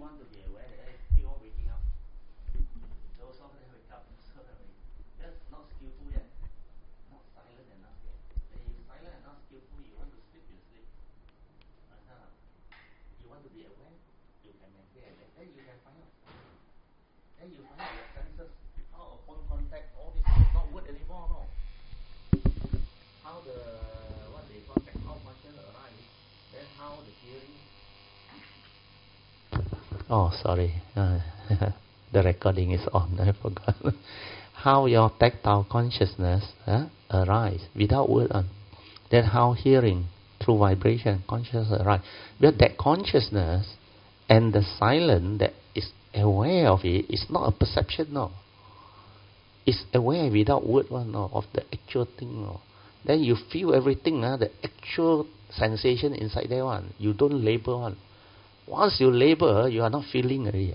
Oh, sorry. The recording is on. I forgot. How your tactile consciousness arise without word on. Then how hearing through vibration consciousness arise. But that consciousness and the silence that is aware of it is not a perception, no. It's aware without word one, no, of the actual thing, no. Then you feel everything, the actual sensation inside there one. You don't label one. Once you label, you are not feeling already.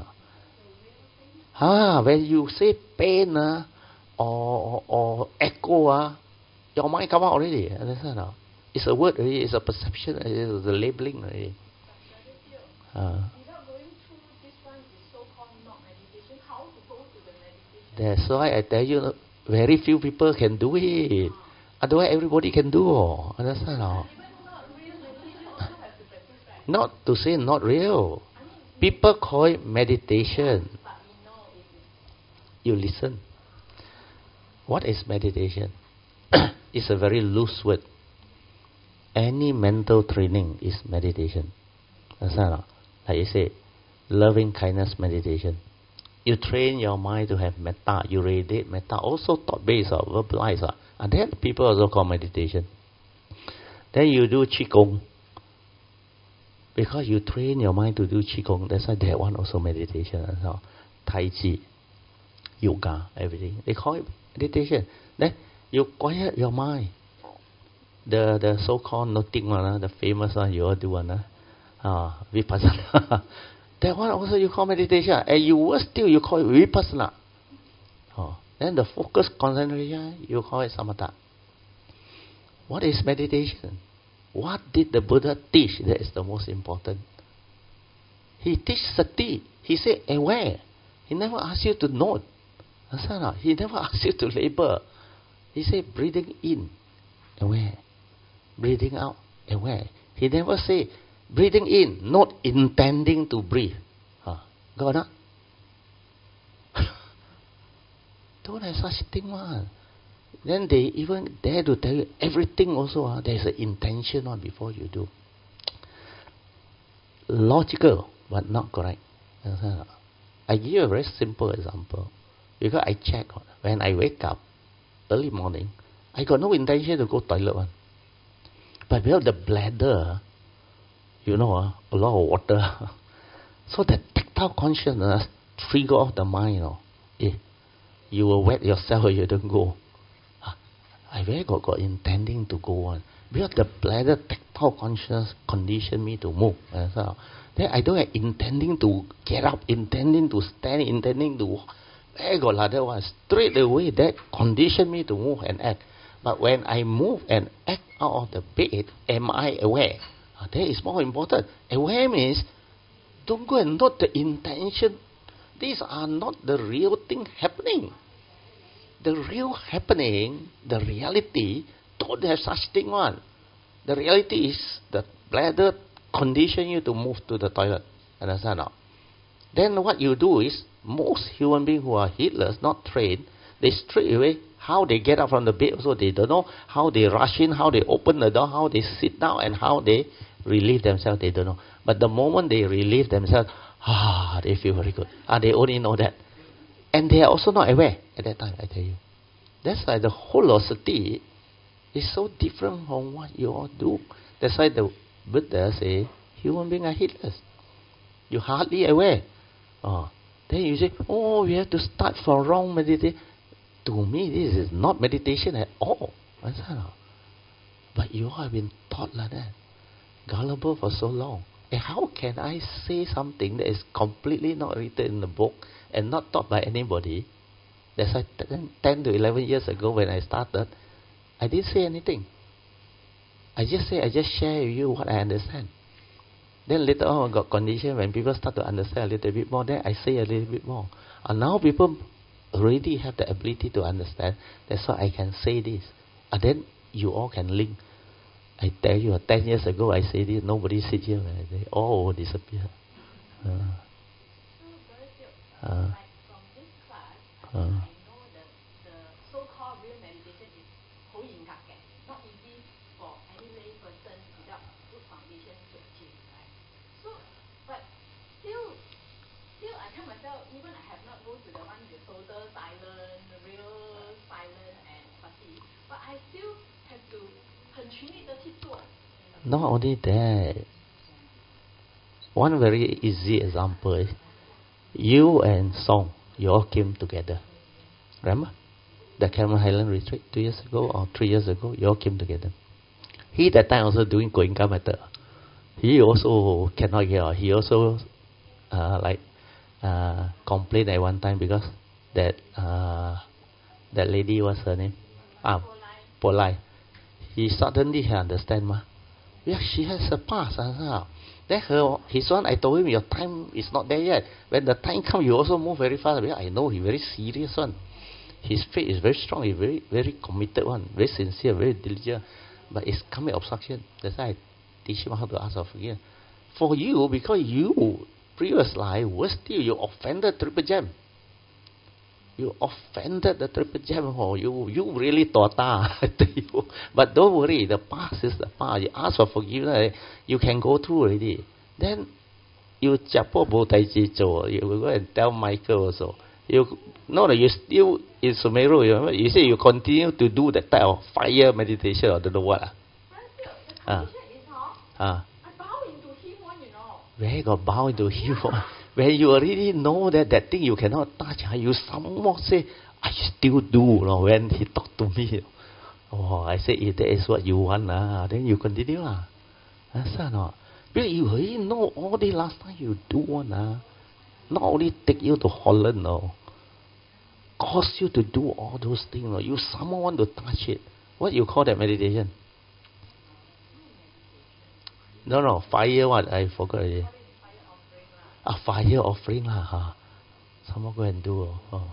When you say pain or echo, your mind come out already. Understand? It's a word already. It's a perception. It's a labeling already. Without going through this one is so-called not meditation. How to go to the meditation? That's why I tell you, very few people can do it. Otherwise, everybody can do. Understand? Not to say not real. People call it meditation. You listen. What is meditation? It's a very loose word. Any mental training is meditation. Understand? Like you say, loving kindness meditation. You train your mind to have metta. You radiate metta. Also thought-based or verbalized. And then people also call meditation. Then you do qigong. Because you train your mind to do qigong. That's why that one also meditation. Tai chi, yoga, everything. They call it meditation. Then you quiet your mind. The so-called noting one, the famous one you all do one. Vipassana. That one also you call meditation. And you worse still, you call it vipassana. Then the focus concentration, you call it samatha. What is meditation? What did the Buddha teach? That is the most important. He teach sati. He said aware. He never asked you to note. He never asked you to label. He said breathing in, aware. Breathing out, aware. He never say breathing in, not intending to breathe. Got that? Don't have such thing, man. Then they even dare to tell you everything also. There's an intention on before you do. Logical, but not correct. I give you a very simple example. Because I check when I wake up early morning, I got no intention to go toilet one. But because the bladder, a lot of water. So that tactile consciousness trigger off the mind. You will wet yourself or you don't go. I very got intending to go on. Because the bladder tactile consciousness condition me to move. Then I don't have intending to get up, intending to stand, intending to walk. I got like that one. Straight away that condition me to move and act. But when I move and act out of the bed, am I aware? That is more important. Aware means don't go and note the intention. These are not the real thing happening. The real happening, the reality, don't have such thing one. The reality is the bladder condition you to move to the toilet. Understand now? Then what you do is, most human beings who are heedless, not trained, they straight away, how they get up from the bed also, they don't know. How they rush in, how they open the door, how they sit down, and how they relieve themselves, they don't know. But the moment they relieve themselves, they feel very good. They only know that. And they are also not aware at that time, I tell you. That's why the whole of sati is so different from what you all do. That's why the Buddha say, human beings are heedless. You're hardly aware. Then you say, we have to start from wrong meditation. To me, this is not meditation at all. But you have been taught like that. Gullible for so long. And how can I say something that is completely not written in the book and not taught by anybody? That's why 10 to 11 years ago when I started, I didn't say anything. I just share with you what I understand. Then later on, I got condition when people start to understand a little bit more. Then I say a little bit more. And now people already have the ability to understand. That's why I can say this. And then you all can link. I tell you, 10 years ago I say this, nobody sit here. They all disappear. Like from this class, I know that the so-called real meditation is 好嚴格嘅, not easy for any lay person without good foundation to achieve, right? So, but still I tell myself, even I have not go to the one with total silence, real silence and fatigue, but I still have to 很勤力的去做. Not only that, one very easy example is you and Song, you all came together. Remember? The Cameron Highland retreat 2 years ago or 3 years ago, you all came together. He that time also doing Goenka method. He also cannot hear. He also complained at one time because that lady, what's her name? Polai. He suddenly understand ma. Yeah, she has a pass. Then his one, I told him, your time is not there yet. When the time comes, you also move very fast. I know he's very serious one. His faith is very strong. He's very, very committed one. Very sincere, very diligent. But it's coming obstruction. That's why I teach him how to ask for forgiveness. For you, because you, previous life, was still, you offended Triple Gem. You offended the Triple Gem. Oh, you really tota. But don't worry, the past is the past. You ask for forgiveness, you can go through already. Then you you will go and tell Michael also. You still in Sumeru. You say you continue to do that type of fire meditation or don't know what. I bow into him one, you know. Where you got bow into him? When you already know that thing you cannot touch, you somehow say, I still do. When he talked to me, I say, if that is what you want, then you continue. That's not. Because you already know all the last time you do one. Not only take you to Holland, cause you to do all those things. You somehow want to touch it. What you call that meditation? No, fire what? I forgot already. A fire offering lah. Someone go and do.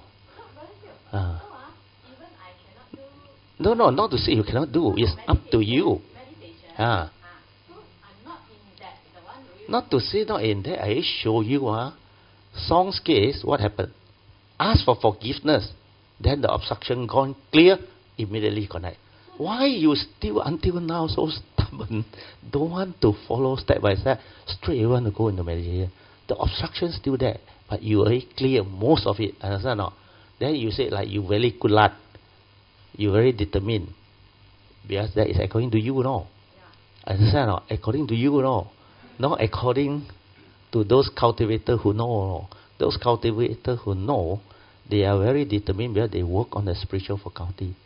No, not to say you cannot do. It's up to you. Not to say not in that. I show you. Song's case, what happened? Ask for forgiveness. Then the obstruction gone clear. Immediately connect. Why you still until now so stubborn? Don't want to follow step by step. Straight you want to go into meditation. The obstruction is still there, but you already clear most of it. Understand or not? Then you say like you very kulat, you very determined, because that is according to you, no? Understand or not? According to you, no? Not according to those cultivators who know. Those cultivators who know, they are very determined because they work on the spiritual faculty.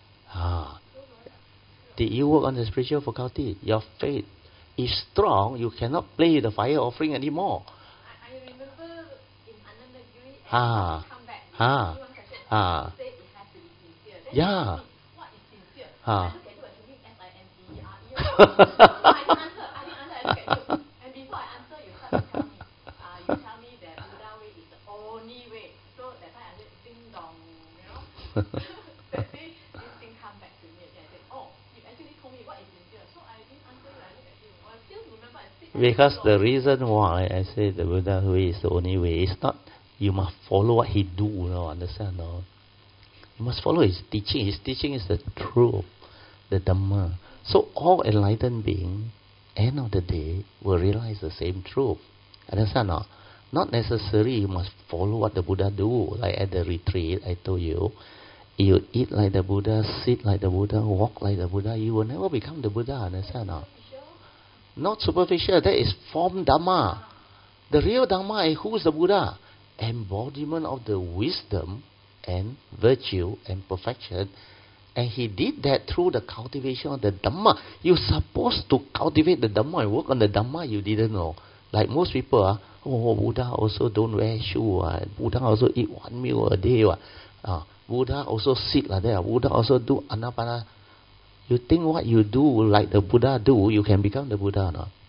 Did you work on the spiritual faculty? Your faith is strong. You cannot play the fire offering anymore. I remember in Anandagiri, come back. say it has to be sincere. Then what is sincere? I look at you as reading SINCERE. I didn't answer. I look at you. And before I answer, you start to tell me. You tell me that Buddha way is the only way. So that time I said, ding dong, That day, this thing come back to me again. I said, you actually told me what is sincere. So I didn't answer you. I look at you. I still remember. Because the reason why I say the Buddha way is the only way is not you must follow what he do, understand? No? You must follow his teaching. His teaching is the truth, the Dhamma. So all enlightened beings, end of the day, will realize the same truth. Understand? No? Not necessarily you must follow what the Buddha do. Like at the retreat, I told you, you eat like the Buddha, sit like the Buddha, walk like the Buddha, you will never become the Buddha. Understand? No? Not superficial. That is form Dhamma. The real Dhamma is who is the Buddha? Embodiment of the wisdom and virtue and perfection. And he did that through the cultivation of the Dhamma. You're supposed to cultivate the Dhamma and work on the Dhamma you didn't know. Like most people, Buddha also don't wear shoe. Buddha also eat one meal a day. Buddha also sit like that. Buddha also do Anapana. You think what you do like the Buddha do, you can become the Buddha or not?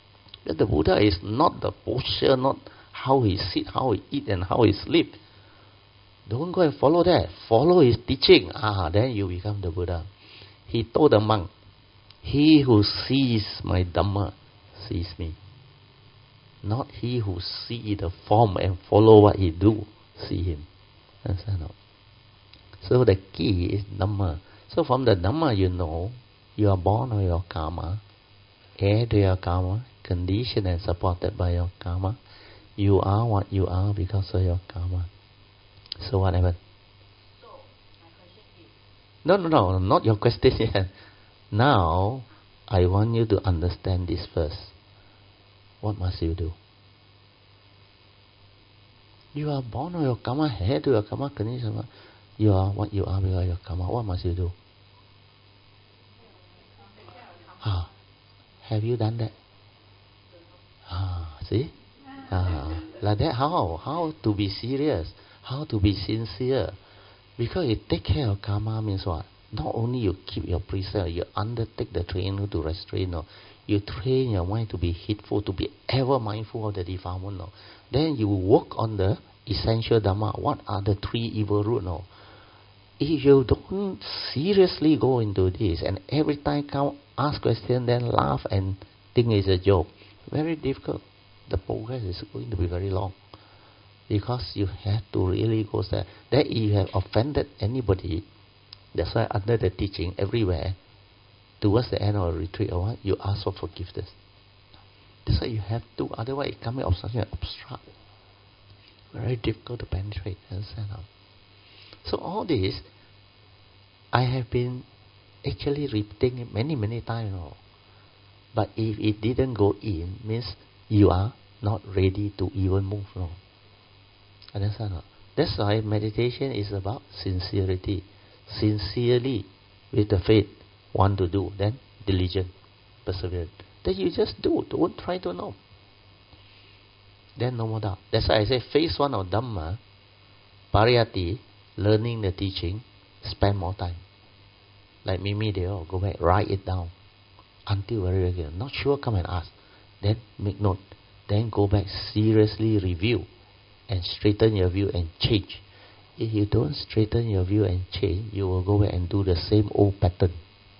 That the Buddha is not the posture, not how he sit, how he eat, and how he sleep. Don't go and follow that. Follow his teaching. Then you become the Buddha. He told the monk, he who sees my Dhamma sees me. Not he who see the form and follow what he do, see him. Understand? So the key is Dhamma. So from the Dhamma you know, you are born of your karma, heir to your karma, conditioned and supported by your karma. You are what you are because of your karma. So what happened? So, my question is... No, not your question yet. Now, I want you to understand this first. What must you do? You are born of your karma, heir to your karma, conditioned. You are what you are because of your karma. What must you do? Have you done that? See? Like that, how to be serious? How to be sincere? Because you take care of karma means what? Not only you keep your precept, you undertake the training to restrain. You train your mind to be heedful, to be ever mindful of the defilement. Then you work on the essential Dhamma. What are the three evil roots? If you don't seriously go into this and every time come ask question, then laugh and think it's a joke, very difficult. The progress is going to be very long. Because you have to really go there. That if you have offended anybody, that's why under the teaching everywhere, towards the end of a retreat or what, you ask for forgiveness. That's why you have to, otherwise it comes obstruction and obstruct. Very difficult to penetrate. Understand? So all this, I have been actually repeating it many times. But if it didn't go in, means you are not ready to even move. Understand? That's why meditation is about sincerity. Sincerely, with the faith, want to do, then diligent, perseverance. Then you just do. Don't try to know. Then no more doubt. That's why I say phase 1 of Dhamma, Pariyatti, learning the teaching, spend more time. Like Mimi, they all go back, write it down until very regular. Not sure, come and ask. Then make note. Then go back, seriously review and straighten your view and change. If you don't straighten your view and change, you will go back and do the same old pattern.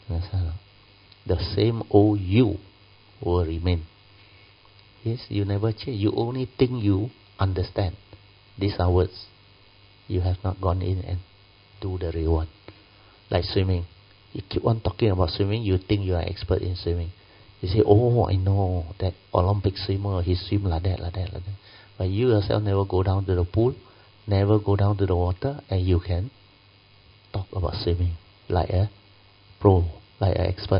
The same old you will remain. Yes, you never change. You only think you understand. These are words. You have not gone in and do the real one. Like swimming. You keep on talking about swimming, you think you are expert in swimming. You say, I know that Olympic swimmer, he swim like that. But you yourself never go down to the pool, never go down to the water, and you can talk about swimming like a pro, like an expert.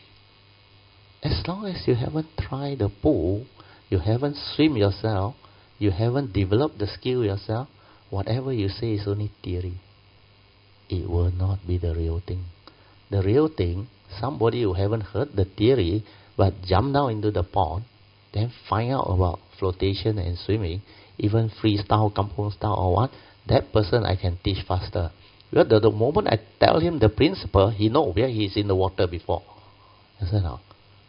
As long as you haven't tried the pool, you haven't swim yourself, you haven't developed the skill yourself, whatever you say is only theory. It will not be the real thing. The real thing, somebody who haven't heard the theory, but jump down into the pond, then find out about flotation and swimming, even freestyle, kampung style or what, that person I can teach faster. Because the moment I tell him the principle, he knows where he's in the water before. Understand not?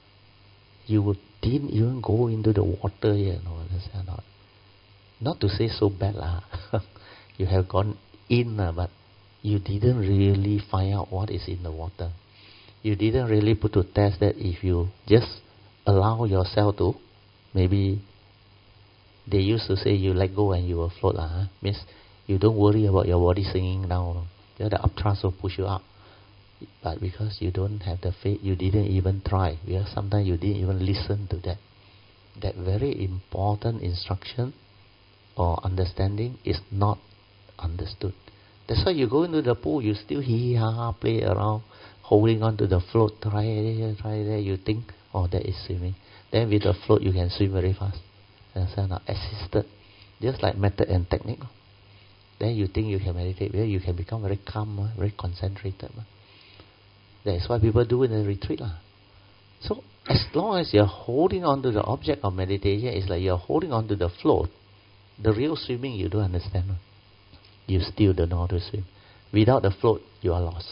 You didn't even go into the water yet. No, understand not? Not to say so bad lah. You have gone in, but you didn't really find out what is in the water. You didn't really put to test that if you just allow yourself to, maybe they used to say you let go and you will float. Means you don't worry about your body sinking down. The upthrust will push you up. But because you don't have the faith, you didn't even try. Because sometimes you didn't even listen to that. That very important instruction or understanding is not understood. That's why you go into the pool, you still hee-ha, play around, holding on to the float, try here, try there, you think, that is swimming. Then with the float, you can swim very fast. Understand? Assisted. Just like method and technique. Then you think you can meditate, you can become very calm, very concentrated. That's what people do in the retreat. So, as long as you're holding on to the object of meditation, it's like you're holding on to the float. The real swimming, you don't understand. You still don't know how to swim. Without the float, you are lost.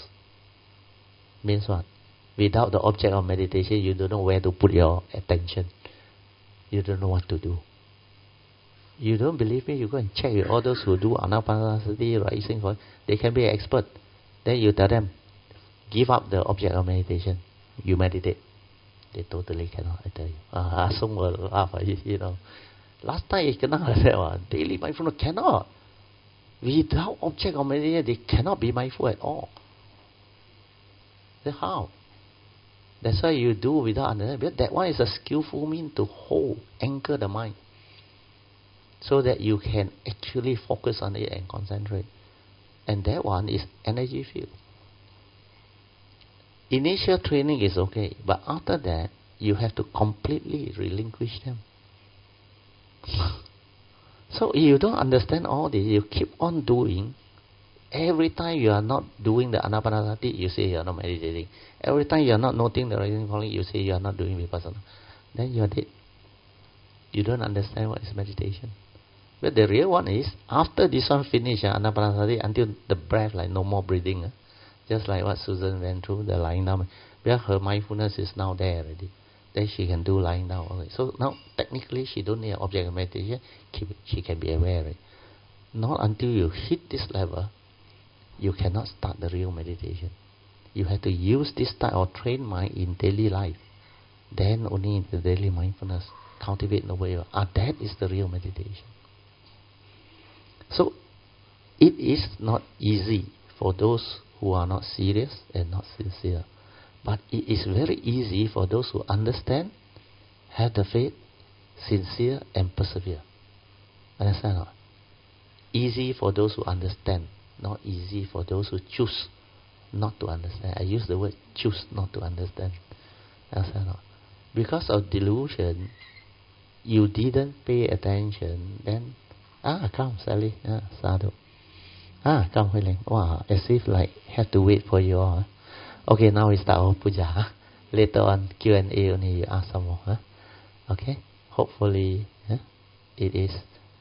Means what? Without the object of meditation, you don't know where to put your attention. you don't know what to do. You don't believe me? You go and check with all those who do anapanasati, rising voice. They can be expert. Then you tell them, give up the object of meditation. You meditate. They totally cannot, I tell you. Some will laugh, you know. Last time it cannot like that one. Daily mindfulness cannot. Without object of meditation, they cannot be mindful at all. Then how? That's why you do without understanding. Because that one is a skillful means to hold, anchor the mind, so that you can actually focus on it and concentrate. And that one is energy field. Initial training is okay, but after that, you have to completely relinquish them. So if you don't understand all this, you keep on doing. Every time you are not doing the anapanasati, you say you are not meditating. Every time you are not noting the rising falling, you say you are not doing vipassana. Then you are dead. You don't understand what is meditation. But the real one is, after this one finish, anapanasati, until the breath, like no more breathing. Just like what Susan went through, the lying down. Because her mindfulness is now there already. Then she can do lying down. Okay. So now, technically, she don't need an object of meditation. She can be aware. Right? Not until you hit this level, you cannot start the real meditation. You have to use this type of trained mind in daily life. Then only in the daily mindfulness, cultivate the way. That is the real meditation. So, it is not easy for those who are not serious and not sincere. But it is very easy for those who understand, have the faith, sincere and persevere. Understand or not? Easy for those who understand, not easy for those who choose not to understand. I use the word choose not to understand. Understand or not? Because of delusion, you didn't pay attention, then come Sally, sadhu. Come Hui Ling. Wow, as if like have to wait for you all. Okay, now we start our puja. Later on Q&A only you ask some more. Okay, hopefully it is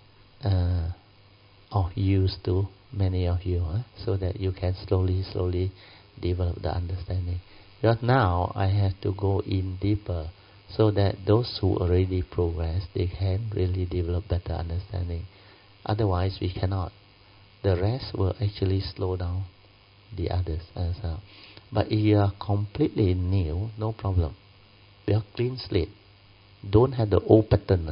of use to many of you, so that you can slowly develop the understanding. Because now I have to go in deeper, so that those who already progress, they can really develop better understanding. Otherwise we cannot. The rest will actually slow down the others. But if you are completely new, no problem. You are clean slate. Don't have the old pattern.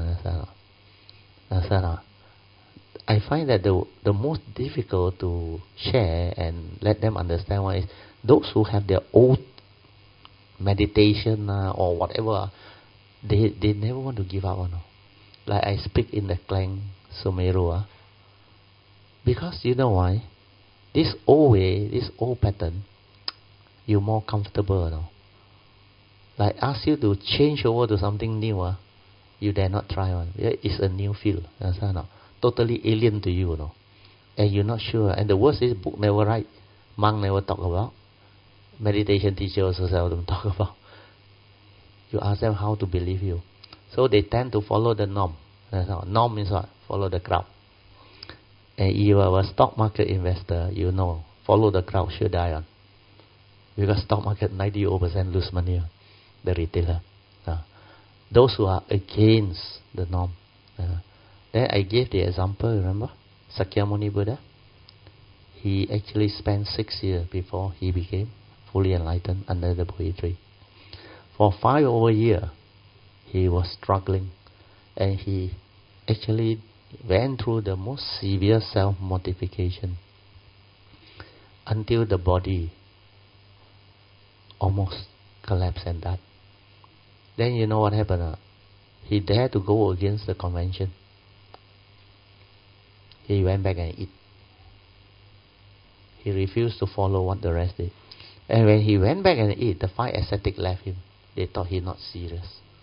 I find that the most difficult to share and let them understand one is those who have their old meditation or whatever. They never want to give up. Like I speak in the Klang Sumeru. Because you know why? This old way, this old pattern, you're more comfortable. Like ask you to change over to something new, you dare not try one. It's a new field. Totally alien to you, and you're not sure. And the worst is book never write, monk never talk about, meditation teacher also seldom talk about. You ask them how to believe you. So they tend to follow the norm. Norm means what? Follow the crowd. And if you are a stock market investor, you know, follow the crowd, sure die on. Because stock market 90% lose money, the retailer. Those who are against the norm. Then I gave the example, remember? Sakyamuni Buddha. He actually spent 6 years before he became fully enlightened under the Bodhi tree. For 5 over years, he was struggling. And he actually went through the most severe self-mortification until the body almost collapsed and died. Then you know what happened? He dared to go against the convention. He went back and eat. He refused to follow what the rest did. And when he went back and eat, the 5 ascetics left him. They thought he's not serious.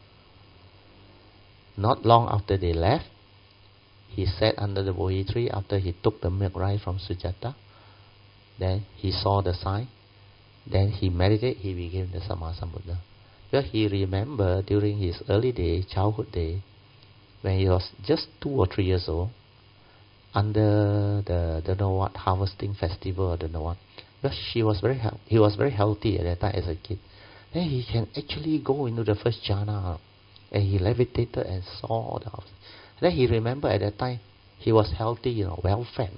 Not long after they left, he sat under the Bodhi tree after he took the milk rice from Sujata. Then he saw the sign. Then he meditated, he became the Sammasambuddha. Because he remembered during his early day, childhood day, when he was just 2 or 3 years old, under the don't know what harvesting festival or don't know what. Because he was very healthy at that time as a kid. Then he can actually go into the first jhana and he levitated and saw all the house. Then he remembered at that time he was healthy, well fed.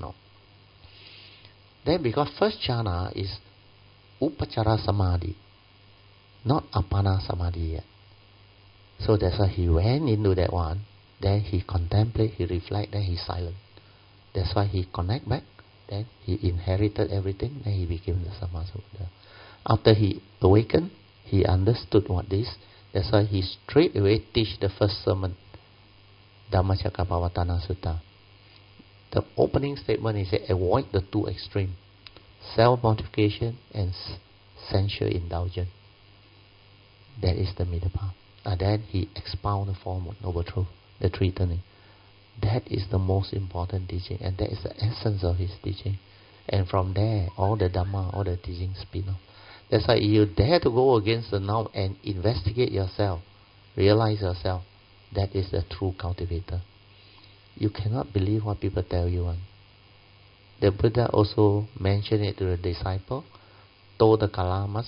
Then because first jhana is upachara samadhi, not appana samadhi yet. So that's why he went into that one. Then he contemplate, he reflect, then he silent. That's why he connect back. Then he inherited everything. Then he became the Sammasambuddha. After he awakened, he understood what this. That's why he straight away teach the first sermon, Dhammacakkappavattana Sutta. The opening statement is avoid the two extremes, self-mortification and sensual indulgence. That is the middle path. And then he expound the form of Noble Truth, the three turning. That is the most important teaching, and that is the essence of his teaching. And from there, all the Dhamma, all the teachings spin off. That's why you dare to go against the norm and investigate yourself, realize yourself, that is the true cultivator. You cannot believe what people tell you. The Buddha also mentioned it to the disciple, told the Kalamas,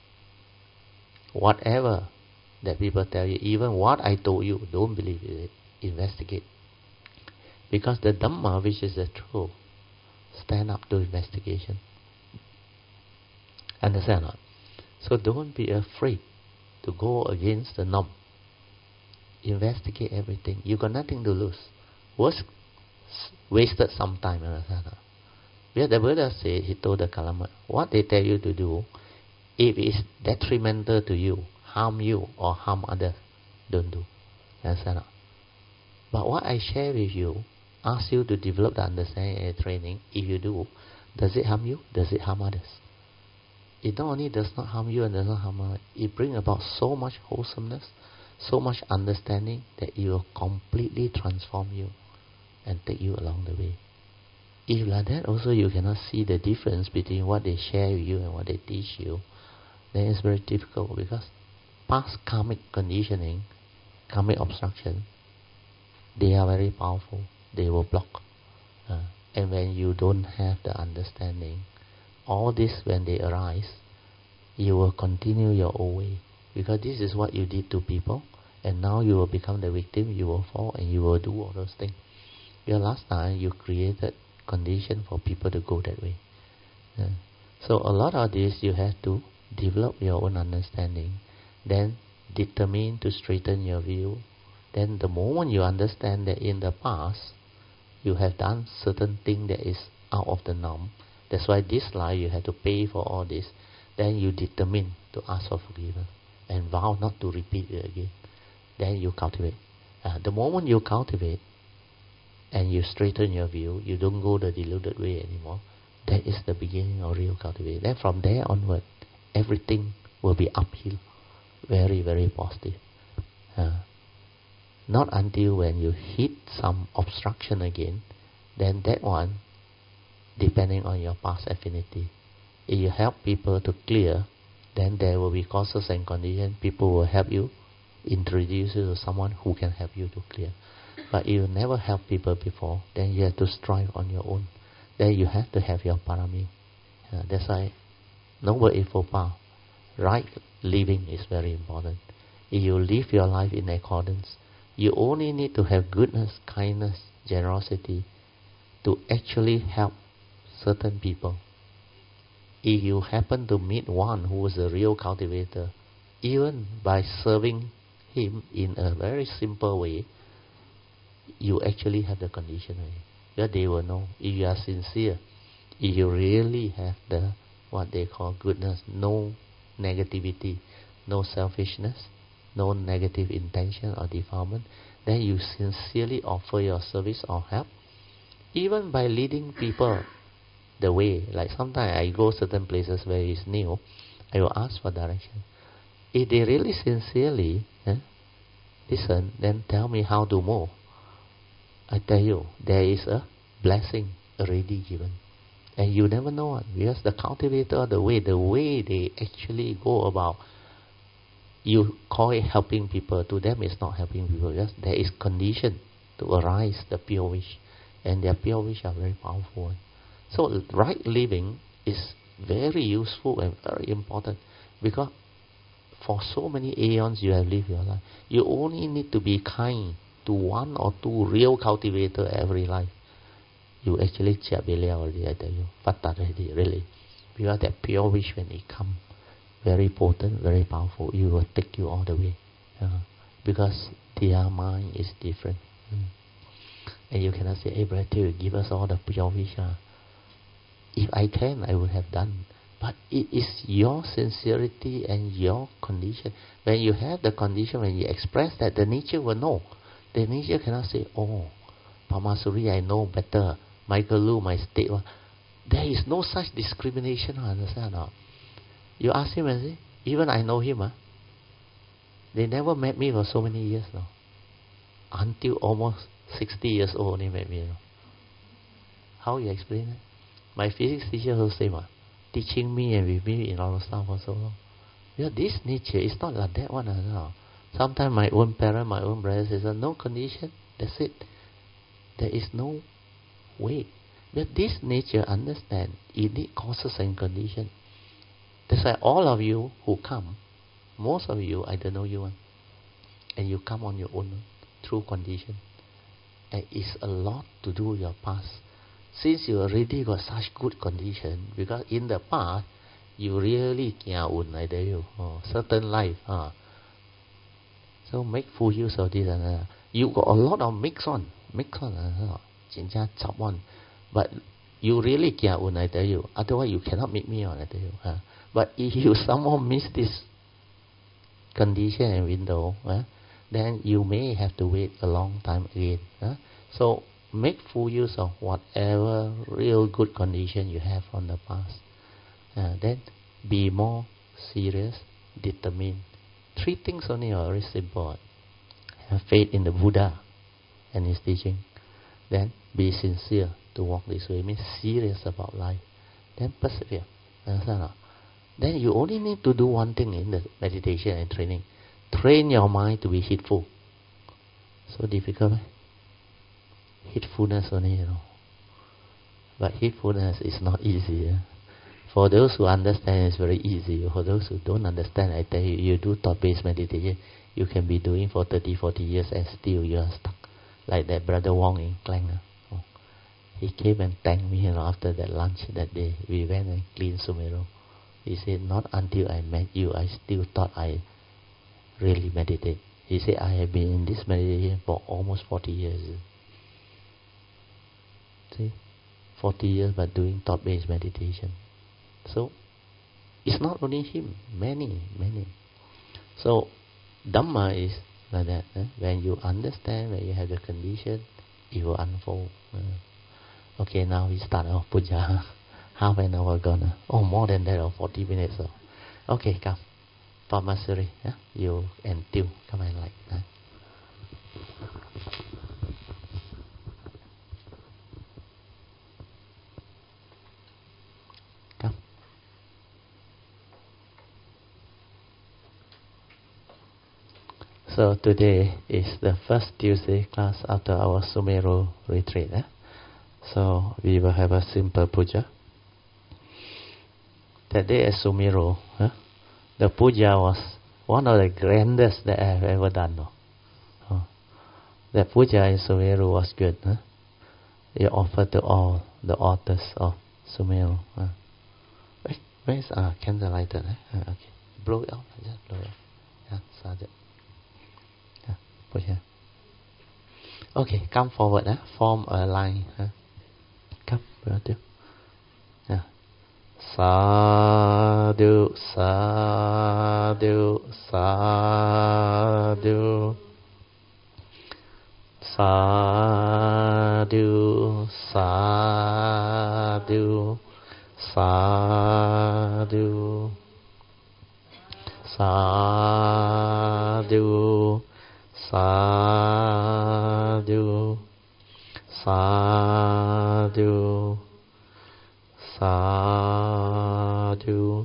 whatever that people tell you, even what I told you, don't believe it, investigate. Because the Dhamma, which is the truth, stand up to investigation. Understand or not? So don't be afraid to go against the norm. Investigate everything. You got nothing to lose. Worst, wasted some time. Understand or not? Because the Buddha said, he told the Kalama, what they tell you to do, if it is detrimental to you, harm you or harm others, don't do. Understand or not? But what I share with you, ask you to develop the understanding and training. If you do, does it harm you? Does it harm others? It not only does not harm you and does not harm others, it brings about so much wholesomeness, so much understanding that it will completely transform you and take you along the way. If like that also you cannot see the difference between what they share with you and what they teach you, then it's very difficult, because past karmic conditioning, karmic obstruction, they are very powerful. They will block. And when you don't have the understanding, all this, when they arise, you will continue your own way. Because this is what you did to people, and now you will become the victim, you will fall, and you will do all those things. Because last time you created condition for people to go that way. So a lot of this you have to develop your own understanding, then determine to straighten your view. Then the moment you understand that in the past you have done certain thing that is out of the norm, that's why this life you have to pay for all this, then you determine to ask for forgiveness and vow not to repeat it again. Then you cultivate. The moment you cultivate and you straighten your view, you don't go the deluded way anymore, that is the beginning of real cultivation. Then from there onward, everything will be uphill, very, very positive. Not until when you hit some obstruction again, then that one, depending on your past affinity, if you help people to clear, then there will be causes and conditions. People will help you, introduce you to someone who can help you to clear. But if you never help people before, then you have to strive on your own. Then you have to have your parami. That's why Noble Eightfold Path, right living is very important. If you live your life in accordance, you only need to have goodness, kindness, generosity to actually help certain people. If you happen to meet one who is a real cultivator, even by serving him in a very simple way, you actually have the condition. Because they will know if you are sincere, if you really have the what they call goodness, no negativity, no selfishness, no negative intention or defilement, then you sincerely offer your service or help, even by leading people the way. Like sometimes I go certain places where it's new, I will ask for direction. If they really sincerely listen, then tell me how to move. I tell you, there is a blessing already given. And you never know it, because the cultivator, the way they actually go about, you call it helping people, to them it's not helping people, because there is condition to arise the pure wish, and their pure wish are very powerful. So right living is very useful and very important, because for so many aeons you have lived your life. You only need to be kind to one or two real cultivator every life. You actually jiabilia already, I tell you. Fatat already, really. Because that pure wish, when it comes, very potent, very powerful, it will take you all the way. Because their mind is different. And you cannot say, hey brother, give us all the pure wish. If I can, I would have done. But it is your sincerity and your condition. When you have the condition, when you express that, the nature will know. The nature cannot say, oh, Pamasuri, I know better. Michael Lu, my state. There is no such discrimination, understand or not? You ask him and say, even I know him. They never met me for so many years now. Until almost 60 years old only met me. How you explain it? My physics teacher also say, teaching me and with me in our stuff for so long. Yeah, this nature is not like that one. Sometimes my own parent, my own brother says, no condition, that's it. There is no way. But this nature understand, it need causes and condition. That's why all of you who come, most of you, I don't know you, and you come on your own through condition. And it's a lot to do with your past. Since you already got such good condition, because in the past, you really kiaun, I tell you, certain life. So make full use of this. You got a lot of mix on, chop on. But you really kiaun, I tell you. Otherwise, you cannot make me on, I tell you. But if you somehow miss this condition and window, then you may have to wait a long time again. So make full use of whatever real good condition you have from the past. Then be more serious, determined. 3 things only are very simple. Have faith in the Buddha and his teaching. Then be sincere to walk this way. Means serious about life. Then persevere. Understand? Then you only need to do one thing in the meditation and training. Train your mind to be heedful. So difficult, heedfulness only, But heedfulness is not easy. For those who understand, it's very easy. For those who don't understand, I tell you, you do thought-based meditation, you can be doing for 30, 40 years and still you are stuck. Like that brother Wong in Klang. He came and thanked me after that lunch that day. We went and cleaned Sumeru. He said, not until I met you, I still thought I really meditate. He said, I have been in this meditation for almost 40 years. See? 40 years but doing thought-based meditation. So, it's not only him, many. So, Dhamma is like that. When you understand, when you have the condition, it will unfold. Okay, now we start our puja. Half an hour gone. More than that, 40 minutes. Okay, come. Pamasuri, you and Tew, come and like that. Come. So today is the first Tuesday class after our Sumeru retreat. So we will have a simple puja. That day at Sumeru, the puja was one of the grandest that I have ever done. The puja in Sumeru was good. You offered to all the authors of Sumeru. Where's candle lighter? Okay, blow it out. Just blow it out. Sadhu. Put here. Okay, come forward. Form a line. Come, brother. Sadhu, sadhu, sadhu. Sadhu, sadhu, sadhu. Sadhu, sadhu, sadhu. Sadhu,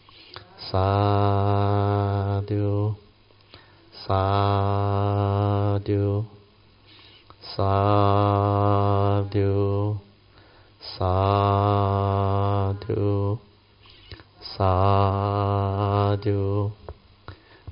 sadhu, sadhu, sadhu, sadhu, sadhu,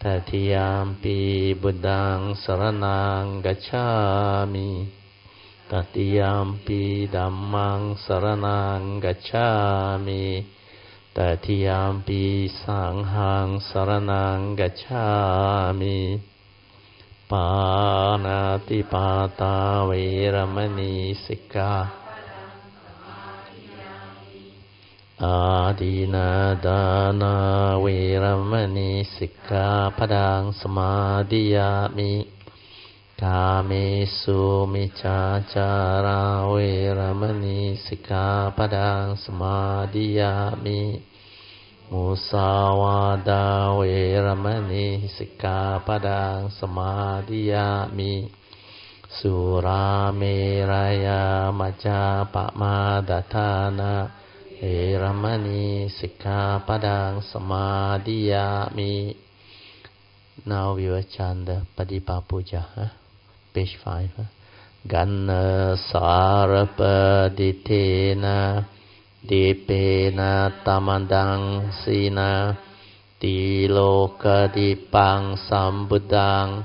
Tatiyampi Buddhang Saranang Gacchami. Tatiyampi Dhammang Saranang Gacchami. Tatiyampi Sanghang Saranang Gacchami. Panatipata Veramani Sikha. Adina Dana Veramani Sikkhapadang Samadhiyami. Kamesu Miccācara Veramani Sikkhapadang Samadhiyami. Musawada Veramani Sikkhapadang Samadhiyami. Surameraya Majjapamadatthana Veramani Sikkhapadang Samadhiyami. Now we will chant the Padipa Puja, page 5. Ganna Sarapaditena Dipena Tamadang Sina Tilokadipang Sambuddhang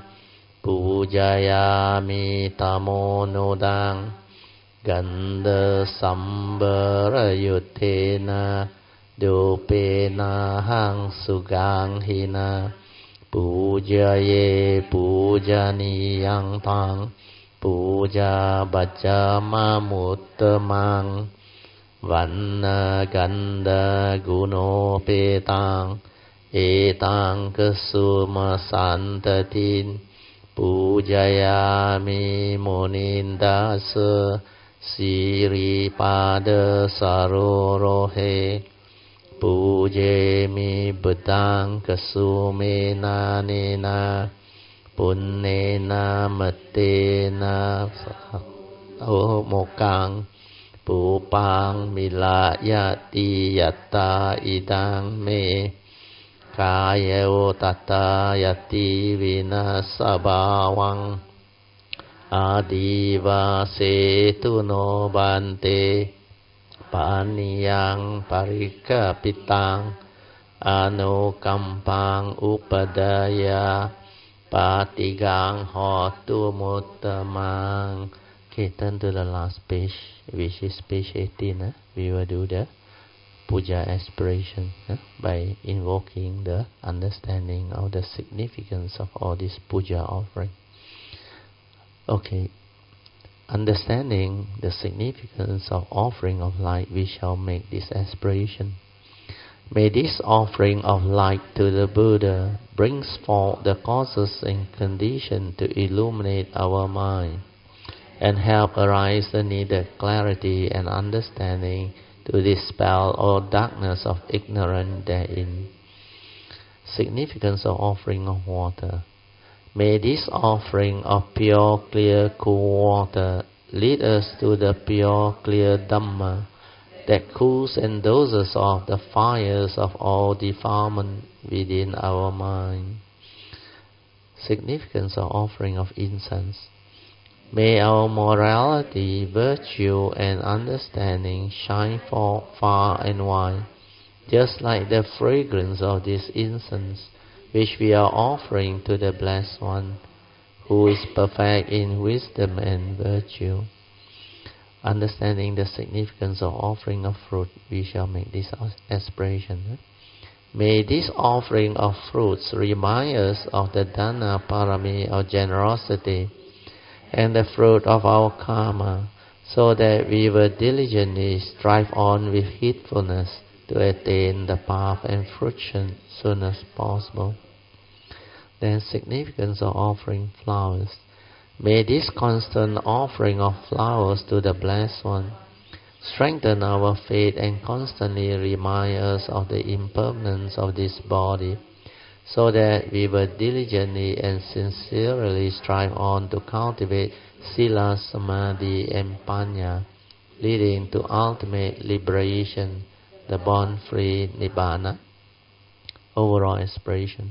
Pujayami Tamonodang Ganda Sambara Yutena Dupena Hang Sugang Hina Pujaye Pujaniyang Tang Puja Bajama Muttamang Vanna Ganda Guno Petang Etang Kesuma Santatin Pujayami Munindasa Siripada Sarorohe Pujemi Buddhang Kasumena Nena Punnena Matena Mokang Pupang Milayati Yatta Idang Me Kaya Tata Yati Vinasabawang Adiva Setuno Bante Paniyang Parikapitang Anukampang Upadaya Patigang Hotu Muttamang. Okay, turn to the last page, which is page 18. We will do the puja aspiration by invoking the understanding of the significance of all this puja offering. Okay, understanding the significance of offering of light, we shall make this aspiration. May this offering of light to the Buddha brings forth the causes and conditions to illuminate our mind and help arise the needed clarity and understanding to dispel all darkness of ignorance therein. Significance of offering of water. May this offering of pure, clear, cool water lead us to the pure, clear Dhamma that cools and doses off the fires of all defilement within our mind. Significance of offering of incense. May our morality, virtue, and understanding shine forth far and wide, just like the fragrance of this incense, which we are offering to the Blessed One, who is perfect in wisdom and virtue. Understanding the significance of offering of fruit, we shall make this aspiration. May this offering of fruits remind us of the Dana Parami of generosity and the fruit of our karma, so that we will diligently strive on with heedfulness to attain the path and fruition soon as possible. Then significance of offering flowers. May this constant offering of flowers to the Blessed One strengthen our faith and constantly remind us of the impermanence of this body, so that we will diligently and sincerely strive on to cultivate Sila, Samadhi, and Panya, leading to ultimate liberation, the born-free Nibbana. Overall aspiration.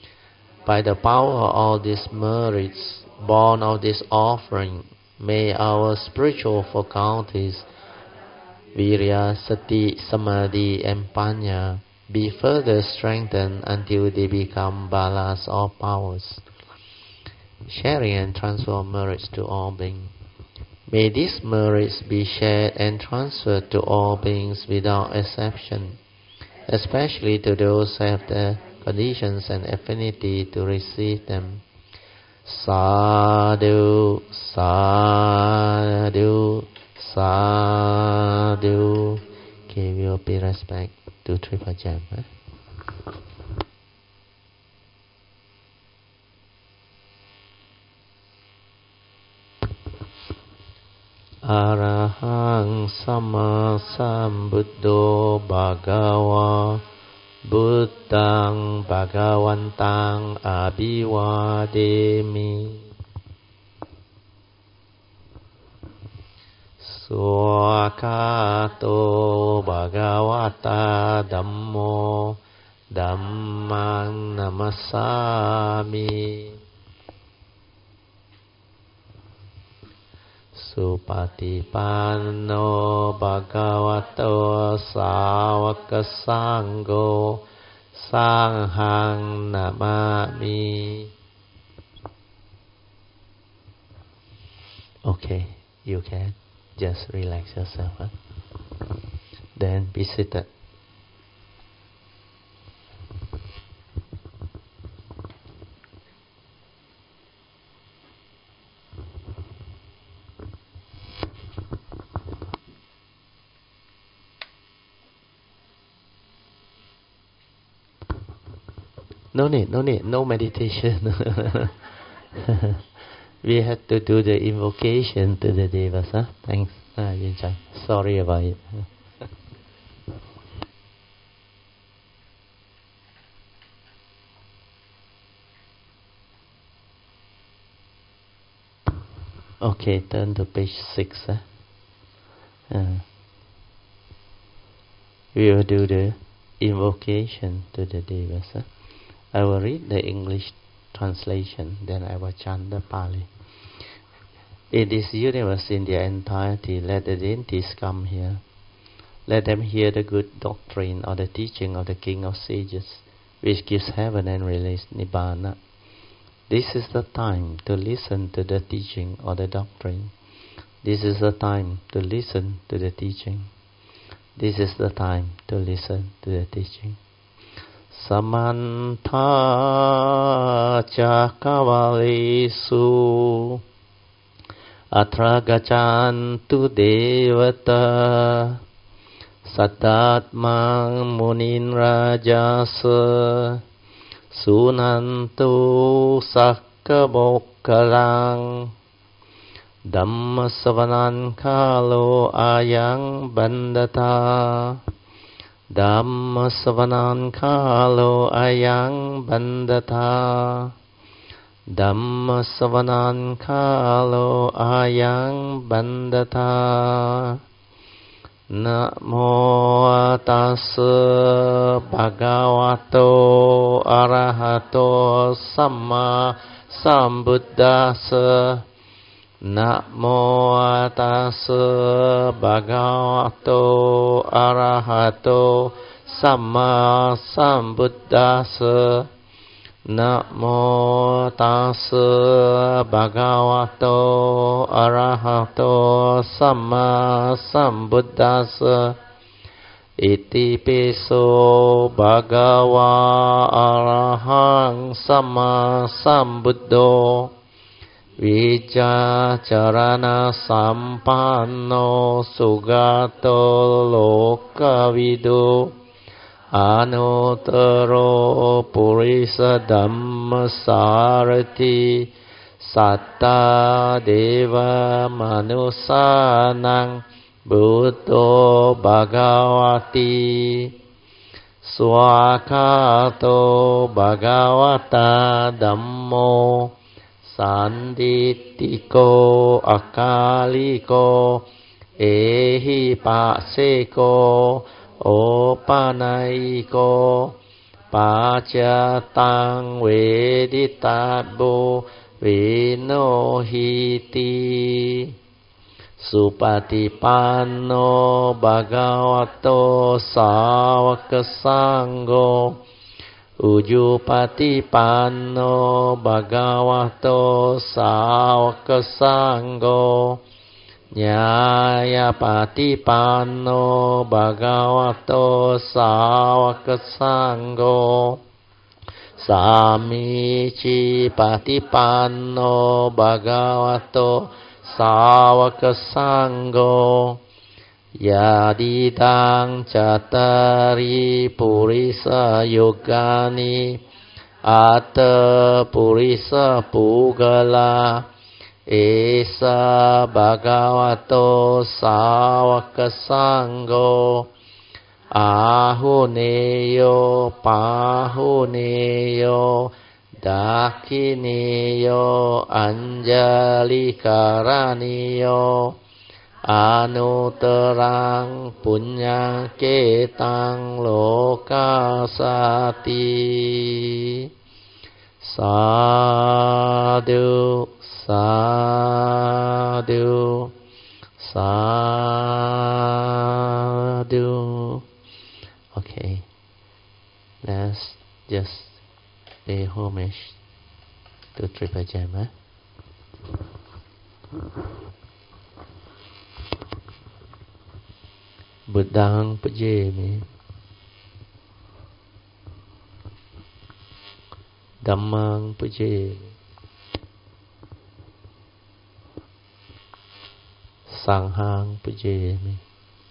By the power of all these merits born of this offering, may our spiritual faculties, Virya, Sati, Samadhi, and Panya, be further strengthened until they become balas or powers, sharing and transform merits to all beings. May these merits be shared and transferred to all beings without exception, especially to those who have the conditions and affinity to receive them. Sadhu, sadhu, sadhu. Okay, we will pay respect to Triple Gem. Arahang Sama Sambuddho Bhagava Buddhang Bhagavantang Abhivademi. Swakato Bhagavata Dhammo Dhammang Namasami. Supatipanno Bhagavato Sāvaka Sangho Sanghang Namami. Okay, you can just relax yourself. Then be seated. No need, no meditation. We have to do the invocation to the devas. Thanks, Yinchang. Sorry about it. Okay, turn to page 6. We will do the invocation to the devas. I will read the English translation, then I will chant the Pali. In this universe in their entirety, let the deities come here. Let them hear the good doctrine or the teaching of the King of Sages, which gives heaven and release Nibbana. This is the time to listen to the teaching or the doctrine. This is the time to listen to the teaching. This is the time to listen to the teaching. Samantha Chakavalesu Atra Gacantu Devata Satatmang Munin Rajasa Sunantu Sakkabokkalang Dhammasavanan Kalo Ayang Bandata Dhammasavanan Kalo Ayang Bandata Dhammasavanan Kalo Ayang Bandata. Namo tassa bhagavato arahato samma sambuddhassa. Namo tassa bhagavato arahato samma sambuddhassa. Namo tassa bhagavato arahato samma sambuddhassa. Iti piso bhagava arahang samma sambuddho. Vijacarana sampanno sugato lokavidu. Anuttaro purisa dhammasarati. Satta deva manusanang Buddho Bhagavati. Swakato Bhagavata Dhammo Sanditiko Akaliko Ehi Paseko Opanaiko Pacatang Veditabo Vinohiti. Supatipanno bhagavato sāvaka sangho Ujupatipanno bhagavato sāvaka sangho Nyāyapatipanno bhagavato sāvaka sangho Sāmici patipanno bhagavato sāvaka sangho Yadidang cattari purisa yogani Atta purisa pugala Esa bhagavato sāvaka sangho Ahuneyo pahuneyo dakineyo anjali karaniyo anutarang punya ketang lokasati sadhu sadhu sadhu. Okay, let's just pay homage to Triple Gem. Buddhang pujemi, Dhammang pujemi, Sanghang pujemi.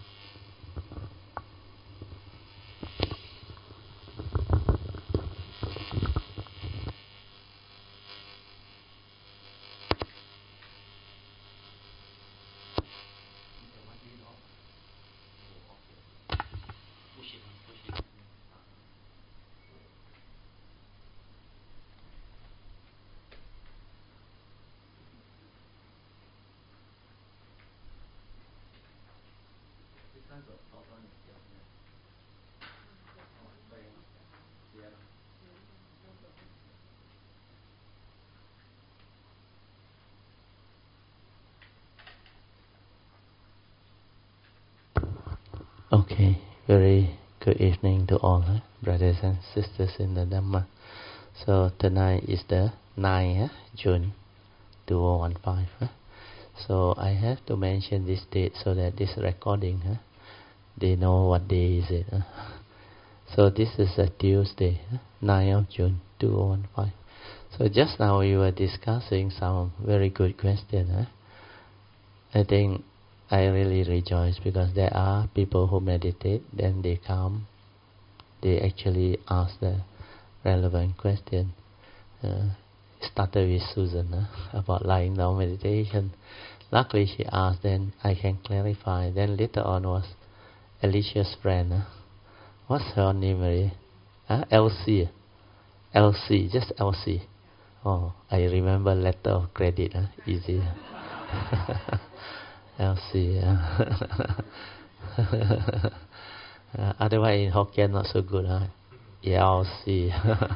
Okay, very good evening to all, brothers and sisters in the Dhamma. So tonight is the 9th June 2015. So I have to mention this date so that this recording, they know what day is it. So this is a Tuesday, 9th of June 2015. So just now we were discussing some very good questions. I think I really rejoice because there are people who meditate, then they come, they actually ask the relevant question. Started with Susan about lying down meditation. Luckily she asked, then I can clarify. Then later on was Alicia's friend. What's her name really? Elsie. Elsie, just Elsie. Oh, I remember letter of credit, easy. Elsie. Otherwise in Hokkien not so good, Elsie.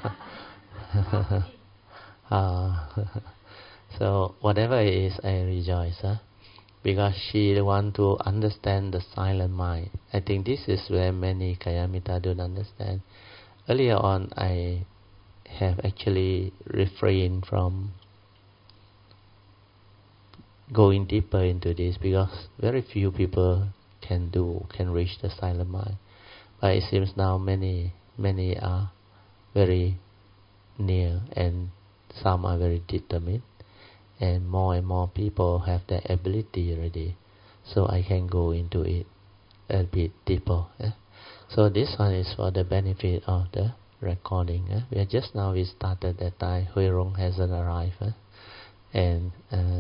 So whatever it is, I rejoice, because she want to understand the silent mind. I think this is where many Kayamita don't understand. Earlier on, I have actually refrained from going deeper into this because very few people can reach the silent mind. But it seems now many are very near, and some are very determined, and more people have that ability already. So I can go into it a bit deeper. So this one is for the benefit of the recording. We started that time. Hui Rong hasn't arrived, and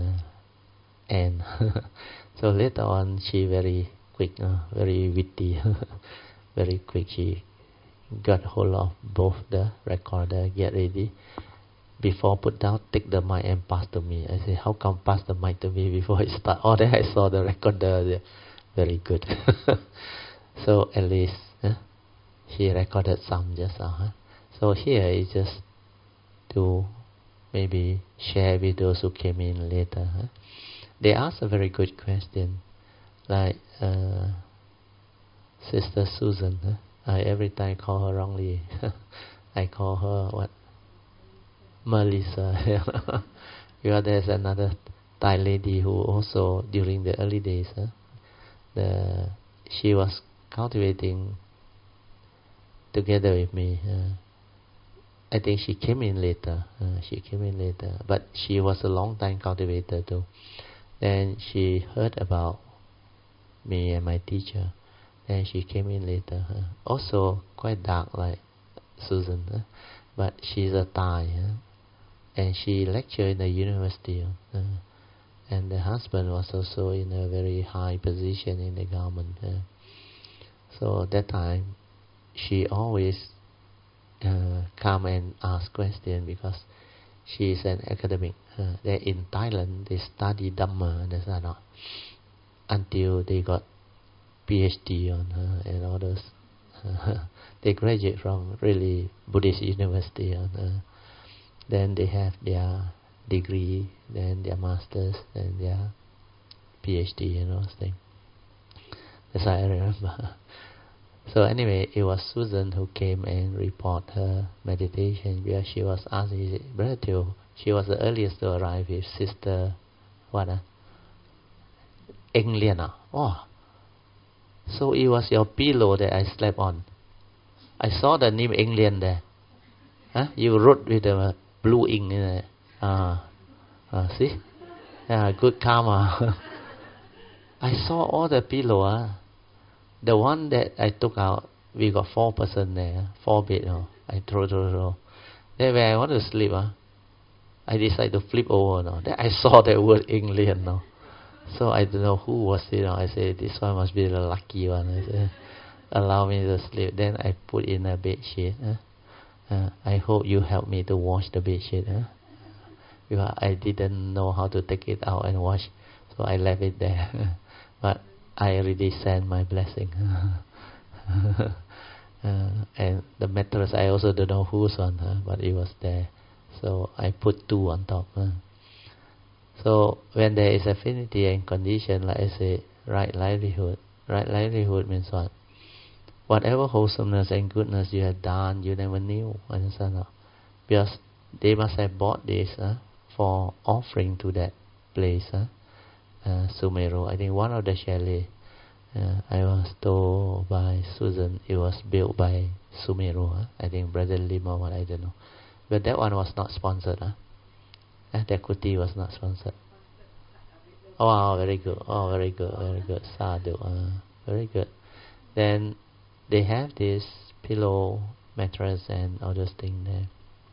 so later on she very quick, very witty, very quick. She got hold of both the recorder, get ready. Before put down, take the mic and pass to me. I say, how come pass the mic to me before it start? Oh, then I saw the recorder. Very good. So at least she recorded some just now. So here is just to maybe share with those who came in later. they asked a very good question, like Sister Susan. I every time call her wrongly. I call her what? Melissa. Because there's another Thai lady who also during the early days, she was cultivating together with me. I think she came in later. But she was a long time cultivator too. Then she heard about me and my teacher. Then she came in later. Also quite dark like Susan, but she's a Thai, and she lectured in the university. And the husband was also in a very high position in the government. So that time, she always come and ask questions because she is an academic. There in Thailand, they study Dhamma, understand not? Until they got PhD on her and all those. They graduate from really Buddhist university. Then they have their degree, then their masters, then their PhD and all those things. That's how I remember. So anyway, it was Susan who came and report her meditation because she was asking, Brother Teo, she was the earliest to arrive with Sister, Eng Lian. Oh, so it was your pillow that I slept on. I saw the name Eng Lian there. You wrote with the blue ink in it. See? Yeah, good karma. I saw all the pillow. The one that I took out, we got 4 person there, 4 bed. I throw. Then when I want to sleep, I decided to flip over. Then I saw that word England. So I don't know who was it. I said, this one must be the lucky one. I said, allow me to sleep. Then I put in a bed sheet. I hope you help me to wash the bed sheet. Because I didn't know how to take it out and wash. So I left it there. But I already sent my blessing. And the mattress, I also don't know whose one, but it was there. So I put 2 on top. So when there is affinity and condition, like I say, right livelihood. Right livelihood means what? Whatever wholesomeness and goodness you have done, you never knew. Understand? Because they must have bought this for offering to that place. Sumeru. I think one of the chalet, I was told by Susan, it was built by Sumeru. I think Brother Lim or what, I don't know. But that one was not sponsored. That kuti was not sponsored. Oh, very good. Very good. Sadhu. Very good. Then they have this pillow, mattress, and all those things there.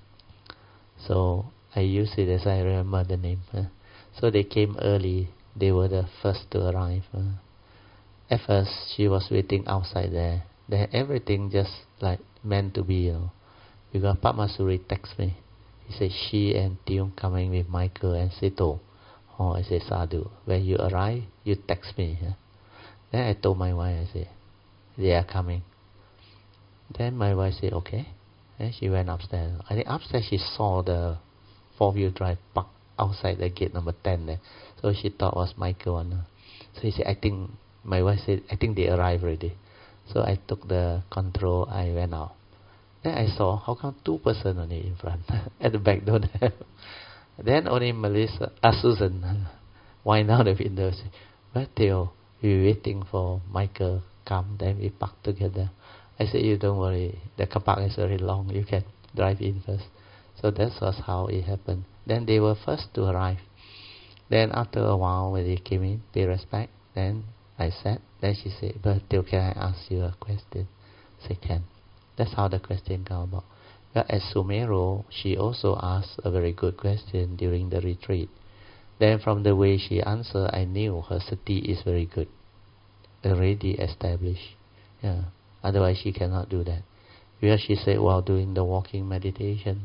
So I use it as I remember the name. So they came early. They were the first to arrive. At first, she was waiting outside there. Then everything just like meant to be, Because Padmasuri texted me. He said, she and Tiong coming with Michael and Sito. Oh, I said, Sadhu. When you arrive, you text me. Then I told my wife, I said, they are coming. Then my wife said, okay. Then she went upstairs. I think upstairs she saw the 4-wheel drive parked outside the gate number 10 there. So she thought it was Michael. So he said, my wife said, I think they arrived already. So I took the control, I went out. Then I saw, how come 2 person only in front? At the back don't have. Then only Susan wind down the window. But Theo, we waiting for Michael come, then we park together. I said, you don't worry, the car park is very long, you can drive in first. So that was how it happened. Then they were first to arrive. Then after a while, when they came in, pay respect, then I sat. Then she said, but Theo, can I ask you a question? I said, can. That's how the question came about. But at Sumeru, she also asked a very good question during the retreat. Then from the way she answered, I knew her sati is very good, already established. Yeah. Otherwise, she cannot do that. Because she said while doing the walking meditation,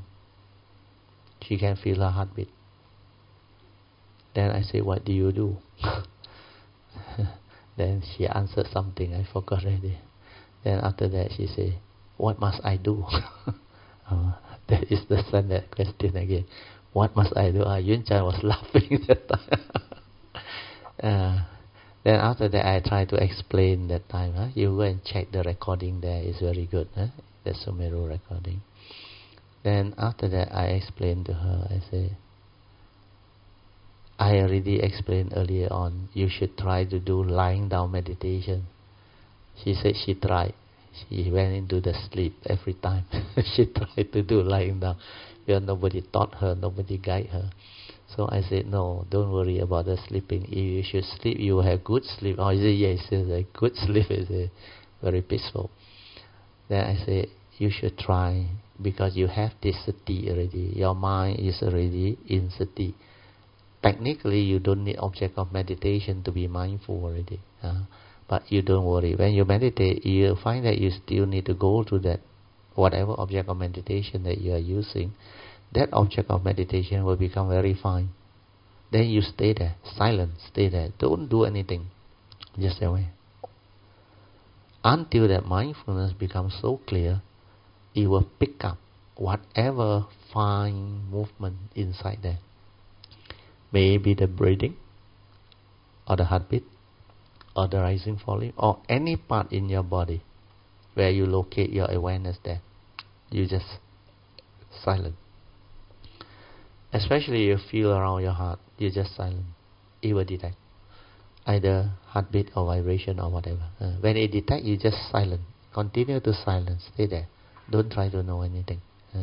she can feel her heartbeat. Then I said, what do you do? Then she answered something, I forgot already. Then after that, she said, what must I do? That is the standard question again. What must I do? Yun Chan was laughing that time. Then after that, I try to explain that time. You go and check the recording there. It's very good. The Sumeru recording. Then after that, I explained to her. I say, I already explained earlier on. You should try to do lying down meditation. She said she tried. She went into the sleep every time. She tried to do lying down. Because nobody taught her, nobody guided her. So I said, no, don't worry about the sleeping. If you should sleep, you will have good sleep. Oh, he said, yes, a good sleep is very peaceful. Then I said, you should try, because you have this sati already. Your mind is already in sati. Technically, you don't need object of meditation to be mindful already. But you don't worry. When you meditate, you find that you still need to go to that whatever object of meditation that you are using. That object of meditation will become very fine. Then you stay there, silent, stay there. Don't do anything. Just stay away. Until that mindfulness becomes so clear, it will pick up whatever fine movement inside there. Maybe the breathing, or the heartbeat, or the rising, falling, or any part in your body where you locate your awareness there. You just silent. Especially you feel around your heart, you just silent. It will detect either heartbeat or vibration or whatever. When it detects, you just silent. Continue to silence. Stay there. Don't try to know anything.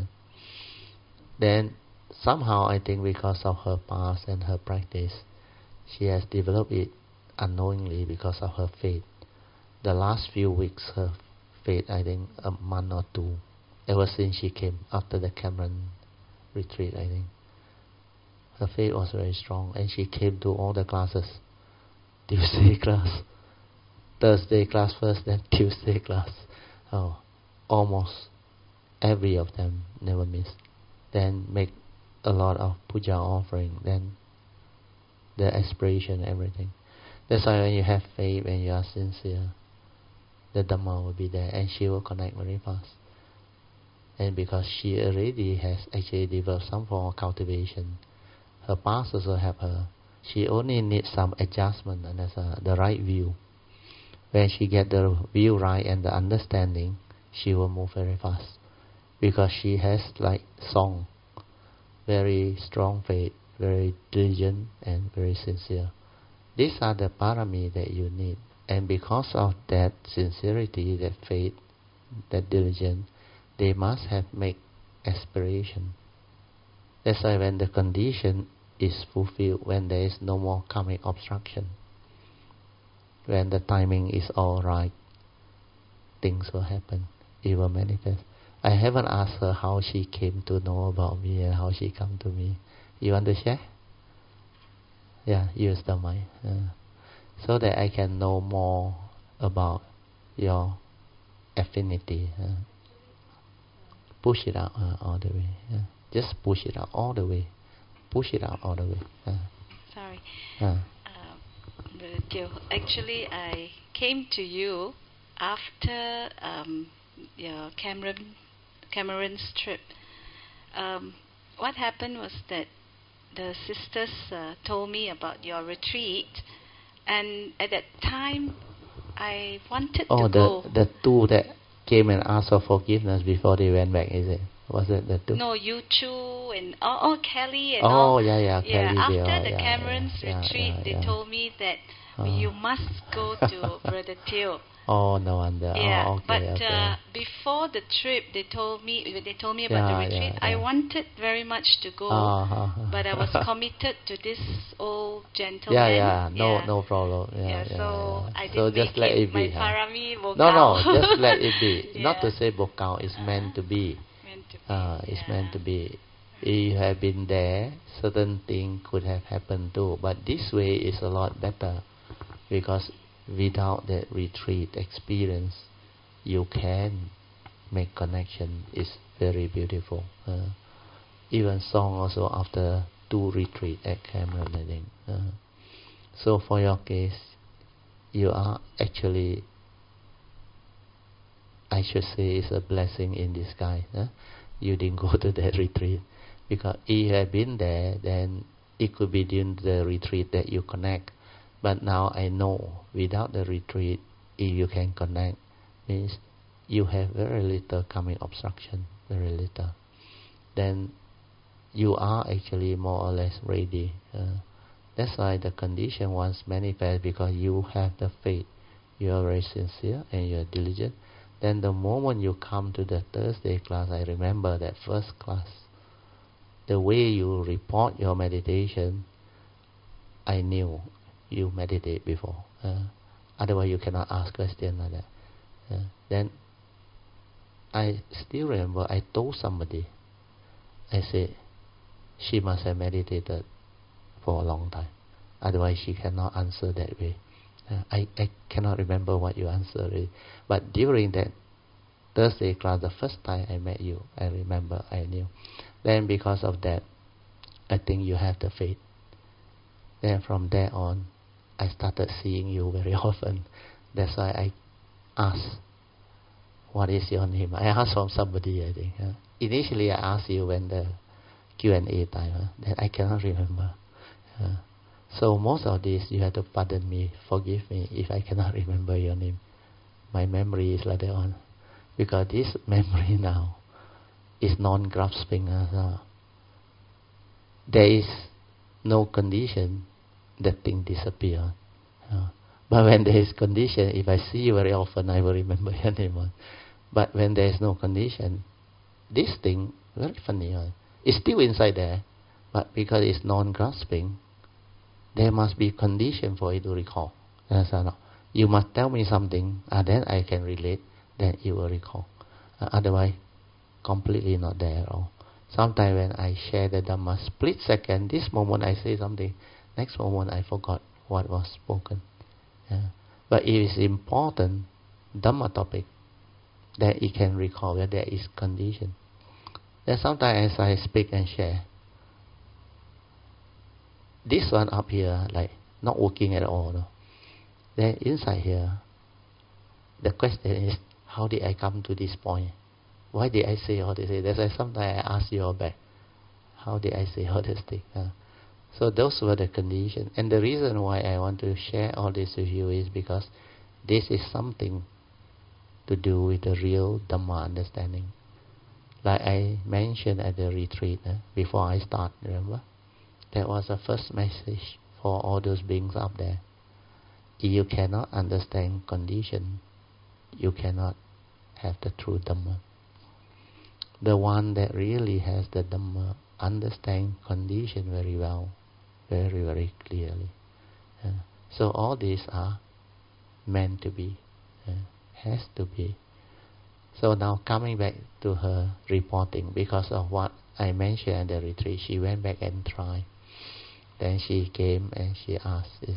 Then somehow I think because of her past and her practice, she has developed it unknowingly because of her faith. The last few weeks, her faith, I think a month or two, ever since she came after the Cameron retreat, I think. Her faith was very strong, and she came to all the classes. Tuesday class, Thursday class first, then Tuesday class. Almost every of them, never missed. Then make a lot of puja offering, then the aspiration, everything. That's why when you have faith, when you are sincere, the Dhamma will be there, and she will connect very fast. And because she already has actually developed some form of cultivation, her past also help her. She only needs some adjustment, and that's the right view. When she get the view right and the understanding, she will move very fast. Because she has like song, very strong faith, very diligent and very sincere. These are the parami that you need. And because of that sincerity, that faith, that diligence, they must have make aspiration. That's why when the condition is fulfilled, when there is no more karmic obstruction, when the timing is all right, things will happen. It will manifest. I haven't asked her how she came to know about me and how she come to me. You want to share? Yeah, use the mic. So that I can know more about your affinity. Push it out all the way. Just push it out all the way. Push it out all the way. Sorry. Actually, I came to you after your Cameron's trip. What happened was that the sisters told me about your retreat, and at that time I wanted to go. The two that came and asked for forgiveness before they went back, is it? Was it the two? No, you two and Kelly and all. Yeah, Kelly. After the Cameron's retreat, they told me that you must go to Brother Teo. Oh, no wonder. Yeah, okay. before the trip, they told me about the retreat. I wanted very much to go, but I was committed to this old gentleman. No problem. I didn't so just let it be. My parami bokao. No, just let it be. Not to say bokao, it's meant to be. It's meant to be. If you have been there, certain things could have happened too. But this way is a lot better, because without that retreat experience, you can make connection. It's very beautiful. Even song also after 2 retreat at Cameron, I think. So for your case, you are actually, I should say, it's a blessing in disguise. You didn't go to that retreat, because if you had been there, then it could be during the retreat that you connect. But now I know without the retreat, if you can connect, means you have very little coming obstruction, very little. Then you are actually more or less ready. That's why the condition once manifest, because you have the faith, you are very sincere and you are diligent. Then the moment you come to the Thursday class, I remember that first class, the way you report your meditation, I knew you meditate before. Otherwise you cannot ask questions like that. Then I still remember I told somebody, I said, she must have meditated for a long time. Otherwise she cannot answer that way. I cannot remember what you answered. But during that Thursday class, the first time I met you, I remember, I knew. Then because of that, I think you have the faith. Then from there on, I started seeing you very often. That's why I asked, what is your name? I asked from somebody, I think. Initially I asked you when the Q&A time, then I cannot remember. So most of this, you have to pardon me, forgive me if I cannot remember your name. My memory is like that one. Because this memory now is non-grasping. There is no condition, that thing disappears. But when there is condition, if I see you very often, I will remember your name. But when there is no condition, this thing, very funny, it's still inside there, but because it's non-grasping, there must be condition for it to recall. You must tell me something, then I can relate, then you will recall. Otherwise, completely not there at all. Sometimes when I share the Dhamma, split second, this moment I say something, next moment I forgot what was spoken. But it is important, Dhamma topic, that it can recall where there is condition. Then sometimes as I speak and share, this one up here, like, not working at all. No? Then inside here, the question is, how did I come to this point? Why did I say all this? That's why sometimes I ask you all back, how did I say all this thing? So those were the conditions. And the reason why I want to share all this with you is because this is something to do with the real Dhamma understanding. Like I mentioned at the retreat, before I start, remember? That was the first message for all those beings up there. If you cannot understand condition, you cannot have the true Dhamma. The one that really has the Dhamma understand condition very well, very, very clearly. So all these are meant to be, has to be. So now coming back to her reporting, because of what I mentioned at the retreat, she went back and tried. Then she came and she asked, is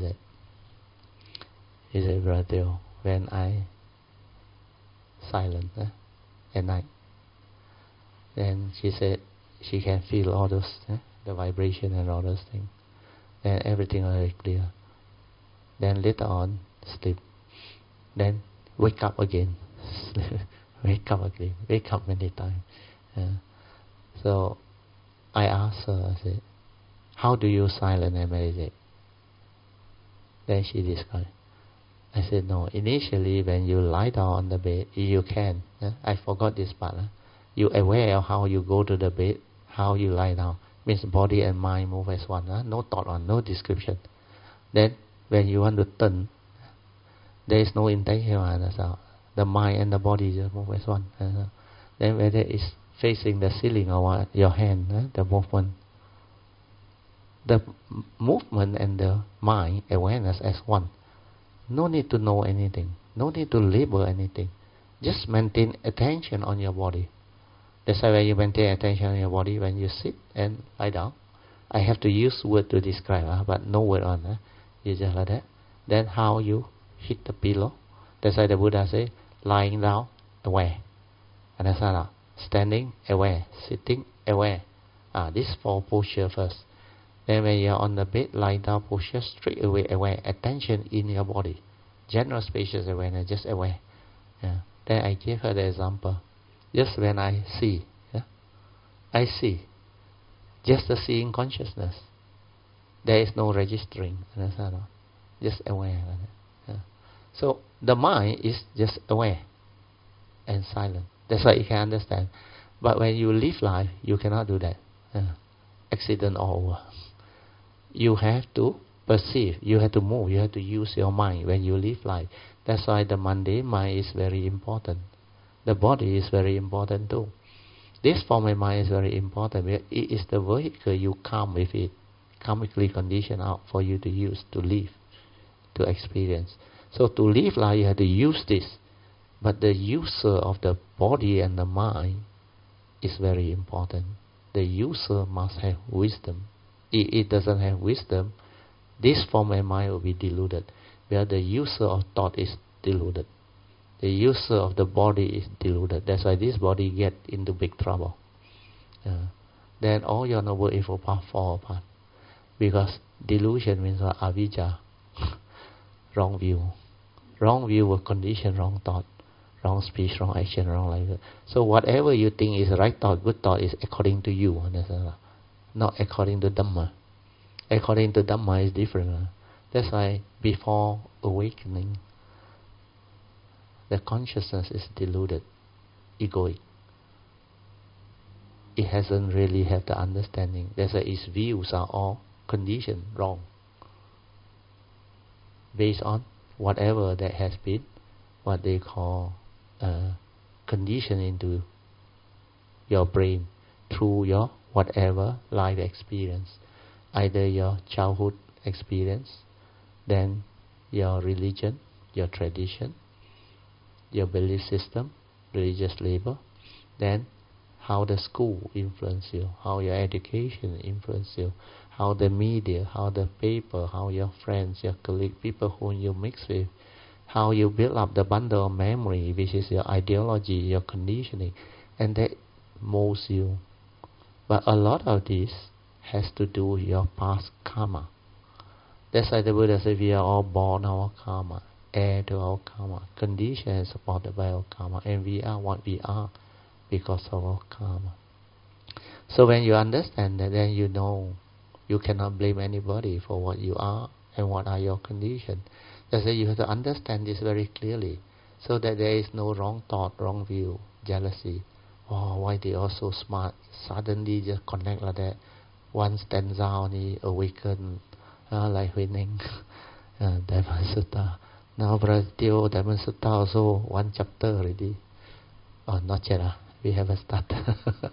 it Brother, when I silent at night, then she said she can feel all those, the vibration and all those things. Then everything was clear. Then later on, sleep. Then wake up again. Wake up again. Wake up many times. So I asked her, I said, how do you silent and meditate? Then she described. I said, no, initially when you lie down on the bed, you can. I forgot this part. You aware of how you go to the bed, how you lie down. Means body and mind move as one. No thought on, no description. Then when you want to turn, there is no intention. The mind and the body just move as one. Then whether it's facing the ceiling or what, your hand, the movement. The movement and the mind, awareness as one. No need to know anything. No need to label anything. Just maintain attention on your body. That's why when you maintain attention on your body, when you sit and lie down, I have to use word to describe, but no word on. You just like that. Then how you hit the pillow. That's why the Buddha say, lying down, aware. Understand? Standing, aware. Sitting, aware. This 4 posture first. Then when you're on the bed, lie down posture, straight away aware. Attention in your body. General spacious awareness, just aware. Then I gave her the example. Just when I see, I see. Just the seeing consciousness. There is no registering. Understand? just aware. So the mind is just aware and silent. That's why you can understand. But when you live life, you cannot do that. Accident all over. You have to perceive, you have to move, you have to use your mind when you live life. That's why the mundane mind is very important. The body is very important too. This form of mind is very important. It is the vehicle you come with it, karmically conditioned out for you to use, to live, to experience. So to live life, you have to use this. But the user of the body and the mind is very important. The user must have wisdom. If it doesn't have wisdom, this form of mind will be deluded. Where the user of thought is deluded. The user of the body is deluded. That's why this body get into big trouble. Then all your noble evil path fall apart. Because delusion means avijja, wrong view. Wrong view will condition wrong thought, wrong speech, wrong action, wrong life. So whatever you think is right thought, good thought is according to you. Not according to Dhamma. According to Dhamma is different. That's why before awakening, the consciousness is deluded, egoic. It hasn't really had the understanding. That's why its views are all conditioned wrong, based on whatever that has been, what they call conditioned into your brain through your whatever life experience, either your childhood experience, then your religion, your tradition, your belief system, religious label, then how the school influence you, how your education influence you, how the media, how the paper, how your friends, your colleagues, people whom you mix with, how you build up the bundle of memory, which is your ideology, your conditioning, and that molds you. But a lot of this has to do with your past karma. That's why the Buddha said we are all born our karma, heir to our karma, conditioned and supported by our karma, and we are what we are because of our karma. So when you understand that, then you know you cannot blame anybody for what you are and what are your conditions. That's why you have to understand this very clearly, so that there is no wrong thought, wrong view, jealousy. Oh, why they are so smart? Suddenly just connect like that. One stanza only awaken, like Huining, Diamond Sutta. Now Brazil Diamond Sutta also one chapter already. Oh, not yet. We haven't started.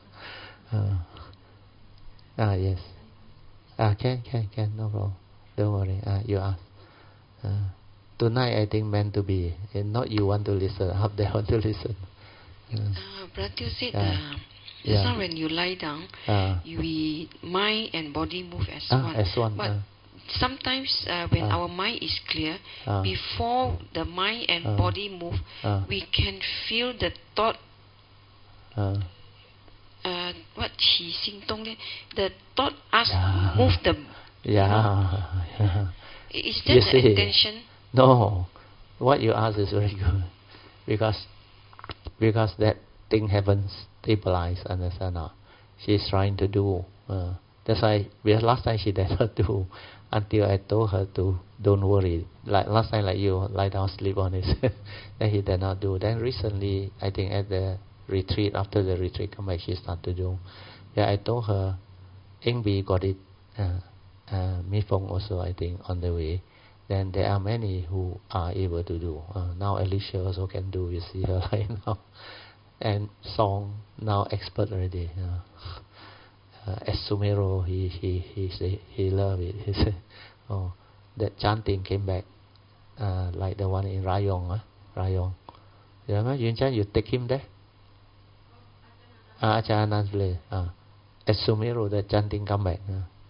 Yes. Can, no problem. Don't worry. You ask. Tonight I think meant to be, and not you want to listen. Up there want to listen. Brother, you said just now when you lie down, mind and body move as one. As one. But sometimes when our mind is clear, before the mind and body move, we can feel the thought. What qi xing dong? The thought us move the. Is that the intention? No, what you ask is very good, because that thing haven't stabilized. Understand? She's trying to do. That's why last time she did not do, until I told her to don't worry. Like last time, like you lie down, sleep on it. Then he did not do. Then recently, I think at the retreat, after the retreat come back, she started to do. I told her, Engbi got it. Mi Fong also, I think, on the way. Then there are many who are able to do. Now Alicia also can do. You see her right now. And song now expert already. Esumero, he loved it. He said, "Oh, that chanting came back, like the one in Rayong. Rayong. You remember Yun Chan? You take him there. Achanan's place. Esumero, that chanting come back."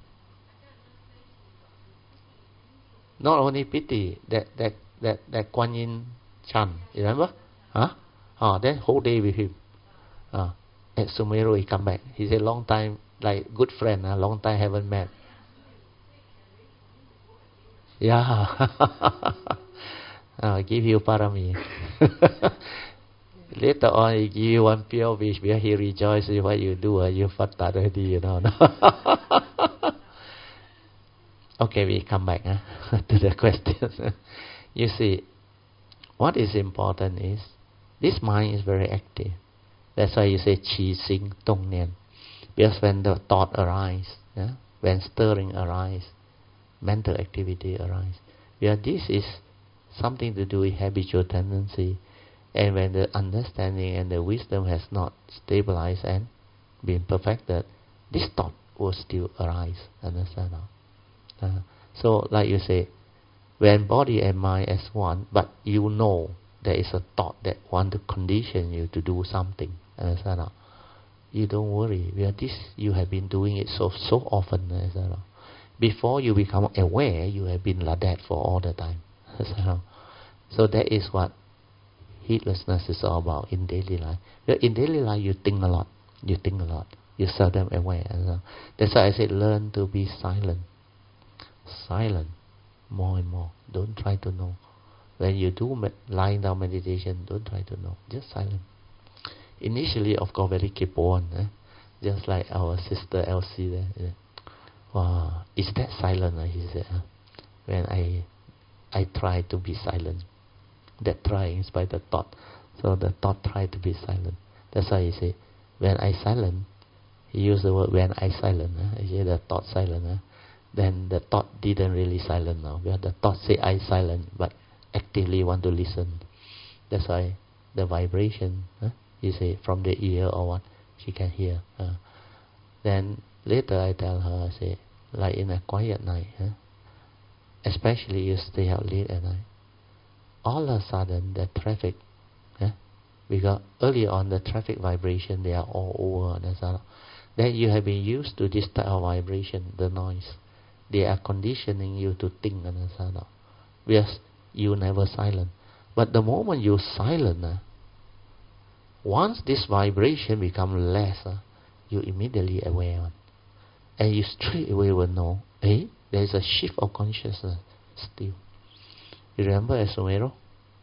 Not only pity, that Kuan Yin Chan, you remember? Then whole day with him. At Sumeru he come back. He said long time, like good friend, long time haven't met. Yeah. Give you parami. Later on he give you one pure wish because he rejoices with what you do. You fat already, you know. Okay, we come back to the question. You see, what is important is this mind is very active. That's why you say qi xing dong nian. Because when the thought arises, when stirring arises, mental activity arises, this is something to do with habitual tendency. And when the understanding and the wisdom has not stabilized and been perfected, this thought will still arise. Understand? So, like you say, when body and mind as one, but you know there is a thought that want to condition you to do something. Understand? You don't worry. This you have been doing it so often. Understand? Before you become aware, you have been like that for all the time. So that is what heedlessness is all about in daily life. In daily life, you think a lot. You seldom aware. That's why I said, learn to be silent. Silent, more and more. Don't try to know. When you do lying down meditation, don't try to know. Just silent. Initially, of course, very kaypoh, just like our sister Elsie there. Wow, is that silent? He said. When I try to be silent. That trying is by the thought. So the thought try to be silent. That's why he say, when I silent, he used the word when I silent. He said the thought silent. Then the thought didn't really silent now. Because the thought say I silent, but actively want to listen. That's why the vibration, you say from the ear or what, she can hear. Then later I tell her, I say, like in a quiet night, especially you stay out late at night, all of a sudden the traffic, because earlier on the traffic vibration, they are all over. Then you have been used to this type of vibration, the noise. They are conditioning you to think, because you never silent. But the moment you silent, once this vibration become less, you immediately aware, and you straight away will know, there is a shift of consciousness still. You remember at Sumero?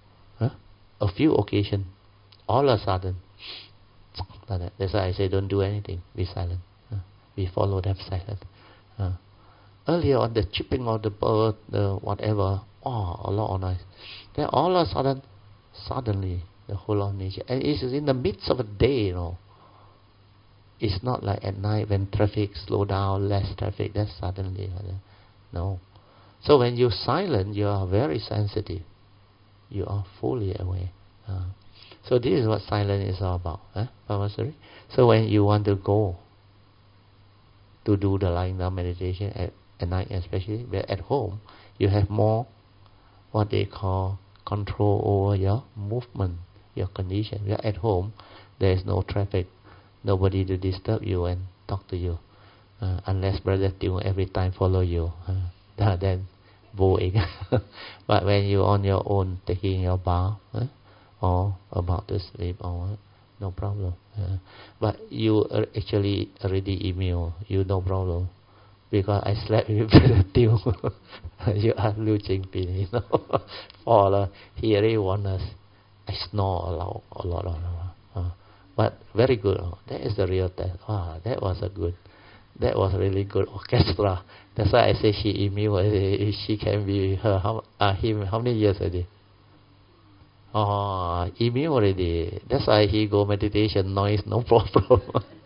A few occasions, all of a sudden, that's why I say don't do anything, be silent. We follow them silent. Earlier on the chipping of the bird, the whatever, a lot of noise. Then all of a sudden, suddenly, the whole of nature. And it's in the midst of a day, It's not like at night when traffic slow down, less traffic, then suddenly. No. So when you're silent, you are very sensitive. You are fully aware. So this is what silence is all about. Pamasari? So when you want to go to do the lying down meditation at night especially, but at home, you have more what they call control over your movement, your condition. Where at home, there is no traffic, nobody to disturb you and talk to you. Unless Brother Tune every time follow you. Then boring. But when you're on your own, taking your bath, or about to sleep, or no problem. But you actually already email, you no problem. Because I slept with Brother Tune. You are Liu Jingpin, For he already warned us. I snore a lot. But very good. That is the real test. That was really good orchestra. That's why I say she emailed. She can be her. Him. How many years already? Email already. That's why he go meditation noise, no problem.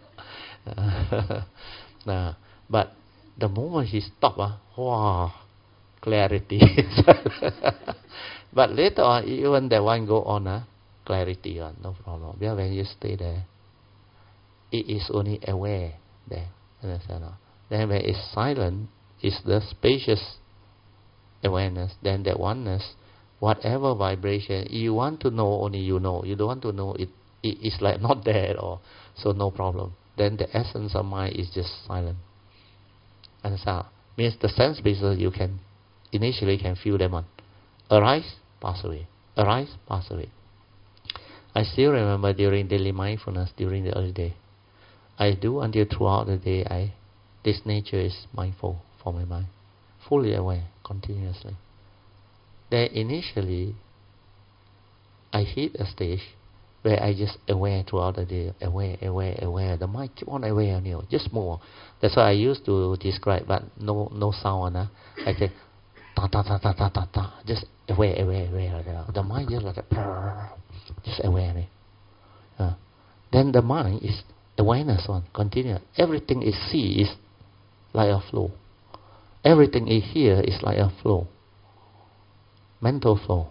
But the moment she stop, clarity. But later on, even that one go on, clarity on, no problem. Because when you stay there, it is only aware there. Understand? Then when it's silent, it's the spacious awareness. Then that oneness, whatever vibration you want to know, only you know. You don't want to know it. It's like not there at all. So no problem. Then the essence of mind is just silent. Understand? Means the sense bases you can initially can feel them on. Arise, pass away. Arise, pass away. I still remember during daily mindfulness, during the early day, I do until throughout the day, this nature is mindful for my mind, fully aware, continuously. Then initially, I hit a stage where I just aware throughout the day, aware. The mind keep on aware, just more. That's why I used to describe, but no sound, I say ta ta ta ta ta ta ta, just aware. The mind just like that, just aware. Then the mind is awareness one, continuous. Everything is see is like a flow. Everything is hear is like a flow. Mental flow.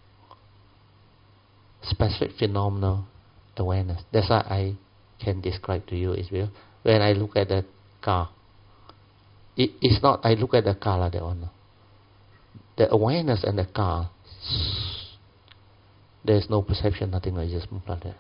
Specific phenomenal awareness. That's why I can describe to you is when I look at the car. It's not I look at the car like that one. The awareness and the car, there's no perception, nothing, I just move like that.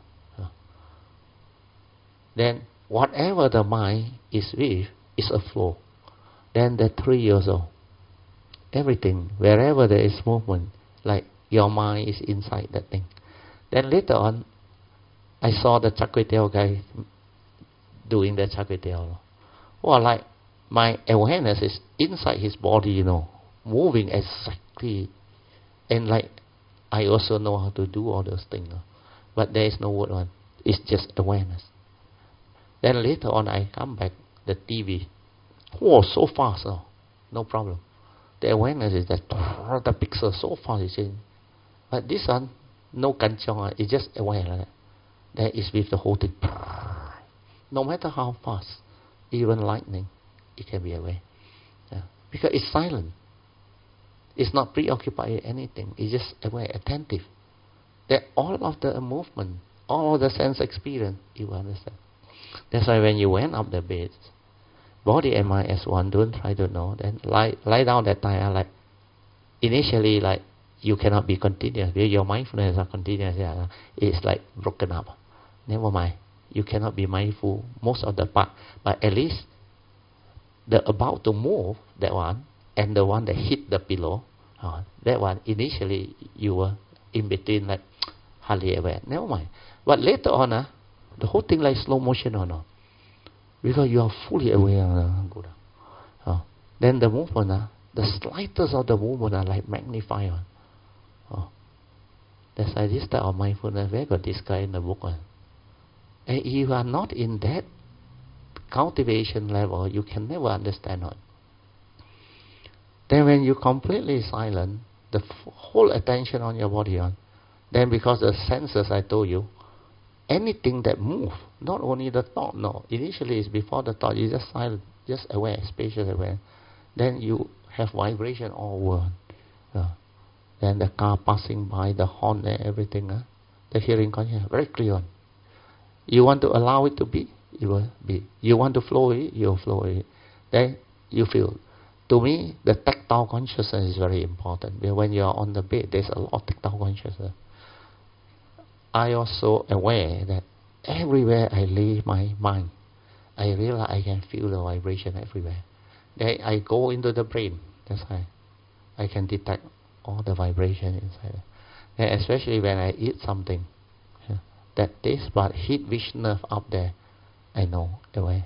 Then whatever the mind is with is a flow. Then the 3 years old, everything, wherever there is movement, like your mind is inside that thing. Then later on, I saw the Char Kway Teow guy doing the Char Kway Teow. Well, like my awareness is inside his body, moving exactly. And like I also know how to do all those things. But there is no word one. It's just awareness. Then later on I come back, the TV. Oh, so fast. No problem. The awareness is that the pixel so fast is changing. But this one, no kanchong, it's just aware like that. That is with the whole thing. No matter how fast, even lightning, it can be aware. Because it's silent. It's not preoccupied with anything. It's just aware, attentive. That all of the movement, all of the sense experience, you will understand. That's why when you went up the bed, body and mind as one, don't try to know. Then lie down that time, like initially, like you cannot be continuous. Your mindfulness is continuous. It's like broken up. Never mind. You cannot be mindful most of the part, but at least the about to move, that one, and the one that hit the pillow, that one, initially you were in between, like hardly aware. Never mind. But later on, the whole thing like slow motion or no. Because you are fully aware. Then the movement, the slightest of the movement are like magnified. That's why this type of mindfulness, we got this guy in the book. And if you are not in that cultivation level, you can never understand it. Then when you completely silent, the whole attention on your body then because the senses I told you, anything that moves, not only the thought, no. Initially it's before the thought, you just silent, just aware, spacious aware. Then you have vibration all over. Then the car passing by, the horn and everything, the hearing conscious, very clear. You want to allow it to be, it will be. You want to flow it, you will flow it. Then you feel. To me, the tactile consciousness is very important. When you are on the bed, there's a lot of tactile consciousness. I also aware that everywhere I lay my mind, I realize I can feel the vibration everywhere. Then I go into the brain. That's why I can detect all the vibration inside. And especially when I eat something, that taste bud hit which nerve up there, I know aware.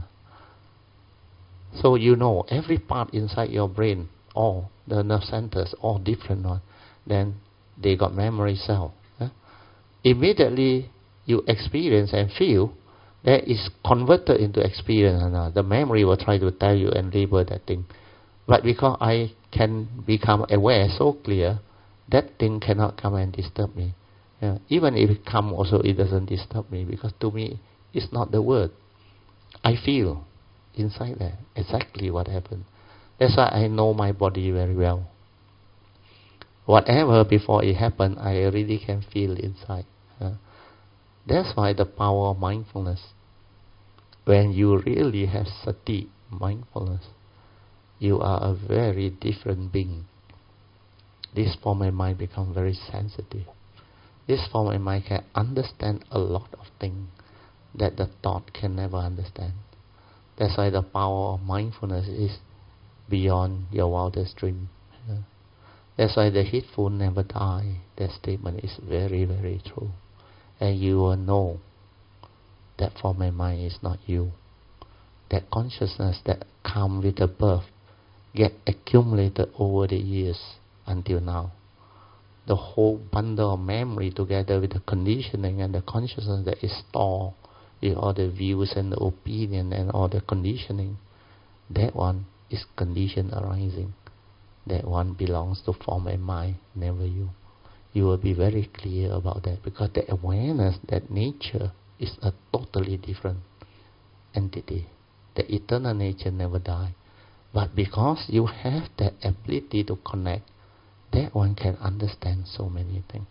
So you know every part inside your brain, all the nerve centers, all different one. Then they got memory cell. Immediately you experience and feel, that is converted into experience. The memory will try to tell you and label that thing. But because I can become aware so clear, that thing cannot come and disturb me. Even if it comes also, it doesn't disturb me, because to me, it's not the word. I feel inside there exactly what happened. That's why I know my body very well. Whatever before it happened, I really can feel inside. That's why the power of mindfulness. When you really have sati, mindfulness, you are a very different being. This form of mind becomes very sensitive. This form of mind can understand a lot of things that the thought can never understand. That's why the power of mindfulness is beyond your wildest dream. That's why the heedful never die. That statement is very, very true. And you will know that form of mind is not you. That consciousness that comes with the birth get accumulated over the years until now. the whole bundle of memory together with the conditioning and the consciousness that is stored with all the views and the opinion and all the conditioning, that one is condition arising. That one belongs to form and mind, never you. You will be very clear about that, because the awareness that nature is a totally different entity. The eternal nature never dies. But because you have that ability to connect, that one can understand so many things.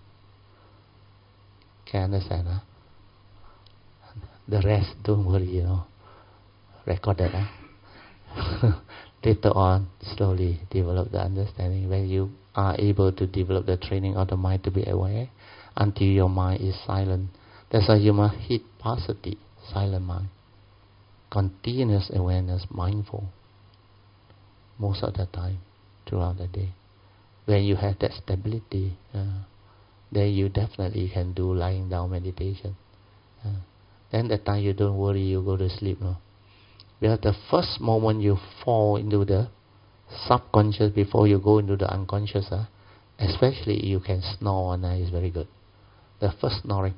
Can understand, huh? The rest, don't worry, record that, huh? Later on, slowly develop the understanding. When you are able to develop the training of the mind to be aware, until your mind is silent. That's why you must hit passaddhi, silent mind. Continuous awareness, mindful, most of the time, throughout the day. When you have that stability, then you definitely can do lying down meditation. Then the time you don't worry, you go to sleep. No? Because the first moment you fall into the subconscious before you go into the unconscious, especially you can snore, and it's very good. The first snoring,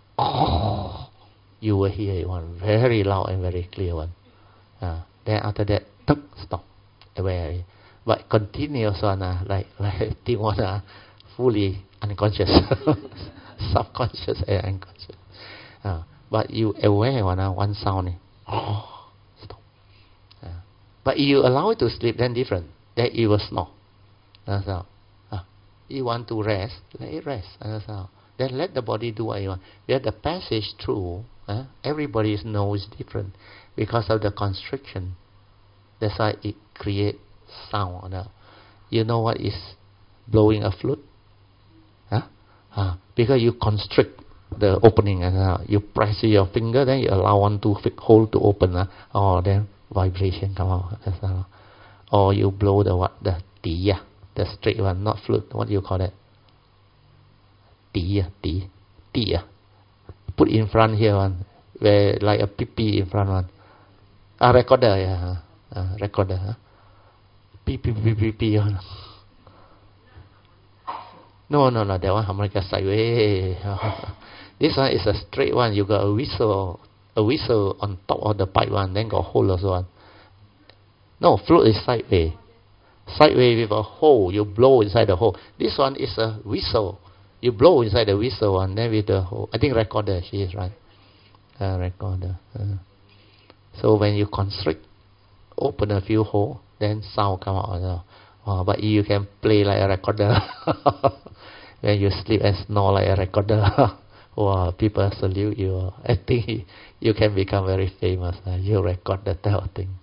you will hear one very loud and very clear one. Then after that, stop, aware. But continuous one, like think one, fully unconscious, subconscious and unconscious. But you aware one sound, stop. But you allow it to sleep, then different. Then it will snore. That's how. You want to rest, let it rest. That's how. Then let the body do what you want. Because the passage through, everybody's nose is different because of the constriction. That's why it creates sound. You know what is blowing a flute? Because you constrict the opening, and you press your finger, then you allow one to hole to open, then vibration come out. That's how. Or you blow the ti, the straight one, not flute. What do you call that? Ti. Put in front here one, where like a pee in front one. Recorder, yeah. Recorder, Pee. No, that one harmonica sideways. This one is a straight one. You got a whistle on top of the pipe one, then got hole also one. No, flute is sideways. Sideways with a hole, you blow inside the hole. This one is a whistle. You blow inside the whistle one, then with the hole. I think recorder, she is right. Recorder. So when you constrict, open a few holes, then sound come out. But you can play like a recorder. When you sleep and snore like a recorder, people salute you. I think you can become very famous. You record that type of thing.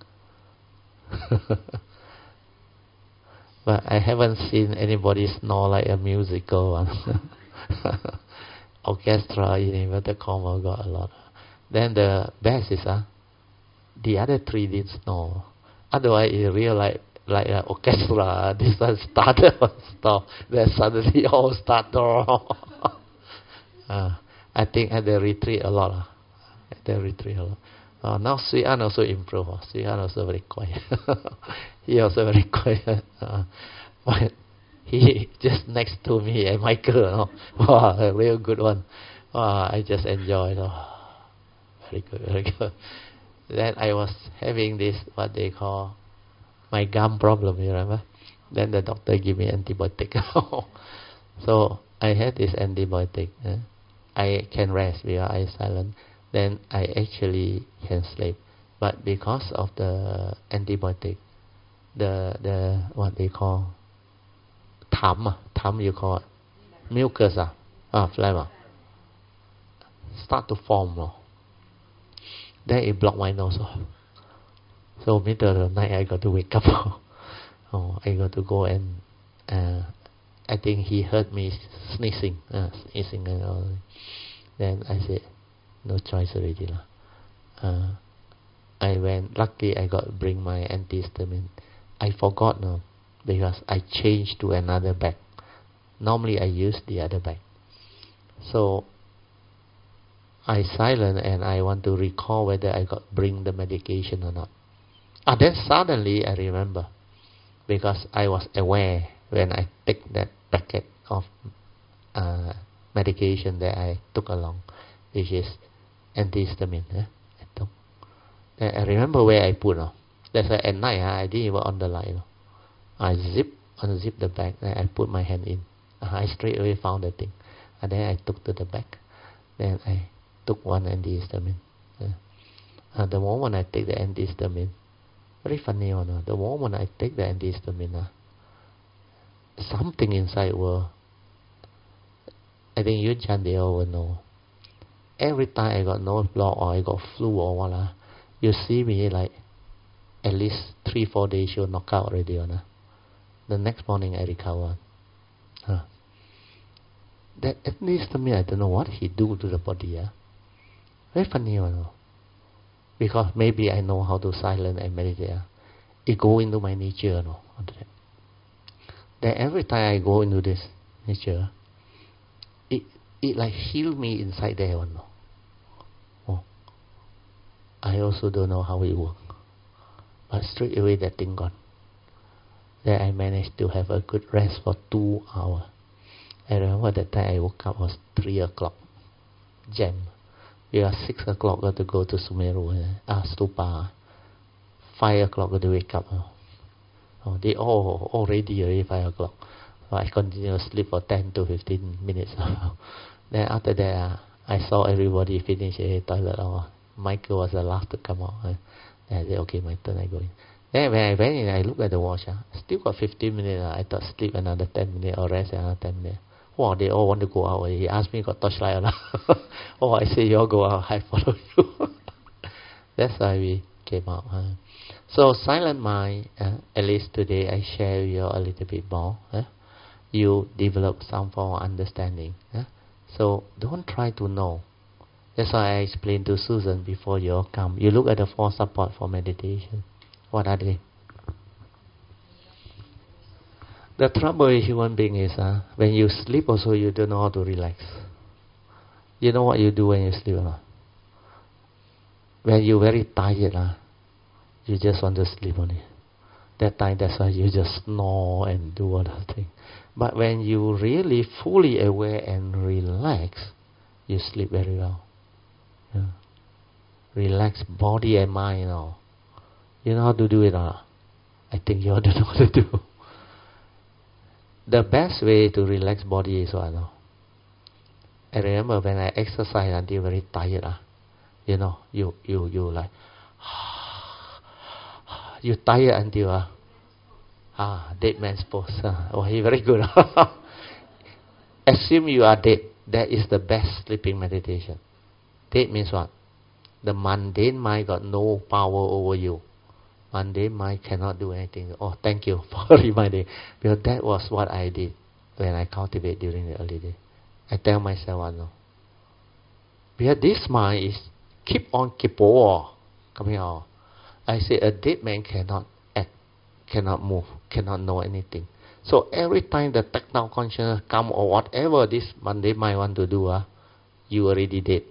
But I haven't seen anybody snore like a musical one. Orchestra in inverted comma got a lot. Then the best is the other three did snore. Otherwise it's real like an orchestra. This one started and stop. Then suddenly all start. I think at the retreat a lot. Now Sui An also improve. Sui An also very quiet. He also very quiet. But he just next to me and Michael. A real good one. I just enjoyed. Very good. Then I was having this, what they call, my gum problem, you remember? Then the doctor gave me antibiotic. So I had this antibiotic. I can rest because I silent. Then I actually can sleep. But because of the antibiotic, the what they call thumb you call it, mucus phlegm start to form. Then it blocked my nose. So middle of the night I got to wake up. I got to go and I think he heard me sneezing and all. Then I said, no choice already I went. Luckily I got bring my antihistamine. I forgot because I changed to another bag. Normally I use the other bag. So I silent and I want to recall whether I got bring the medication or not. Then suddenly I remember, because I was aware when I take that packet of medication that I took along, which is antihistamine. I took. Then I remember where I put. That's why at night I didn't even on the light. I unzip the bag, then I put my hand in. I straight away found the thing. And then I took to the back. Then I took one antihistamine. The moment I take the antihistamine, very funny one. The moment I take the antihistamine, something inside will, I think you, Chan, they all will know. Every time I got nose block or I got flu or what, you see me like at least 3-4 days you'll knock out already. The next morning I recover. That at least to me, I don't know what he do to the body. Very funny one. Because maybe I know how to silence and meditate. It go into my nature. Then every time I go into this nature, it like heal me inside there. I also don't know how it works. But straight away that thing gone. Then I managed to have a good rest for 2 hours. I remember that time I woke up was 3 o'clock. Jam. We are 6 o'clock got to go to Sumeru, Stupa. 5 o'clock got to wake up. They all already 5 o'clock. So I continue to sleep for 10 to 15 minutes. Then after that, I saw everybody finish the toilet. Michael was the last to come out. Then I said, okay, my turn, I go in. Then when I went in, I looked at the watch. Still got 15 minutes. I thought sleep another 10 minutes or rest another 10 minutes. Wow, they all want to go out. He asked me, got torchlight or not? I say, you all go out, I follow you. That's why we came out. So silent mind, at least today I share with you a little bit more. You develop some form of understanding. So don't try to know. That's why I explained to Susan before you all come. You look at the 4 support for meditation. What are they? The trouble with human being is when you sleep also you don't know how to relax. You know what you do when you sleep or not? When you're very tired, you just want to sleep only. That time, that's why you just snore and do other things. But when you really fully aware and relax, you sleep very well. Relax body and mind. You know how to do it or not? I think you ought to know how to do. The best way to relax body is what? I remember when I exercise until very tired. You like you tired until dead man's pose. He's very good. Assume you are dead. That is the best sleeping meditation. Dead means what? The mundane mind got no power over you. Mundane mind cannot do anything. Thank you for reminding. Because that was what I did when I cultivate during the early day. I tell myself, because this mind is keep on coming out. I say a dead man cannot act, cannot move, cannot know anything. So every time the tactile consciousness come or whatever this mundane mind want to do, you already dead.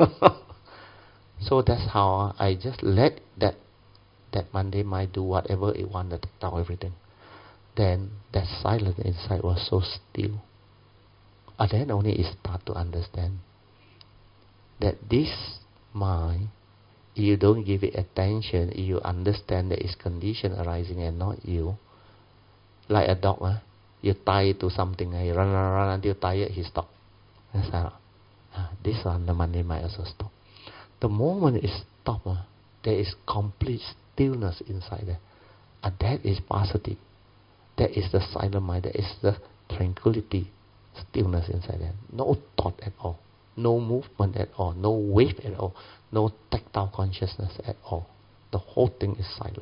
So that's how I just let that mundane mind do whatever it want, the tactile everything. Then that silence inside was so still. And then only it start to understand that this mind, if you don't give it attention, if you understand that it's condition arising and not you, like a dog, you tie it to something, you run until tired, he stop. That's how. This one, the mundane mind also stop. The moment it stop, there is complete stillness inside there. And that is positive. That is the silent mind. That is the tranquility, stillness inside there. No thought at all. No movement at all. No wave at all. No tactile consciousness at all. The whole thing is silent.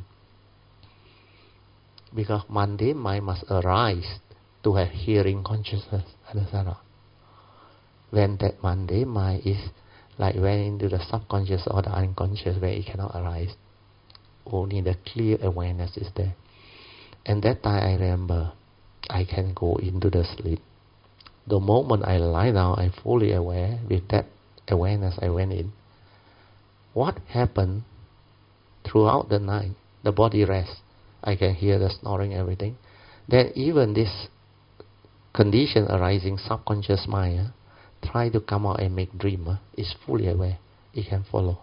Because mundane mind must arise to have hearing consciousness. Understand? When that mundane mind is like went into the subconscious or the unconscious where it cannot arise, only the clear awareness is there. And that time I remember I can go into the sleep. The moment I lie down, I'm fully aware. With that awareness I went in. What happened throughout the night? The body rests. I can hear the snoring, everything. Then even this condition arising, subconscious mind, try to come out and make dream, is fully aware. It can follow.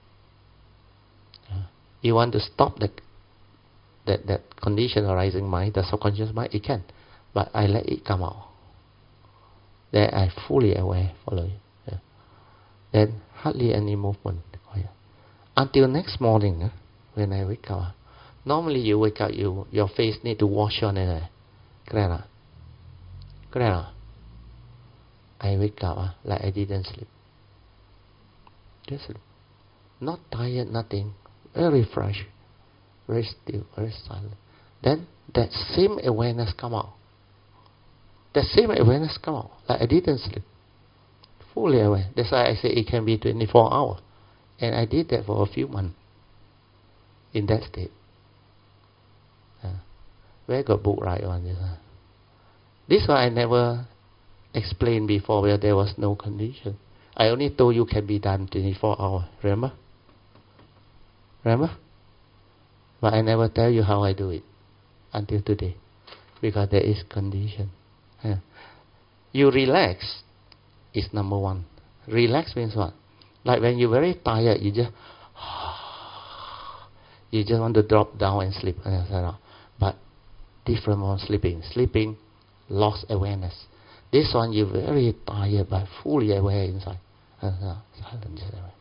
You want to stop that condition arising mind, the subconscious mind, it can. But I let it come out. Then I fully aware, follow it. Yeah. Then hardly any movement. Until next morning, when I wake up. Normally you wake up, your face need to wash on it. Correct? I wake up like I didn't sleep. Just sleep. Not tired, nothing. Very fresh. Very still, very silent. Then that same awareness come out. That same awareness come out. Like I didn't sleep. Fully aware. That's why I say it can be 24 hours. And I did that for a few months. In that state. Where got book right on this? This one I never explained before where there was no condition. I only told you can be done 24 hours. Remember? But I never tell you how I do it until today. Because there is condition. You relax is number one. Relax means what? Like when you're very tired, you just want to drop down and sleep. But different from sleeping. Sleeping, lost awareness. This one, you're very tired but fully aware inside. Silent, just aware.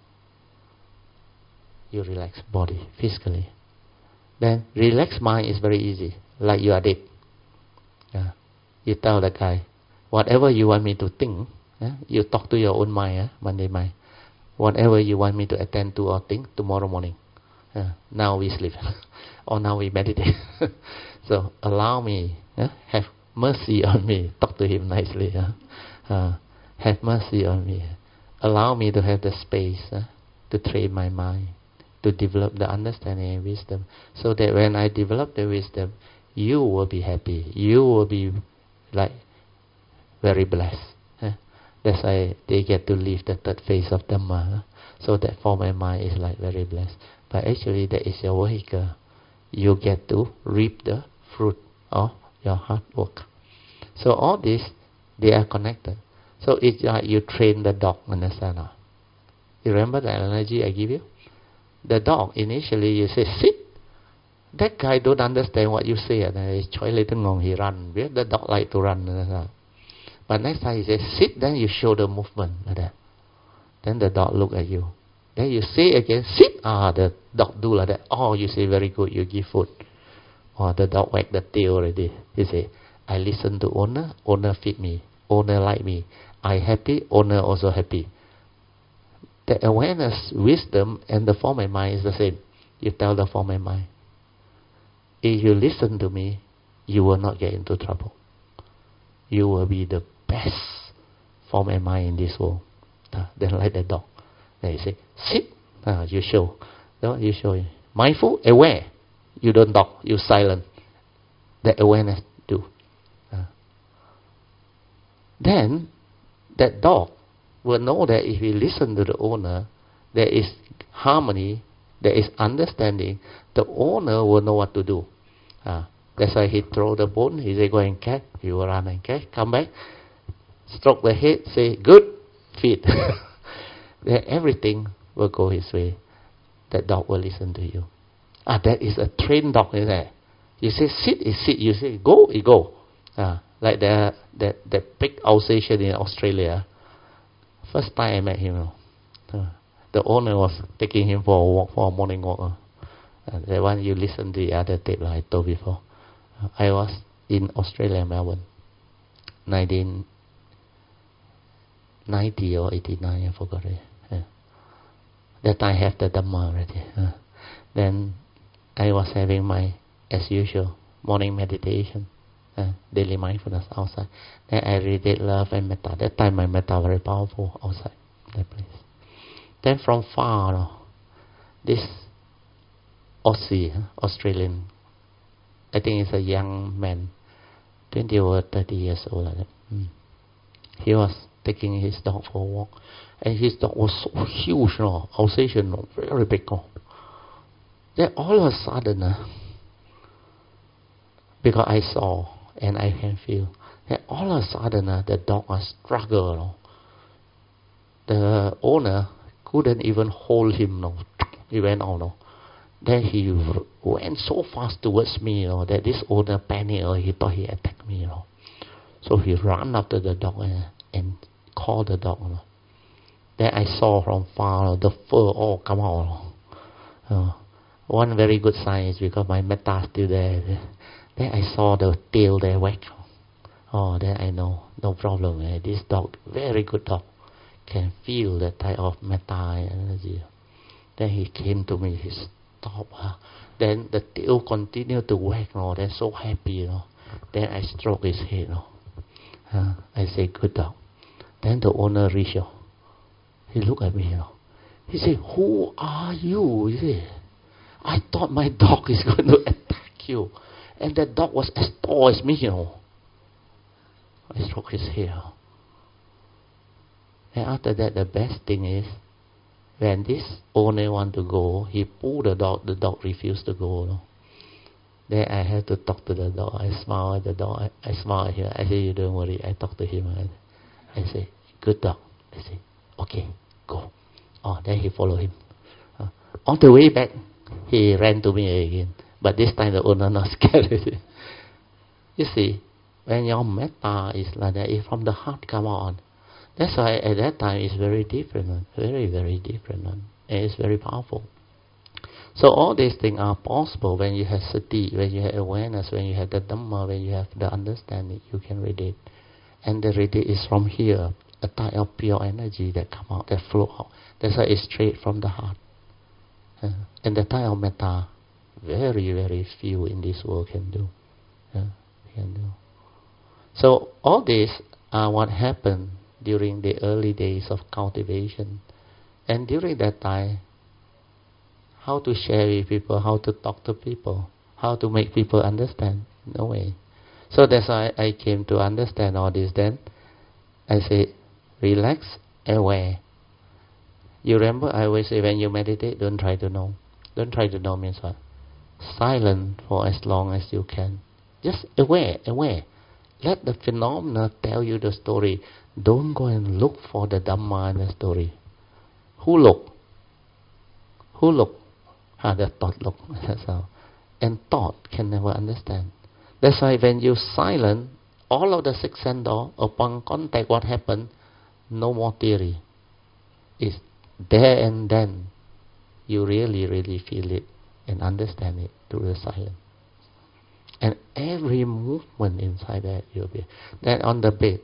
You relax body, physically. Then relax mind is very easy. Like you are dead. You tell the guy, whatever you want me to think, you talk to your own mind, Monday mind. Whatever you want me to attend to or think, tomorrow morning. Now we sleep. Or now we meditate. So allow me, have mercy on me. Talk to him nicely. Have mercy on me. Allow me to have the space to train my mind, to develop the understanding and wisdom. So that when I develop the wisdom, you will be happy. You will be like very blessed. That's why they get to live the third phase of Dhamma. So that form and mind is like very blessed. But actually that is your vehicle. You get to reap the fruit of your hard work. So all this, they are connected. So it's like you train the dog, understand? You remember the analogy I give you? The dog, initially you say, sit. That guy don't understand what you say. He run. The dog like to run. But next time he says, sit, then you show the movement like that. Then the dog look at you. Then you say again, sit. The dog do like that. Oh, you say, very good, you give food. Or the dog wag the tail already. You say, I listen to owner, owner feed me. Owner like me. I happy, owner also happy. The awareness, wisdom, and the form and mind is the same. You tell the form and mind, if you listen to me, you will not get into trouble. You will be the best form and mind in this world. Then like the dog. Then you say, sit. You show. You show. Mindful, aware. You don't talk. You silent. That awareness do. Then that dog will know that if he listen to the owner, there is harmony, there is understanding. The owner will know what to do. That's why he throw the bone. He say, go and catch. He will run and catch. Come back. Stroke the head. Say, good. Feed. Then everything will go his way. That dog will listen to you. That is a trained dog, isn't it? You say, sit, it sit. You say, go, it go. Like that big Alsatian in Australia. First time I met him, the owner was taking him for a walk, for a morning walk. The one you listened to the other tape I told before. I was in Australia, Melbourne, 1990 or 89, I forgot it. That time I have the Dhamma already. Then I was having my, as usual, morning meditation, daily mindfulness outside. Then I read love and metta. That time my metta very powerful outside that place. Then from far, this Aussie, Australian, I think it's a young man, 20 or 30 years old like that. He was taking his dog for a walk, and his dog was so huge, Alsatian, very big. Then all of a sudden, because I saw and I can feel, then all of a sudden the dog was struggle the owner couldn't even hold him, no. He went out, no. Then he went so fast towards me, that this owner panicked, he thought he attacked me, So he ran after the dog and called the dog, Then I saw from far the fur all come out. One very good sign is because my metta is still there. Then I saw the tail there whack. Then I know, no problem. This dog, very good dog, can feel that type of metta energy. Then he came to me, he stopped. Then the tail continued to wag. Then so happy. Then I stroked his head. I say, good dog. Then the owner reached. He looked at me. He said, who are you? He said, I thought my dog is going to attack you. And that dog was as tall as me. I stroked his hair. And after that, the best thing is, when this owner want to go, he pulled the dog refused to go. Then I had to talk to the dog. I smile at the dog. I smile at him. I say, you don't worry. I talk to him. I say, good dog. I say, okay, go. Then he followed him. On the way back, he ran to me again. But this time the owner not scared. You see, when your metta is like that, it's from the heart come on. That's why at that time it's very different. Very, very different. And it's very powerful. So all these things are possible when you have sati, when you have awareness, when you have the Dhamma, when you have the understanding, you can read it. And the read it is from here, a type of pure energy that come out, that flow out. That's why it's straight from the heart. And the type of metta, very, very few in this world can do. Can do. So all this are what happened during the early days of cultivation. And during that time, how to share with people, how to talk to people, how to make people understand. No way. So that's why I came to understand all this. Then I say, relax, aware. You remember I always say, when you meditate, don't try to know. Don't try to know means what? Silent for as long as you can. Just aware. Let the phenomena tell you the story. Don't go and look for the Dhamma in the story. Who look? The thought look. That's how. And thought can never understand. That's why when you silent, all of the six sense door, upon contact, what happened? No more theory. It's there and then. You really, really feel it and understand it through the silence. And every movement inside that, you'll be. Then on the bed,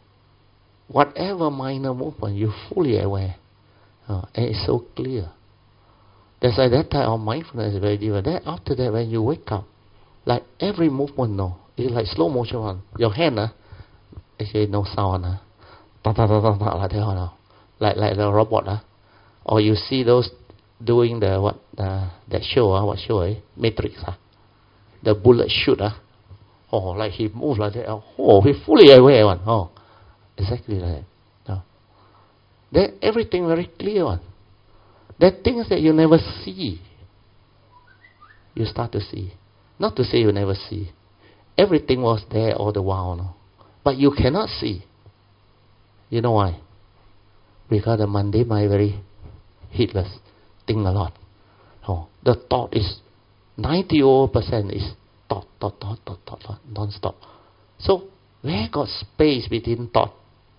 whatever minor movement, you're fully aware. And it's so clear. That's why that type of mindfulness is very different. Then after that, when you wake up, like every movement, it's like slow motion one. Your hand, actually no sound, like that, like the robot, or you see those doing the that show, what show, Matrix, the bullet shoot, like he moves like that, he fully aware one, exactly like that. Then everything very clear one. There are things that you never see, you start to see. Not to say you never see. Everything was there all the while, but you cannot see. You know why? Because the mundane mind very heedless, think a lot. The thought is 90% is thought, non-stop. So where got space between thought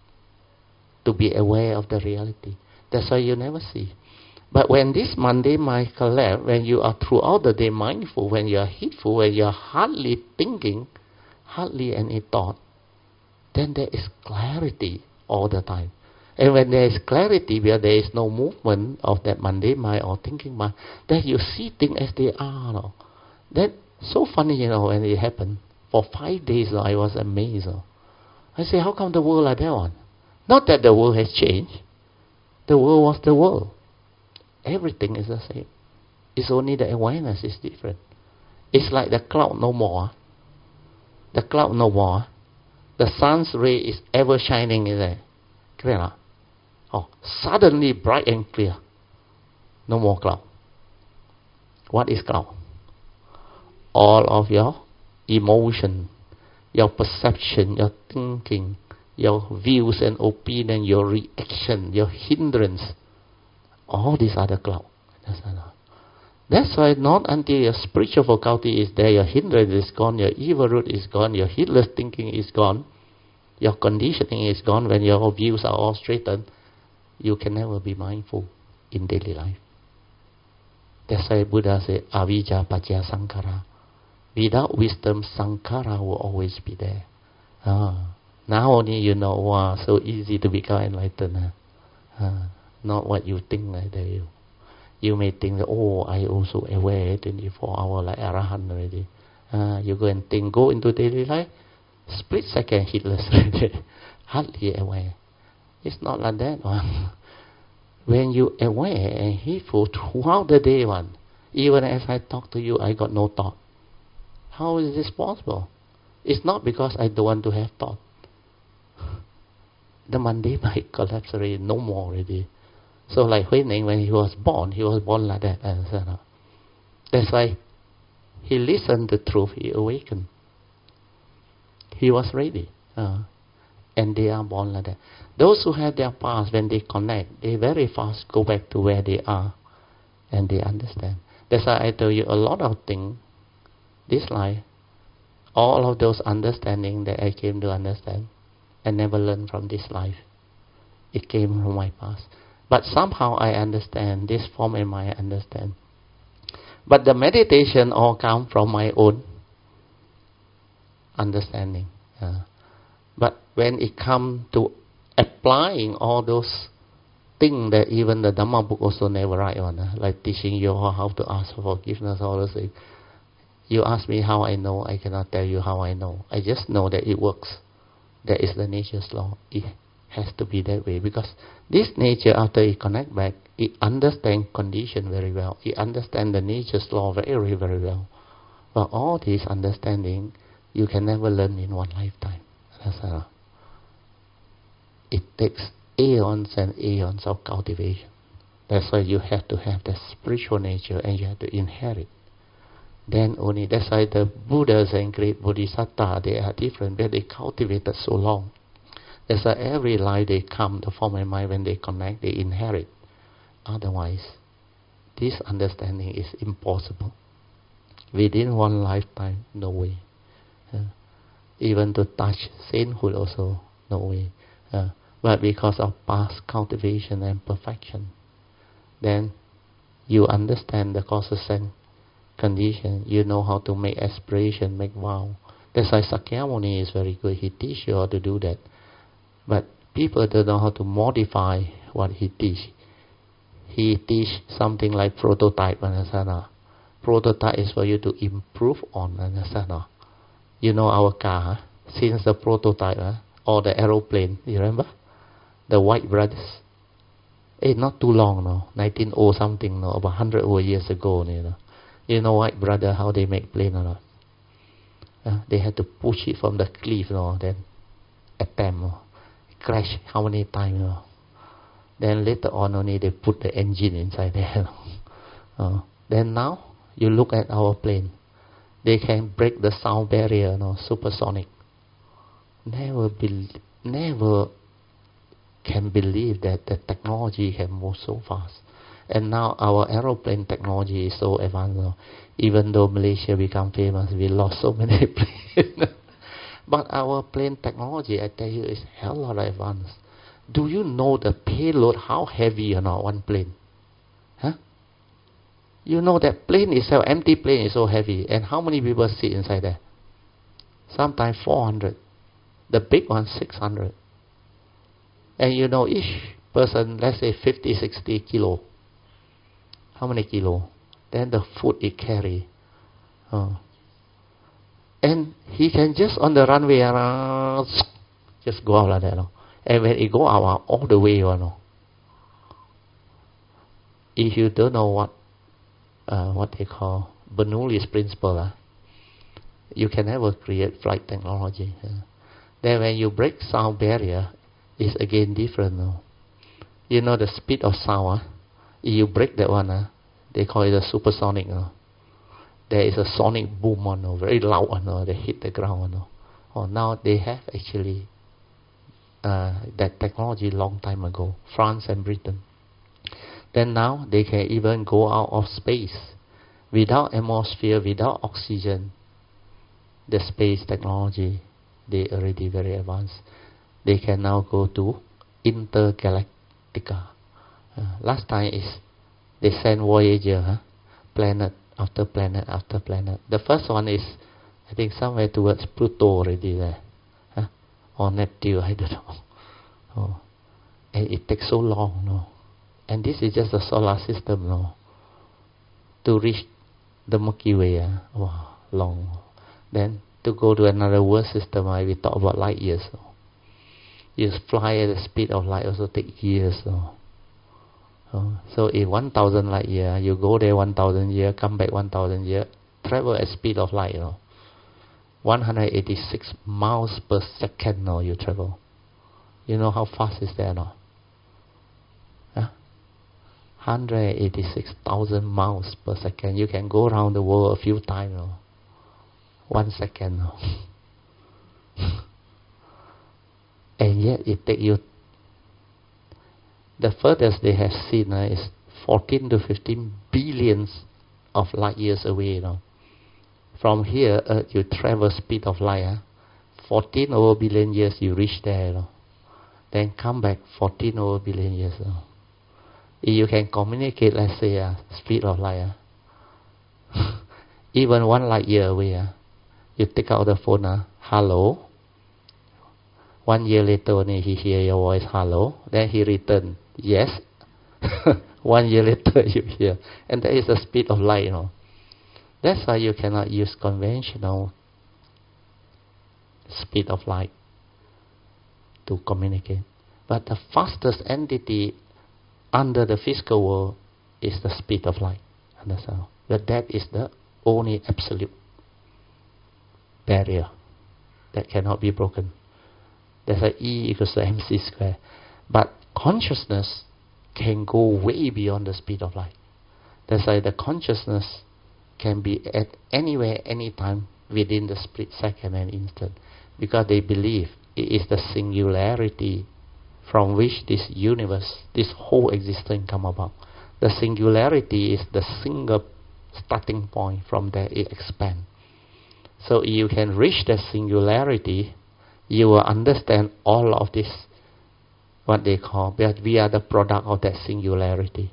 to be aware of the reality? That's why you never see. But when this mundane mind collapses, when you are throughout the day mindful, when you are heedful, when you are hardly thinking, hardly any thought, then there is clarity all the time. And when there is clarity, where there is no movement of that mundane mind or thinking mind, then you see things as they are. That's so funny, when it happened. For 5 days, I was amazed. I say, how come the world like that one? Not that the world has changed. The world was the world. Everything is the same. It's only the awareness is different. It's like the cloud no more. The cloud no more. The sun's ray is ever shining in there. Clear? Suddenly bright and clear. No more cloud. What is cloud? All of your emotion, your perception, your thinking, your views and opinion, your reaction, your hindrance, all these are the cloud. That's why not until your spiritual faculty is there, your hindrance is gone, your evil root is gone, your heedless thinking is gone, your conditioning is gone, when your views are all straightened, you can never be mindful in daily life. That's why Buddha said, avijja paccaya sankhara. Without wisdom, sankhara will always be there. Now only you know, wow, so easy to become enlightened. Not what you think like that. You may think that, oh, I also aware 24 hours like Arahant already. You go and think, go into daily life, split second heedless already. Hardly aware. It's not like that one. When you aware and heedful throughout the day one, even as I talk to you, I got no thought. How is this possible? It's not because I don't want to have thought. The Monday might collapse already, no more already. So like Huineng, when he was born like that. That's why he listened to truth, he awakened. He was ready. And they are born like that. Those who have their past, when they connect, they very fast go back to where they are. And they understand. That's why I tell you a lot of things, this life, all of those understanding that I came to understand, I never learned from this life. It came from my past. But somehow I understand, this form in my understand. But the meditation all come from my own understanding. But when it comes to applying all those things that even the Dhamma book also never write on, like teaching you how to ask for forgiveness, all those things. You ask me how I know, I cannot tell you how I know. I just know that it works. That is the nature's law. It has to be that way, because this nature, after it connect back, it understands condition very well. It understands the nature's law very, very well. But all this understanding, you can never learn in one lifetime. It takes aeons and aeons of cultivation. That's why you have to have the spiritual nature and you have to inherit. Then only, that's why the Buddhas and great Bodhisattva, they are different, but they cultivated so long. That's why every life they come, the form and mind, when they connect, they inherit. Otherwise, this understanding is impossible. Within one lifetime, no way. Even to touch sainthood also, no way. But because of past cultivation and perfection, then you understand the causes and condition. You know how to make aspiration, make vow. That's why Sakyamuni is very good. He teaches you how to do that. But people don't know how to modify what he teach. He teach something like prototype, understand? Prototype is for you to improve on, understand? You know our car, since the prototype, or the aeroplane, you remember? The White brothers. Not too long, no. 1900 something, no, about 100 over years ago, you know. You know White brother, how they make plane or not? They had to push it from the cliff, no, then attempt, no. Crash how many times, no. Then later on only they put the engine inside there. No. Then now, you look at our plane. They can break the sound barrier, no, supersonic. Never can believe that the technology can move so fast. And now our aeroplane technology is so advanced. No? Even though Malaysia become famous, we lost so many planes. But our plane technology, I tell you, is hell lot advanced. Do you know the payload, how heavy or not, one plane? You know that plane itself, empty plane is so heavy. And how many people sit inside there? Sometimes 400. The big one, 600. And you know, each person, let's say 50, 60 kilo. How many kilo? Then the food it carry. And he can just on the runway just go out like that. No? And when it go out all the way, you know. If you don't know what they call Bernoulli's principle, you can never create flight technology. Then when you break sound barrier, it's again different. No? You know the speed of sound. If you break that one, they call it a supersonic. No? There is a sonic boom very loud. They hit the ground. Now they have actually that technology long time ago, France and Britain. Then now they can even go out of space without atmosphere, without oxygen. The space technology, they already very advanced. They can now go to intergalactica. Last time is they sent Voyager, planet after planet after planet. The first one is, I think, somewhere towards Pluto already there, or Neptune, I don't know. Oh. And it takes so long, no. And this is just the solar system, no. To reach the Milky Way, wow, long. Then to go to another world system, we talk about light years. No? You fly at the speed of light, also take years. No? So in 1,000 light year, you go there 1,000 year, come back 1,000 year, travel at speed of light. 186 miles per second. No, you travel. You know how fast is that? No? 186,000 miles per second. You can go around the world a few times. No? 1 second. No? And yet it takes you. The furthest they have seen is 14 to 15 billions of light years away. From here, you travel speed of light. 14 over billion years, you reach there. Then come back 14 over billion years. If you can communicate, let's say, speed of light, even 1 light year away, you take out the phone, hello. 1 year later, when he hear your voice, hello. Then he return, yes. 1 year later, you hear. And that is the speed of light. That's why you cannot use conventional speed of light to communicate. But the fastest entity under the physical world is the speed of light. Understand? But that is the only absolute barrier that cannot be broken. That's why E equals to mc squared. But consciousness can go way beyond the speed of light. That's why the consciousness can be at anywhere, anytime, within the split second and instant. Because they believe it is the singularity from which this universe, this whole existence come about. The singularity is the single starting point. From there it expands. So if you can reach that singularity, you will understand all of this, what they call, because we are the product of that singularity.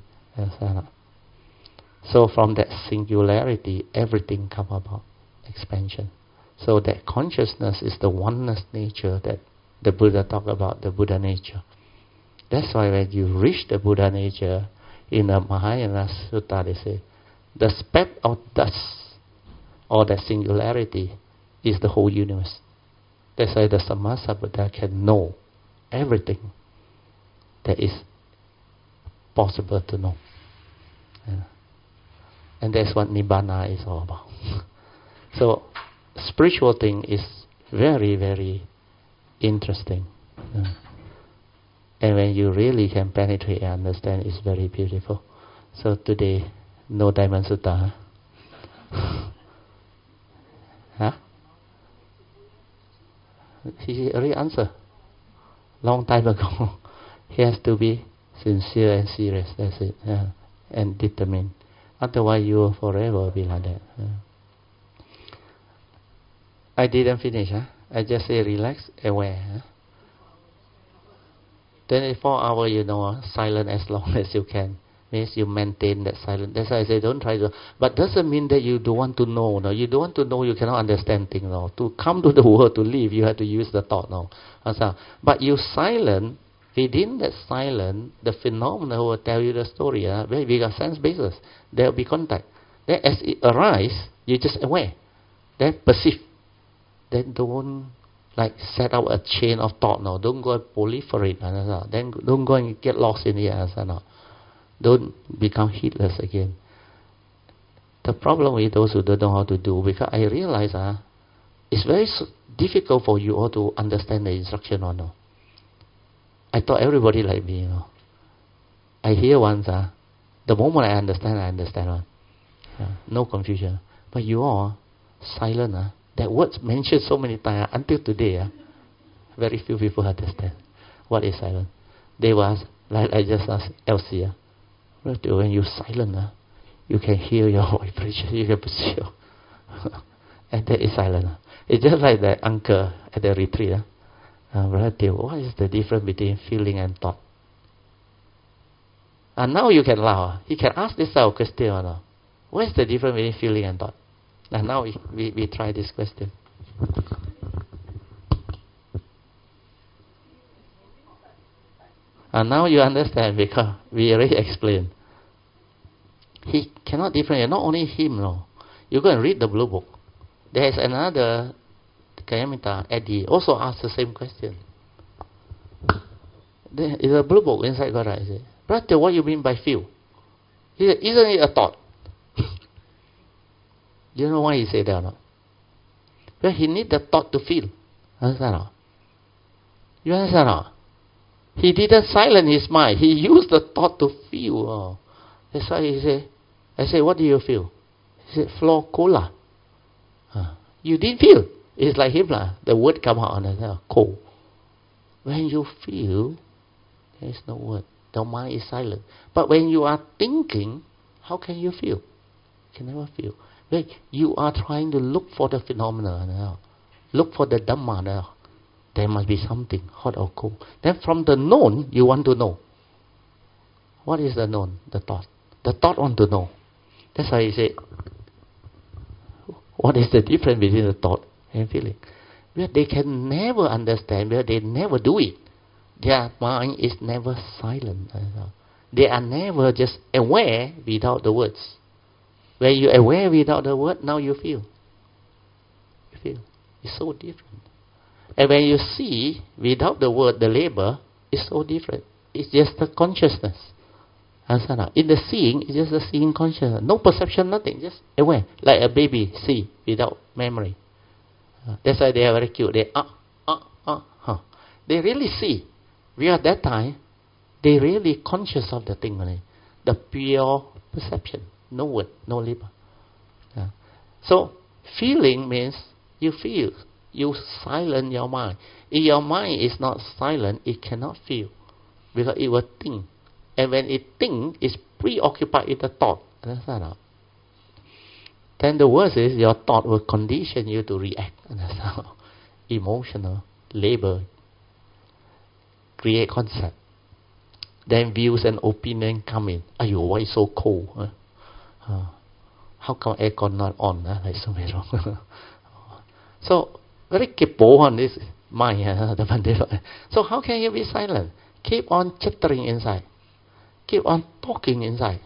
So from that singularity, everything come about, expansion. So that consciousness is the oneness nature that the Buddha talked about, the Buddha nature. That's why when you reach the Buddha nature, in the Mahayana Sutta they say, the speck of dust, or the singularity, is the whole universe. That's why the Sammasambuddha can know everything that is possible to know. And that's what Nibbana is all about. So, spiritual thing is very, very interesting. And when you really can penetrate and understand, it's very beautiful. So today, no Diamond Sutta. Huh? He already answered. Long time ago. He has to be sincere and serious. That's it. And determined. Otherwise, you will forever be like that. I didn't finish. I just say relax, aware. 24 hours, silent as long as you can. Means you maintain that silence. That's why I say don't try to. But doesn't mean that you don't want to know. No, you don't want to know. You cannot understand things. No, to come to the world to live, you have to use the thought. No, but you silent. Within that silence, the phenomena will tell you the story. Where we got sense basis, there will be contact. Then as it arises, you just aware. Then perceive. Then don't set up a chain of thought. No, don't go and proliferate. Then don't go and get lost in it. No. Don't become heedless again. The problem with those who don't know how to do, because I realize it's very difficult for you all to understand the instruction or no. I thought everybody like me, I hear once, the moment I understand. No confusion. But you all, silent, that word's mentioned so many times, until today, very few people understand. What is silent? They was like I just asked Elsie. When you silent, you can hear your vibration. You can feel, and that is silent. It's just like that uncle at the retreat. Brother, what is the difference between feeling and thought? And now you can laugh. He can ask this type of question or not. What is the difference between feeling and thought? And now we try this question. And now you understand because we already explained. He cannot differentiate. Not only him, no. You go and read the blue book. There is another Kayamita, Eddie, also asked the same question. There is a blue book inside God. I said, brother, what you mean by feel? He said, isn't it a thought? Do you know why he said that or not? Well, he need the thought to feel. Understand or not? You understand or not? He didn't silence his mind. He used the thought to feel. Oh. That's why he said, I said, what do you feel? He said, floor cola. You didn't feel. It's like him. The word come out on the cold. When you feel, there is no word. The mind is silent. But when you are thinking, how can you feel? You can never feel. When you are trying to look for the phenomena, look for the Dhamma, there must be something, hot or cold. Then from the known, you want to know. What is the known? The thought. The thought want to know. That's why he said, what is the difference between the thought and feeling? Well, they can never understand, well, they never do it. Their mind is never silent. They are never just aware without the words. When you aware without the word, now you feel. You feel. It's so different. And when you see without the word, the label, it's so different. It's just the consciousness. In the seeing, it's just the seeing consciousness. No perception, nothing, just aware. Like a baby see without memory. That's why they are very cute. They They really see. We at that time, they really conscious of the thing only. The pure perception. No word, no label. So, feeling means you feel. You silence your mind. If your mind is not silent, it cannot feel. Because it will think. And when it thinks, it's preoccupied with the thought. Understand or not? Then the worst is your thought will condition you to react. Understand? Emotional, label, create concept. Then views and opinion come in. Ayo, why so cold? How come aircon not on? Like so very wrong. So, very kepo on this mind. So how can you be silent? Keep on chattering inside. Keep on talking inside.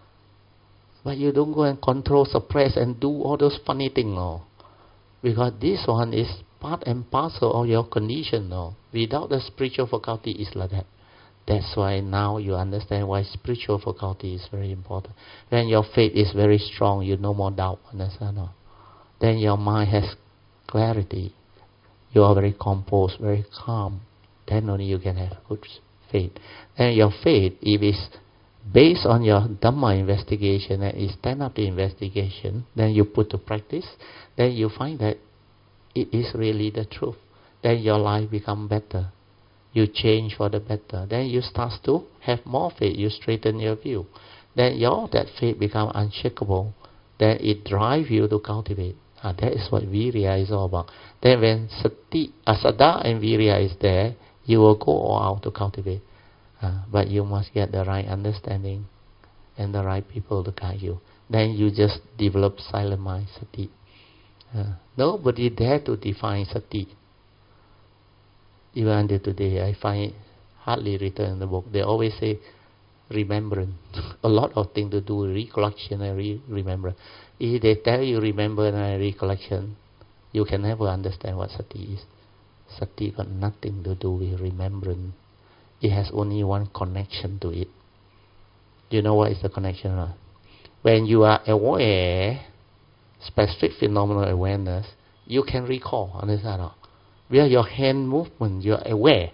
But you don't go and control, suppress, and do all those funny things. No. Because this one is part and parcel of your condition. No. Without the spiritual faculty, it's like that. That's why now you understand why spiritual faculty is very important. When your faith is very strong, you no more doubt. Understand? No? Then your mind has clarity. You are very composed, very calm. Then only you can have good faith. And your faith, if it's based on your Dhamma investigation and is stand up the investigation, then you put to practice, then you find that it is really the truth. Then your life become better. You change for the better. Then you start to have more faith. You straighten your view. Then that faith become unshakable. Then it drives you to cultivate. That is what Virya is all about. Then when Saddha and Virya is there, you will go all out to cultivate. But you must get the right understanding and the right people to guide you. Then you just develop silent mind, sati. Nobody dare to define sati. Even until today, I find it hardly written in the book. They always say remembrance. A lot of things to do with recollection and remembrance. If they tell you remember and recollection, you can never understand what sati is. Sati got nothing to do with remembrance. It has only one connection to it. Do you know what is the connection? Right? When you are aware, specific phenomenal awareness, you can recall. Understand? Right? Where your hand movement, you are aware.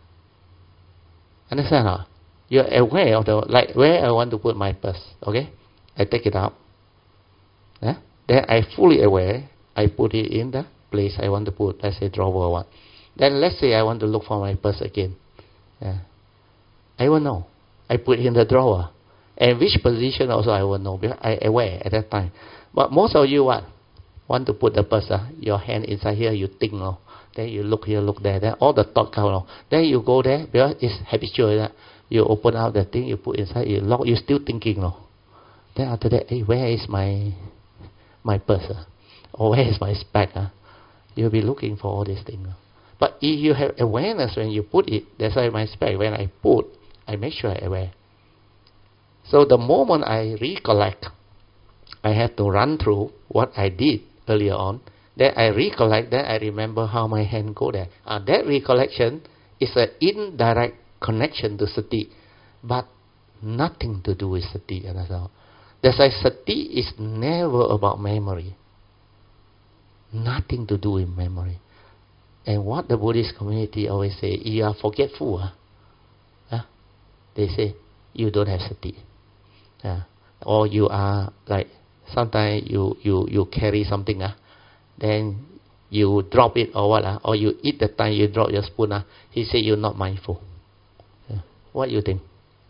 Understand? Right? You are aware of like where I want to put my purse. Okay? I take it out. Then I fully aware. I put it in the place I want to put. Let's say drawer or what. Then let's say I want to look for my purse again. Yeah. I will know. I put in the drawer. And which position also I will know because I aware at that time. But most of you want to put the purse, your hand inside here, you think, then you look here, look there, then all the thought come. Then you go there because it's habitual. You open out the thing, you put inside, you lock, you still thinking. Then after that, hey, where is my purse? Or where is my spec? You'll be looking for all these things. But if you have awareness when you put it, that's why my spec, when I put, I make sure I'm aware. So the moment I recollect, I have to run through what I did earlier on. Then I recollect, then I remember how my hand go there. That recollection is an indirect connection to sati, but nothing to do with sati. That's why sati is never about memory. Nothing to do with memory. And what the Buddhist community always say, you are forgetful. They say, you don't have sati. Or you are like, sometimes you carry something, then you drop it or what, or you eat the time you drop your spoon. He say you're not mindful. What you think?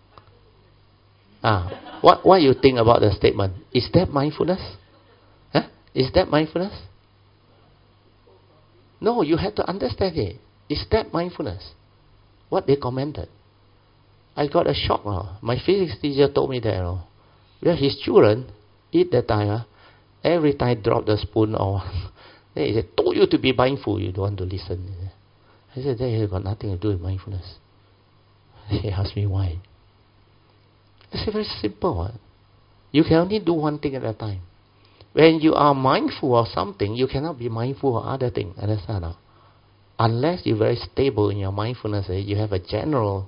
What you think about the statement? Is that mindfulness? Is that mindfulness? No, you have to understand it. Is that mindfulness? What they commented. I got a shock. My physics teacher told me that. Well, his children eat that time. Every time drop the spoon or then he said, told you to be mindful. You don't want to listen. I said, that has got nothing to do with mindfulness. He asked me why. I said, very simple. You can only do one thing at a time. When you are mindful of something, you cannot be mindful of other things. Understand? Unless you're very stable in your mindfulness, you have a general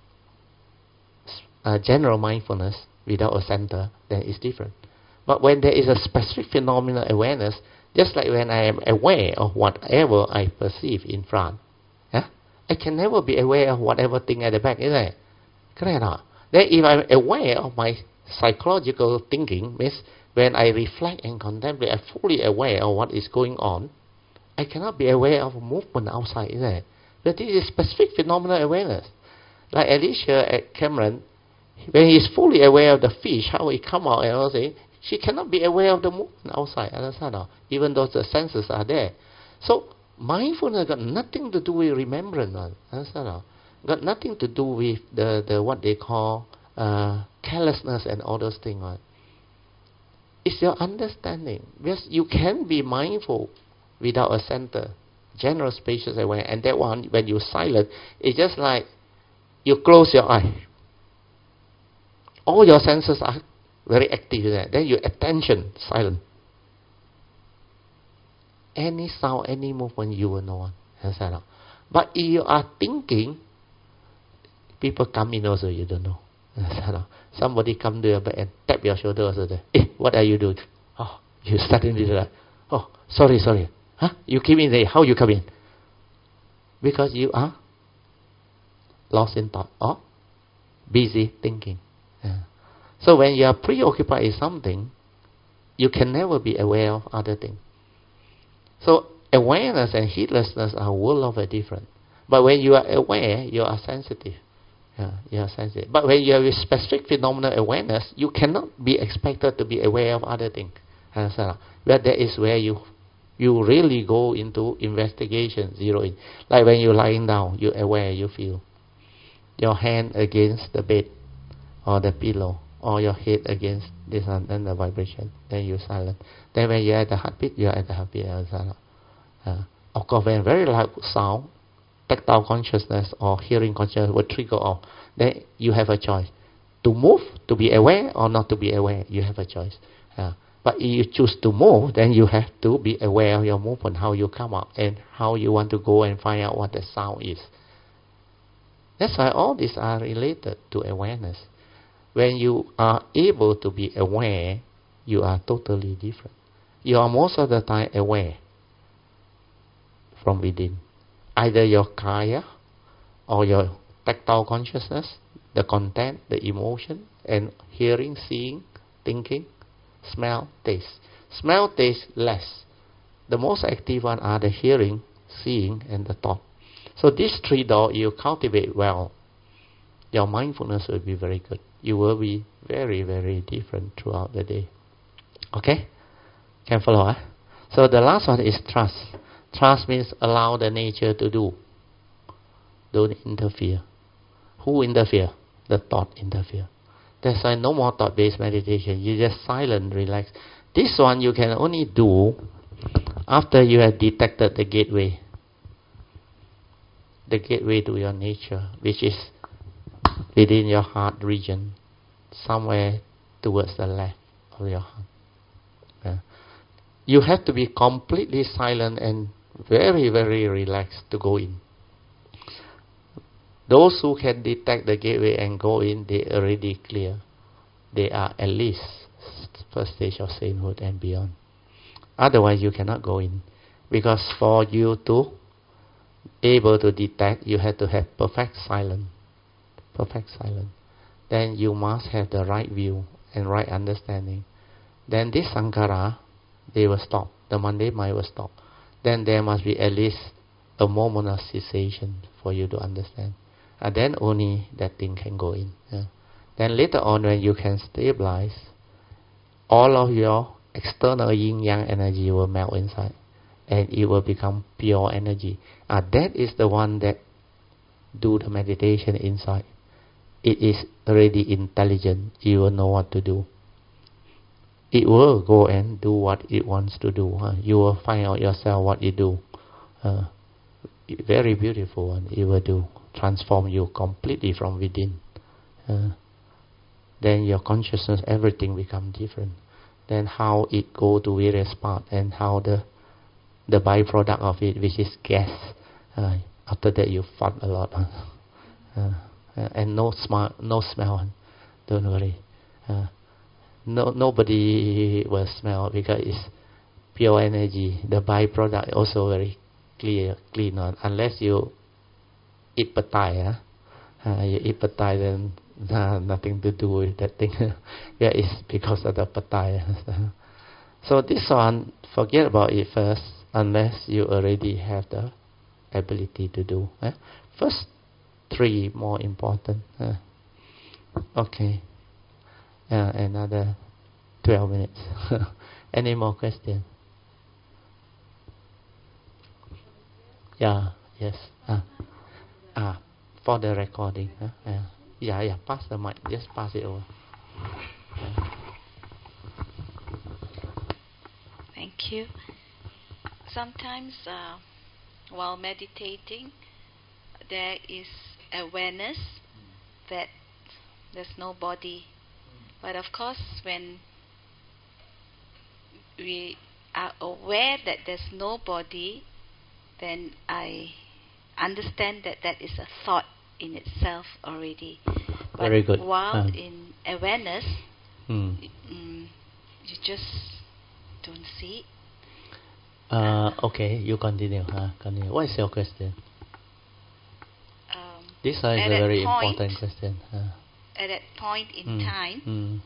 mindfulness without a center, then it's different. But when there is a specific phenomenal awareness, just like when I am aware of whatever I perceive in front, I can never be aware of whatever thing at the back, isn't it? Correct or not? Then if I'm aware of my psychological thinking, means when I reflect and contemplate, I'm fully aware of what is going on, I cannot be aware of movement outside, isn't it? But this is specific phenomenal awareness. Like Alicia at Cameron, when he's fully aware of the fish, how it come out and all that, she cannot be aware of the movement outside, understand? Even though the senses are there. So mindfulness got nothing to do with remembrance, understand? Got nothing to do with the what they call carelessness and all those things. It's your understanding. Because you can be mindful without a center, general spacious awareness, and that one, when you're silent, it's just like you close your eye. All your senses are very active there. Then your attention silent. Any sound, any movement, you will know. But if you are thinking, people come in also, you don't know. Somebody come to your back and tap your shoulder also. Hey, what are you doing? Oh, you suddenly like, oh, sorry. You came in there. How you come in? Because you are lost in thought or busy thinking. So when you are preoccupied with something, you can never be aware of other things. So awareness and heedlessness are a world of a different. But when you are aware, you are sensitive. You are sensitive. But when you have a specific phenomenal awareness, you cannot be expected to be aware of other things. But that is where you really go into investigation, zero in. Like when you're lying down, you're aware, you feel your hand against the bed or the pillow, or your head against this one, then the vibration, then you're silent. Then when you're at the heartbeat, you're at the heartbeat. Of course, when very loud sound, tactile consciousness or hearing consciousness will trigger off. Then you have a choice. To move, to be aware, or not to be aware, you have a choice. But if you choose to move, then you have to be aware of your movement, how you come up, and how you want to go and find out what the sound is. That's why all these are related to awareness. When you are able to be aware, you are totally different. You are most of the time aware from within. Either your kaya or your tactile consciousness, the content, the emotion, and hearing, seeing, thinking, smell, taste. Smell, taste, less. The most active one are the hearing, seeing, and the thought. So these three doors you cultivate well, your mindfulness will be very good. You will be very, very different throughout the day. Okay? Can follow, huh? So the last one is trust. Trust means allow the nature to do. Don't interfere. Who interfere? The thought interfere. That's why no more thought-based meditation. You just silent, relax. This one you can only do after you have detected the gateway. The gateway to your nature, which is within your heart region, somewhere towards the left of your heart. You have to be completely silent and very, very relaxed to go in. Those who can detect the gateway and go in, they already clear. They are at least first stage of sainthood and beyond. Otherwise, you cannot go in. Because for you to able to detect, you have to have perfect silence. Perfect silence. Then you must have the right view and right understanding. Then this sankhara, they will stop. The mundane mind will stop. Then there must be at least a moment of cessation for you to understand. And then only that thing can go in. Then later on, when you can stabilize, all of your external yin-yang energy will melt inside. And it will become pure energy. That is the one that do the meditation inside. It is already intelligent. You will know what to do. It will go and do what it wants to do. You will find out yourself what it do. Very beautiful one. It will do. Transform you completely from within. Then your consciousness, everything become different. Then how it go to various parts and how the byproduct of it, which is gas. After that you fart a lot. And no smell. Don't worry. Nobody will smell because it's pure energy. The byproduct also very clean on. Unless you eat patai. You eat patai, then nothing to do with that thing. Yeah, it's because of the patai. So this one, forget about it first, unless you already have the ability to do. First three more important. Okay. Another 12 minutes. Any more questions? Yeah, yes. For the recording. Yeah, pass the mic. Just pass it over. Thank you. Sometimes while meditating, there is awareness that there's no body. But of course, when we are aware that there's no body, then I understand that that is a thought in itself already. But very good. While in awareness, you just don't see it. Okay, you continue. Continue. What is your question? This is a very important question. At that point in time,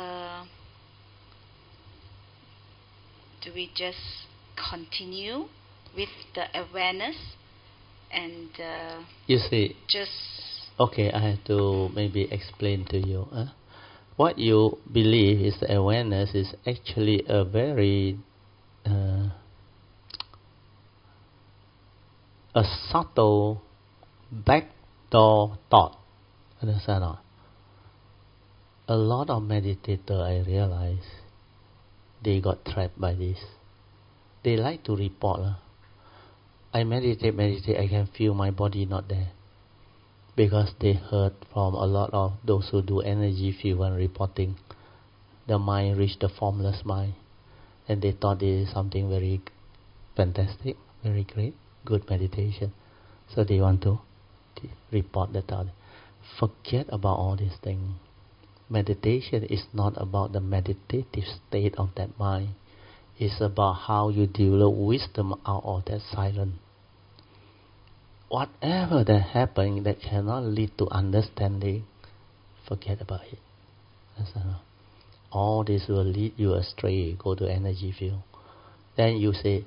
do we just continue with the awareness and you see, just... Okay, I have to maybe explain to you. What you believe is the awareness is actually a very a subtle backdoor thought. Understand or not? A lot of meditators, I realize, they got trapped by this. They like to report. I meditate, I can feel my body not there. Because they heard from a lot of those who do energy field and reporting, the mind reached the formless mind. And they thought this is something very fantastic, very great, good meditation. So they want to report the thought. Forget about all these things. Meditation is not about the meditative state of that mind. It's about how you develop wisdom out of that silence. Whatever that happens that cannot lead to understanding, forget about it. All this will lead you astray, go to energy field. Then you say,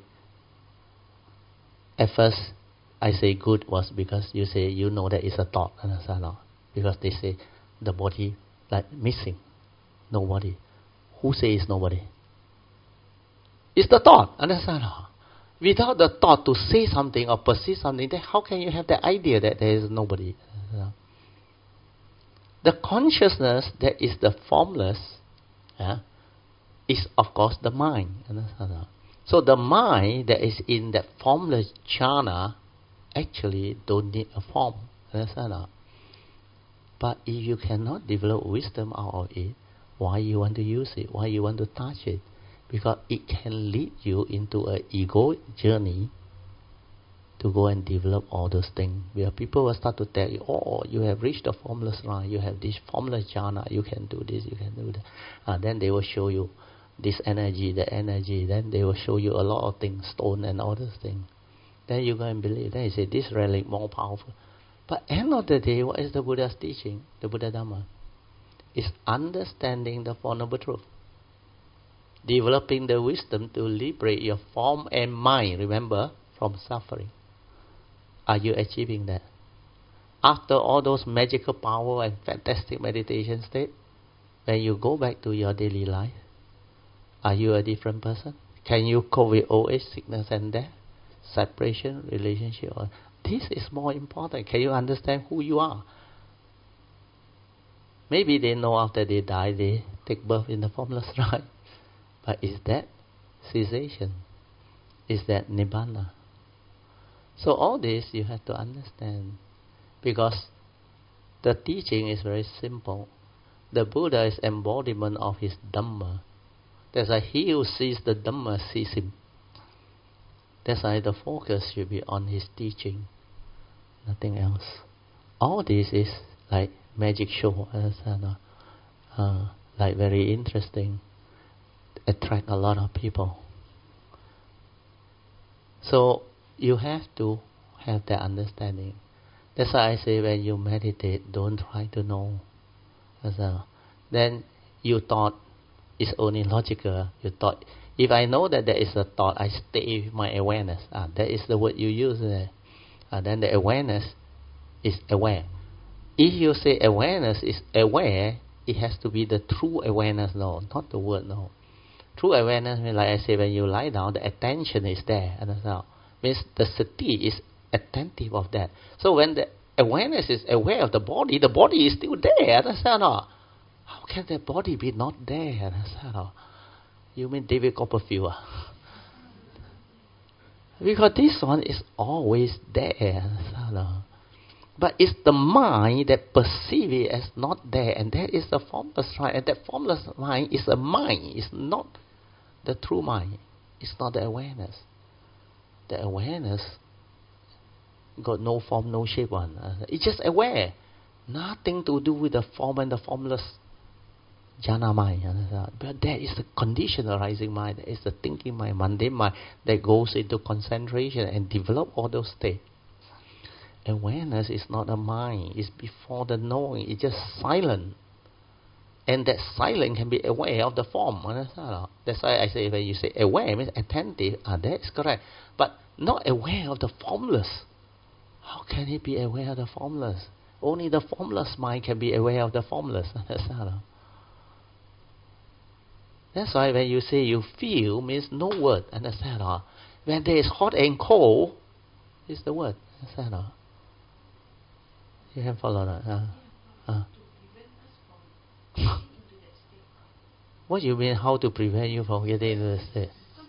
at first I say good was because you say you know that it's a thought. because they say the body like missing, nobody. Who says nobody? It's the thought, understand? Without the thought to say something or perceive something, then how can you have the idea that there is nobody? The consciousness that is the formless is of course the mind. Understand? So the mind that is in that formless jhana actually don't need a form. Understand? But if you cannot develop wisdom out of it, why you want to use it? Why you want to touch it? Because it can lead you into an ego journey to go and develop all those things. Where people will start to tell you, oh, you have reached the formless line, you have this formless jhana, you can do this, you can do that. Then they will show you this energy, that energy. Then they will show you a lot of things, stone and all those things. Then you go and believe. Then you say, this relic more powerful. But end of the day, what is the Buddha's teaching? The Buddha Dhamma is understanding the Four Noble Truths. Developing the wisdom to liberate your form and mind, remember, from suffering. Are you achieving that? After all those magical power and fantastic meditation state, when you go back to your daily life, are you a different person? Can you cope with old age, sickness and death, separation, relationship? This is more important. Can you understand who you are? Maybe they know after they die, they take birth in the formless life. But is that cessation? Is that nibbana? So all this you have to understand. Because the teaching is very simple. The Buddha is embodiment of his Dhamma. That's why he who sees the Dhamma sees him. That's why the focus should be on his teaching. Nothing else. All this is like magic show. Like very interesting. Attract a lot of people. So you have to have that understanding. That's why I say when you meditate, don't try to know. Then you thought it's only logical. You thought, if I know that there is a thought, I stay with my awareness. That is the word you use there. Then the awareness is aware. If you say awareness is aware, it has to be the true awareness, no, not the word, no. True awareness means, like I say, when you lie down, the attention is there. Understand? Means the sati is attentive of that. So when the awareness is aware of the body is still there. Understand? How can the body be not there? Understand? You mean David Copperfield? Because this one is always there. Understand? But it's the mind that perceives it as not there, and that is the formless mind. And that formless mind is a mind. It's not the true mind. It's not the awareness. The awareness got no form, no shape one. It's just aware. Nothing to do with the form and the formless jhana mind. But that is the conditioned arising mind. That is the thinking mind, mundane mind that goes into concentration and develop all those states. Awareness is not a mind. It's before the knowing. It's just silent. And that silent can be aware of the form. That's why I say when you say aware, means attentive. That is correct. But not aware of the formless. How can it be aware of the formless? Only the formless mind can be aware of the formless. That's why when you say you feel, means no word. Understand? When there is hot and cold, is the word. Understand? You can follow that. What do you mean, how to prevent you from getting into the state?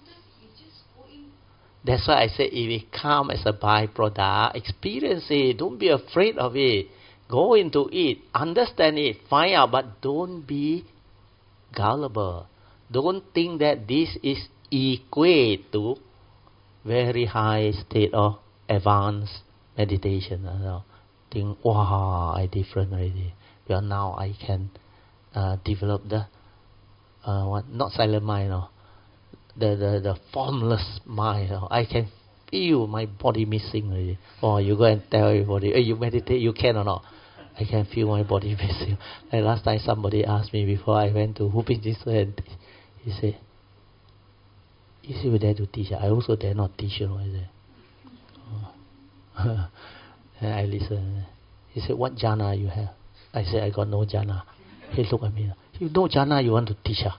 That's why I say if it comes as a byproduct, experience it. Don't be afraid of it. Go into it. Understand it. Find out. But don't be gullible. Don't think that this is equate to very high state of advanced meditation. Think, wow, I different already. Because now I can develop the not silent mind, the formless mind. I can feel my body missing already. Or you go and tell everybody, hey, you meditate, you can or not? I can feel my body missing. Like last time somebody asked me before I went to Whooping Sister, and he said, "Is you there to teach? I also dare not teach you." I said, and I listened. He said, "What jhana you have?" I say, I got no jhana. He looked at me. You know jhana, you want to teach her?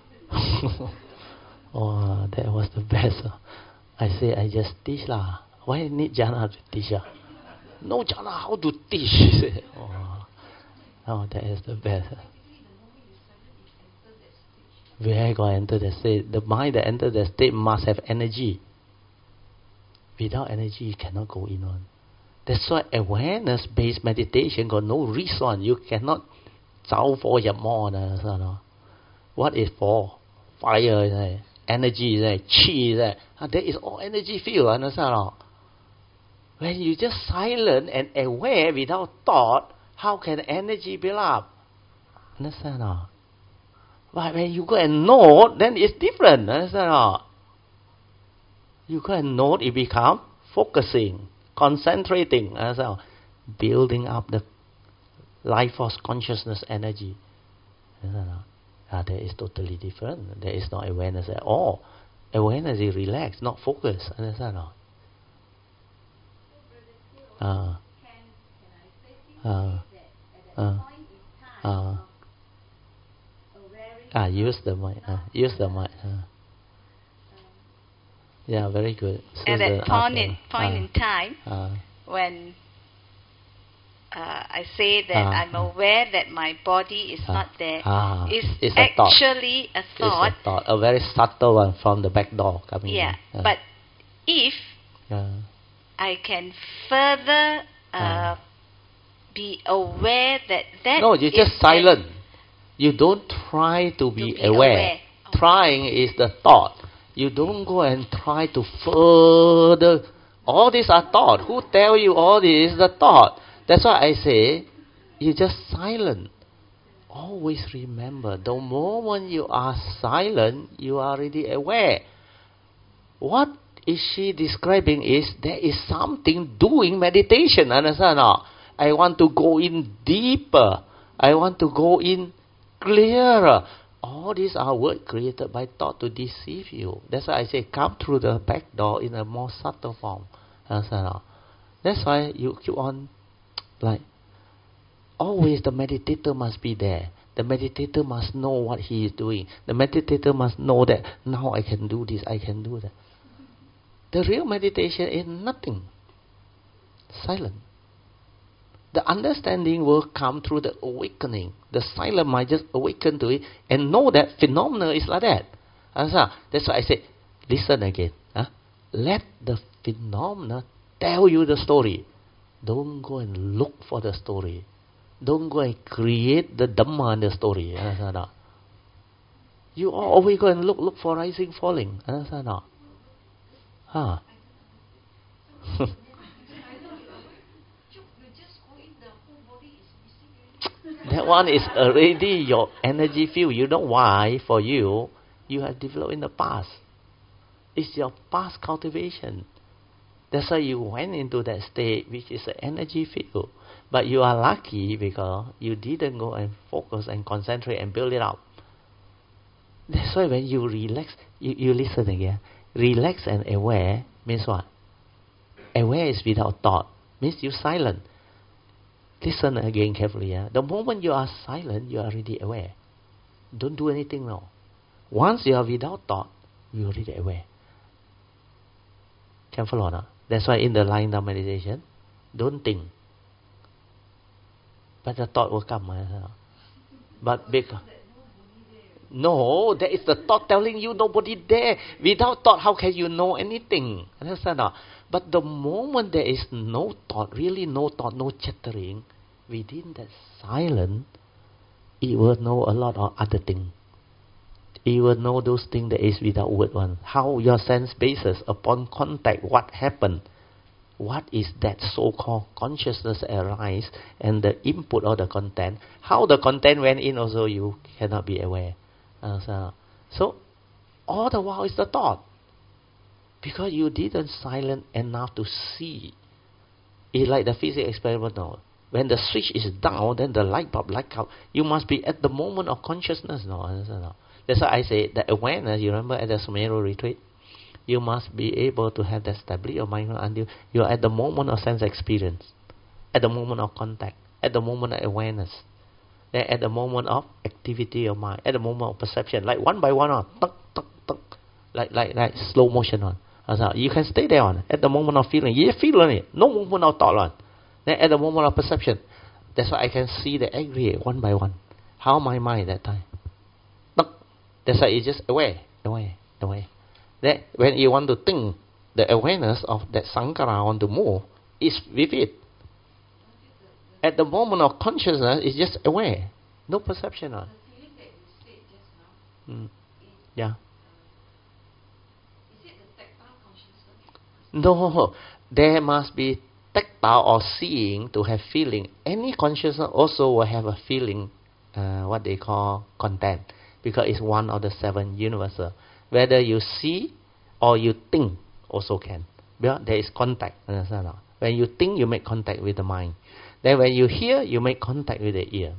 Oh, that was the best. I say, I just teach lah. Why need jhana to teach her? No jhana, how to teach? He said, oh, that is the best. Where I got enter that state? The mind that enter that state must have energy. Without energy, you cannot go in on. That's why awareness-based meditation got no reason. You cannot 走火入魔. What is for? Fire, energy, chi. That is all energy field. Understand? When you just silent and aware without thought, how can energy build up? Understand? But when you go and note, then it's different. Understand? You go and note, it become focusing, concentrating, building up the life force consciousness energy. That is totally different. There is no awareness at all. Awareness is relaxed, not focused. Understand? Can I say that at that point in time awareness use the mic. Use the mic. Yeah, very good. So at that point in time, when I say that I'm aware that my body is not there, it's actually a thought. It's a thought, a very subtle one from the back door coming in. But if I can further be aware that no, you just silent. You don't try to be aware. Trying is the thought. You don't go and try to further. All these are thought. Who tell you all this is the thought? That's why I say, you just silent. Always remember, the moment you are silent, you are already aware. What is she describing is, there is something doing meditation. Understand? I want to go in deeper. I want to go in clearer. All these are words created by thought to deceive you. That's why I say, come through the back door in a more subtle form. Understand? That's why you keep on, like, always the meditator must be there. The meditator must know what he is doing. The meditator must know that now I can do this, I can do that. The real meditation is nothing. Silent. The understanding will come through the awakening. The silent mind just awaken to it and know that phenomena is like that. That's why I say, listen again. Let the phenomena tell you the story. Don't go and look for the story. Don't go and create the Dhamma in the story. You always go and look for rising, falling. Understand? That one is already your energy field. You know why? For you, you have developed in the past. It's your past cultivation. That's why you went into that state, which is an energy field. But you are lucky because you didn't go and focus and concentrate and build it up. That's why when you relax, you listen again. Relax and aware means what? Aware is without thought. Means you silent. Listen again carefully. The moment you are silent, you are already aware. Don't do anything now. Once you are without thought, you are already aware. Can follow now? That's why in the lying down meditation, don't think. But the thought will come. But because no, there is the thought telling you nobody there. Without thought, how can you know anything? Understand? But the moment there is no thought, really no thought, no chattering, within that silence, it will know a lot of other things. It will know those things that is without word one. How your sense basis upon contact, what happened. What is that so-called consciousness arise and the input of the content. How the content went in also you cannot be aware. So, all the while is the thought. Because you didn't silent enough to see. It's like the physics experiment now. When the switch is down, then the light bulb light out. You must be at the moment of consciousness now. That's why I say that awareness, you remember at the Sumeru retreat? You must be able to have that stability of mind until you are at the moment of sense experience. At the moment of contact. At the moment of awareness. Then at the moment of activity of mind. At the moment of perception. Like one by one, tuck, tuck, tuck. Like slow motion on. You can stay there on. At the moment of feeling. You just feel on it. No movement of thought on. Then at the moment of perception. That's why I can see the aggregate one by one. How my mind that time. Tuck. That's why it's just aware. That when you want to think, the awareness of that sankara want to move is with it. At the moment of consciousness, it's just aware. No perception on. The feeling that you said just now, yeah. Is it the tactile consciousness? No, there must be tactile or seeing to have feeling. Any consciousness also will have a feeling, what they call content, because it's one of the 7 universal. Whether you see or you think also can. Because there is contact. Understand? When you think, you make contact with the mind. Then when you hear, you make contact with the ear.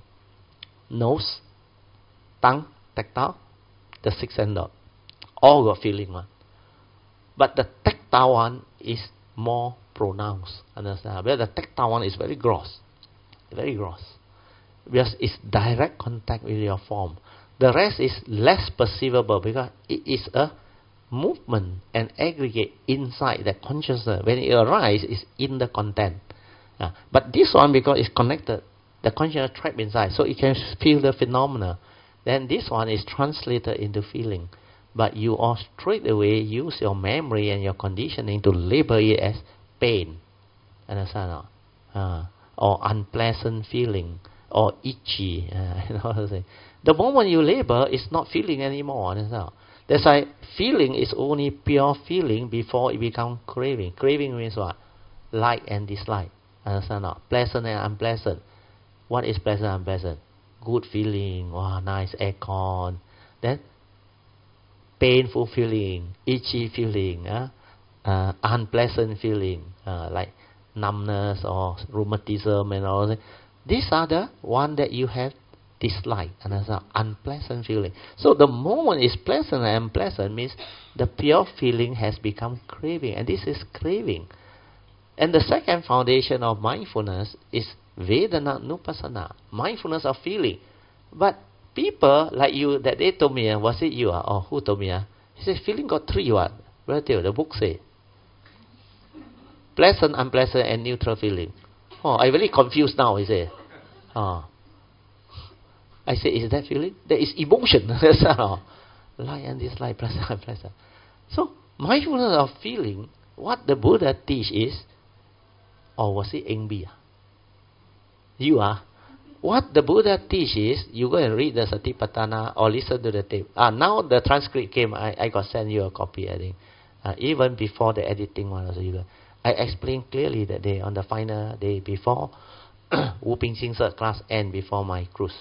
Nose, tongue, tactile, the 6 sense dot. All got feeling one. But the tactile one is more pronounced. Understand? Because the tactile one is very gross. Very gross. Because it's direct contact with your form. The rest is less perceivable because it is a movement and aggregate inside that consciousness. When it arises, it's in the content. But this one, because it's connected, the consciousness trapped inside, so it can feel the phenomena. Then this one is translated into feeling. But you all straight away use your memory and your conditioning to label it as pain. Understand? Or unpleasant feeling. Or itchy. The moment you label, it's not feeling anymore. Understand? That's why feeling is only pure feeling before it becomes craving. Craving means what? Like and dislike. Understand? Pleasant and unpleasant. What is pleasant and unpleasant? Good feeling. Wow, nice aircon. Then painful feeling, itchy feeling, unpleasant feeling, like numbness or rheumatism and all that. These are the one that you have dislike, and that's an unpleasant feeling. So the moment is pleasant and unpleasant means the pure feeling has become craving, and this is craving. And the second foundation of mindfulness is Vedana Nupassana, mindfulness of feeling. But people like you, that they told me, was it you or who told me? He said, feeling got 3 what? Relative, the book say. Pleasant, unpleasant, and neutral feeling. Oh, I'm very confused now, he said. Oh. I said, is that feeling? There is emotion. Like and dislike, pleasant, unpleasant. So, mindfulness of feeling, what the Buddha teach is, or was it Engbi? You are. What the Buddha teaches, you go and read the Satipatthana or listen to the tape. Now the transcript came, I got sent you a copy, I think. Even before the editing one also. I explained clearly that day on the final day before Wu Ping Xing class and before my cruise.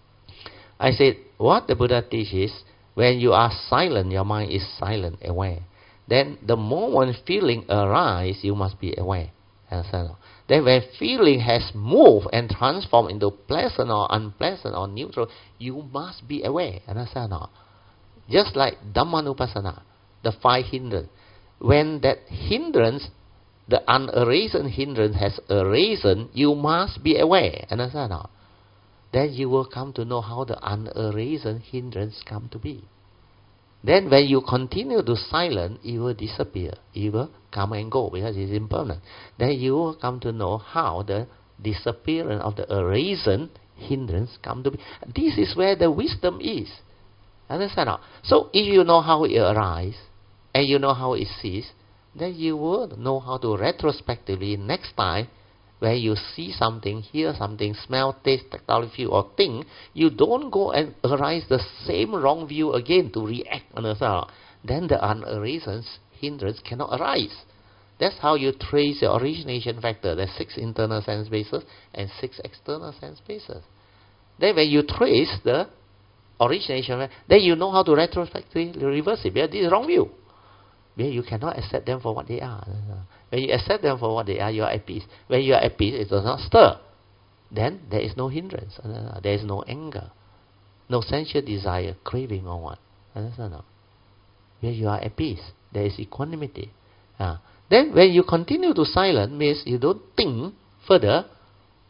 I said, what the Buddha teaches, when you are silent, your mind is silent, aware. Then the moment feeling arises, you must be aware. Then when feeling has moved and transformed into pleasant or unpleasant or neutral, you must be aware. Understand? Just like Dhammanupassana, the 5 hindrance. When that hindrance, the unarisen hindrance has arisen, you must be aware. Understand? Then you will come to know how the unarisen hindrance come to be. Then when you continue to silence, it will disappear. It will come and go because it's impermanent. Then you will come to know how the disappearance of the arisen hindrance come to be. This is where the wisdom is. Understand? So if you know how it arises and you know how it ceases, then you will know how to retrospectively next time when you see something, hear something, smell, taste, tactile, feel or think, you don't go and arise the same wrong view again to react. Understand? Then the unarisen hindrance cannot arise. That's how you trace the origination factor. There's 6 internal sense bases and 6 external sense bases. Then when you trace the origination, then you know how to retrospectively reverse it. Because this is wrong view. Because you cannot accept them for what they are. When you accept them for what they are, you are at peace. When you are at peace, it does not stir. Then there is no hindrance. There is no anger. No sensual desire, craving or what. Understand? When you are at peace, there is equanimity. Then when you continue to silence, means you don't think further,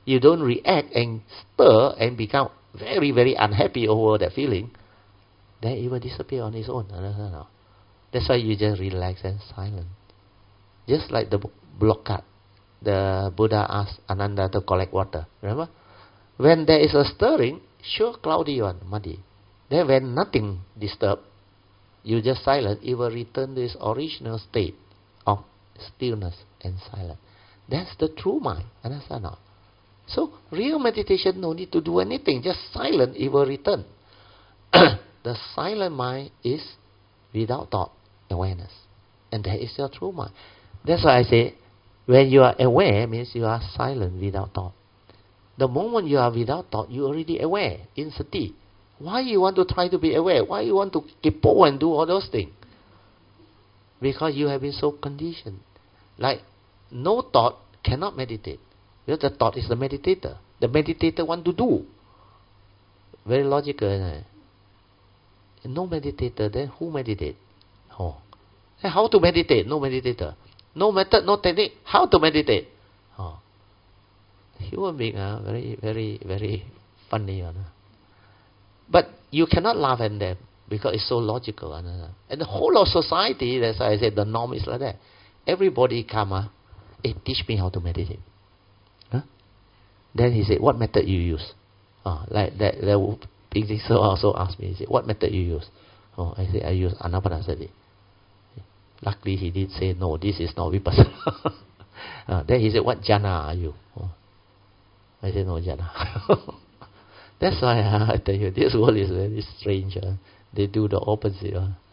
you don't react and stir and become very, very unhappy over that feeling, then it will disappear on its own. That's why you just relax and silent. Just like the blockade, the Buddha asked Ananda to collect water. Remember? When there is a stirring, sure cloudy one, muddy. Then when nothing disturbed, you just silent, it will return to its original state of stillness and silence. That's the true mind. Understand now? So real meditation no need to do anything, just silent, it will return. The silent mind is without thought, awareness. And that is your true mind. That's why I say, when you are aware, means you are silent without thought. The moment you are without thought, you are already aware, in sati. Why you want to try to be aware? Why you want to kipo and do all those things? Because you have been so conditioned. Like, no thought cannot meditate. Because the thought is the meditator. The meditator want to do. Very logical, isn't it? No meditator, then who meditate? Oh. And how to meditate? No meditator. No method, no technique. How to meditate? Oh. Human beings are very, very, very funny. But you cannot laugh at them because it's so logical. And the whole of society, that's why I said the norm is like that. Everybody come, hey, teach me how to meditate. Huh? Then he said, what method you use? Like that, Big Sister also asked me, he said, what method you use? Oh, I said, I use Anapanasati. Luckily, he did say, no, this is not Vipassana. Then he said, what jhana are you? Oh. I said, no jhana. That's why I tell you, this world is very strange. They do the opposite.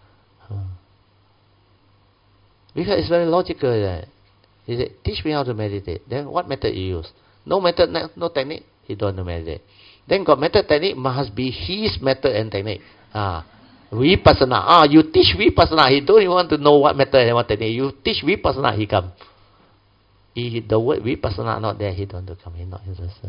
Because it's very logical. He said, teach me how to meditate. Then what method you use? No method, no technique. He don't know meditate. Then got method, technique, must be his method and technique. Vipassana. You teach Vipassana. He don't even want to know what method and what technique. You teach Vipassana, he come. The word Vipassana not there, he don't want to come. He's not interested.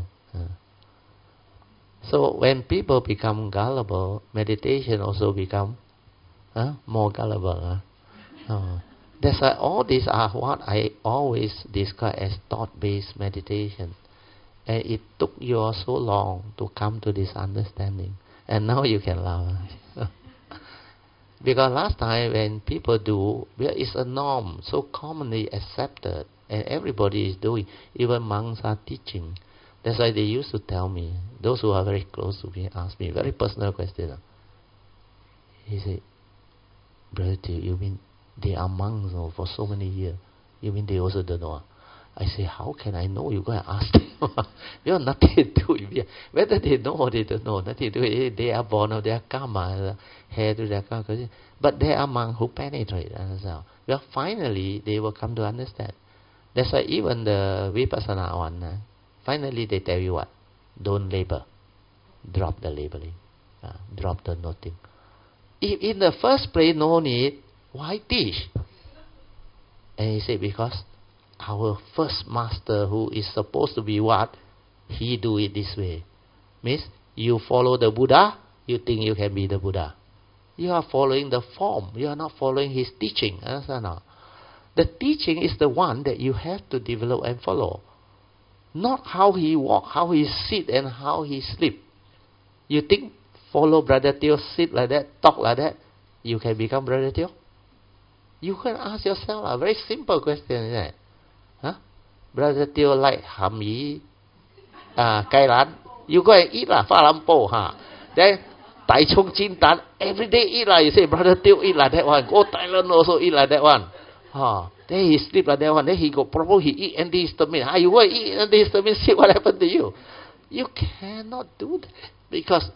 So when people become gullible, meditation also become more gullible. That's why all these are what I always describe as thought-based meditation. And it took you so long to come to this understanding. And now you can laugh. Because last time when people do, it's a norm, so commonly accepted. And everybody is doing. Even monks are teaching. That's why they used to tell me, those who are very close to me ask me very personal question. He said, Brother Teoh, you mean they are monks for so many years? You mean they also don't know? I say, how can I know? You go and ask them. They have nothing to do with it. Whether they know or they don't know, nothing to do with it. They are born of their karma, hair to their karma. But there are monks who penetrate. Well, finally, they will come to understand. That's why even the Vipassana one, finally they tell you what? Don't label. Drop the labeling. Drop the noting. If in the first place no need, why teach? And he said, because our first master, who is supposed to be what? He do it this way. Means you follow the Buddha, you think you can be the Buddha. You are following the form. You are not following his teaching. Understand now? The teaching is the one that you have to develop and follow. Not how he walk, how he sit, and how he sleep. You think follow Brother Teoh, sit like that, talk like that, you can become Brother Teoh? You can ask yourself a very simple question, isn't it? Brother Teoh like ham yi, kai lan. You go and eat pha lam po, Then Tai Chung Chin Tan, every day eat You say Brother Teoh eat like that one. Go Thailand also eat like that one. Then he sleep like that one. Then he go probably he eat antihistamine. You go and eat antihistamine, see what happened to you. You cannot do that because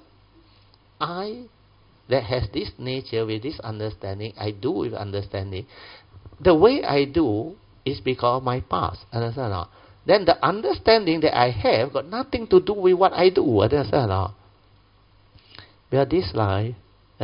I that has this nature with this understanding, I do with understanding. The way I do is because of my past. Understand or Then the understanding that I have got nothing to do with what I do. Understand or Because this life,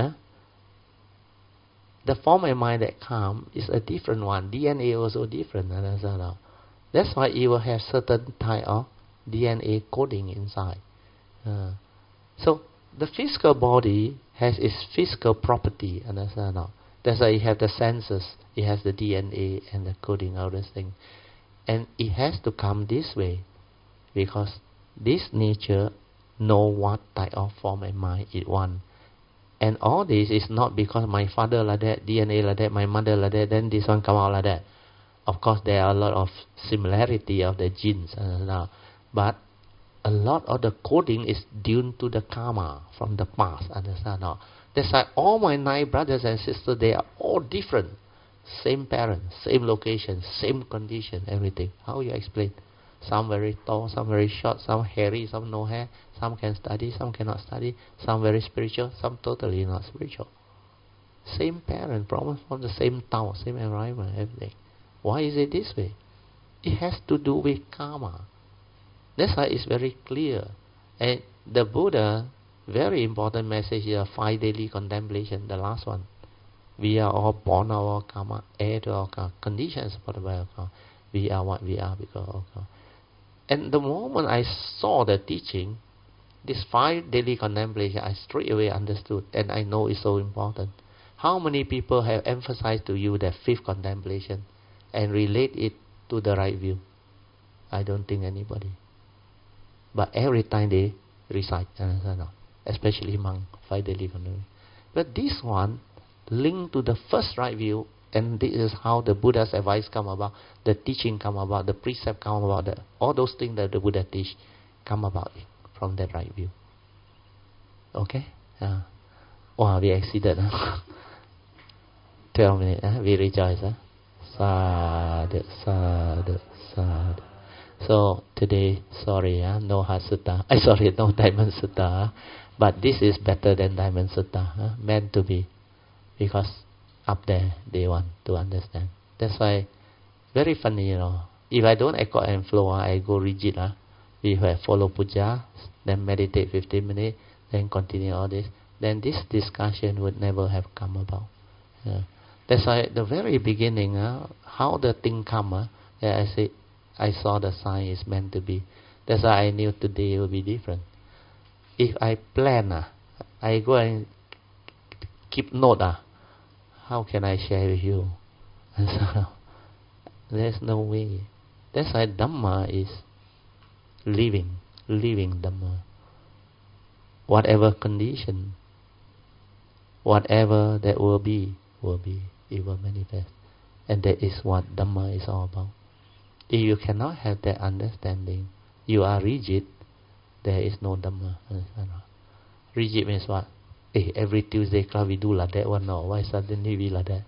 the form of mind that comes is a different one. DNA also different. Understand or That's why it will have certain type of DNA coding inside. So the physical body has its physical property. Understand or That's why it has the senses, it has the DNA and the coding, all those things. And it has to come this way because this nature know what type of form and mind it want. And all this is not because my father like that, DNA like that, my mother like that, then this one come out like that. Of course, there are a lot of similarity of the genes, but a lot of the coding is due to the karma from the past. Understand? That's why all my 9 brothers and sisters, they are all different. Same parents, same location, same condition, everything. How you explain? Some very tall, some very short, some hairy, some no hair, some can study, some cannot study, some very spiritual, some totally not spiritual. Same parent, problems from the same town, same environment, everything. Why is it this way? It has to do with karma. That's why it's very clear. And the Buddha, very important message here, 5 daily contemplation, the last one. We are all born our karma, heir to our karma, conditions supported by our karma. We are what we are because of our karma. And the moment I saw the teaching, this 5 daily contemplation, I straight away understood, and I know it's so important. How many people have emphasized to you that 5th contemplation and relate it to the right view? I don't think anybody. But every time they recite, especially among 5 daily contemplation. But this one linked to the first right view, and this is how the Buddha's advice come about, the teaching come about, the precept come about, all those things that the Buddha teach come about from that right view. Okay? Wow, we exceeded. 12 minutes. We rejoice. Sadhu, sadhu, sadhu. So today, sorry, no Heart Sutta. Sorry, no Diamond Sutta. But this is better than Diamond Sutta. Meant to be. Because up there, they want to understand. That's why, very funny, If I don't accord and flow, I go rigid. We have follow puja, then meditate 15 minutes, then continue all this. Then this discussion would never have come about. That's why the very beginning, how the thing come, I say, I saw the sign is meant to be. That's why I knew today will be different. If I plan, I go and keep note. How can I share with you? And so, there's no way. That's why Dhamma is living Dhamma. Whatever condition, whatever that will be, it will manifest. And that is what Dhamma is all about. If you cannot have that understanding, you are rigid, there is no Dhamma. Rigid means what? Every Tuesday class we do like that one. No, why suddenly we like that?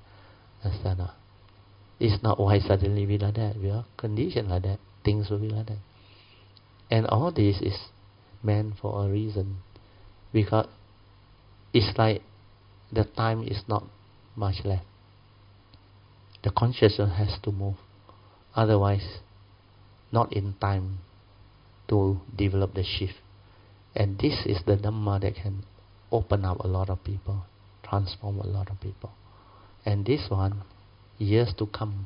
It's not why suddenly we like that. We are conditioned like that. Things will be like that. And all this is meant for a reason. Because it's like the time is not much left. The consciousness has to move. Otherwise, not in time to develop the shift. And this is the Dhamma that can open up a lot of people, transform a lot of people. And this one, years to come,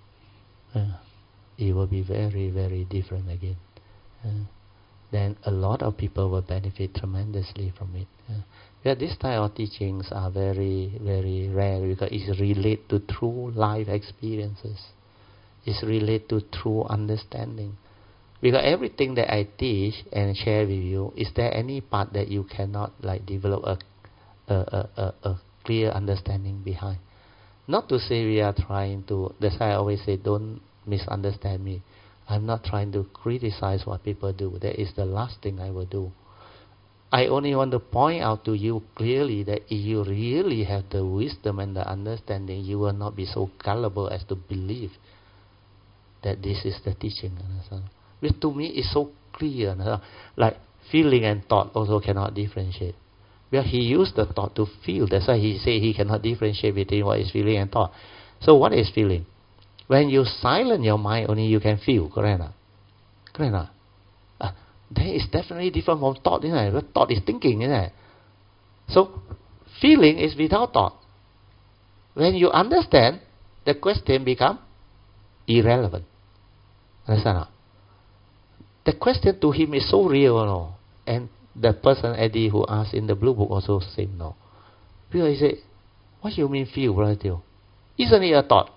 it will be very, very different again. Then a lot of people will benefit tremendously from it. This type of teachings are very, very rare because it's related to true life experiences. It's related to true understanding. Because everything that I teach and share with you, is there any part that you cannot develop a clear understanding behind? Not to say we are trying to, that's why I always say don't misunderstand me. I'm not trying to criticize what people do. That is the last thing I will do. I only want to point out to you clearly that if you really have the wisdom and the understanding, you will not be so gullible as to believe that this is the teaching. Which to me is so clear. Like feeling and thought also cannot differentiate. Well, he used the thought to feel. That's why he say he cannot differentiate between what is feeling and thought. So what is feeling? When you silence your mind, only you can feel. Correct? Correct? That is definitely different from thought, isn't it? But thought is thinking, isn't it? So feeling is without thought. When you understand, the question becomes irrelevant. Understand? The question to him is so real, and the person Eddie who asked in the blue book also same no. Because he said, what you mean feel, brother Teo? Isn't it a thought?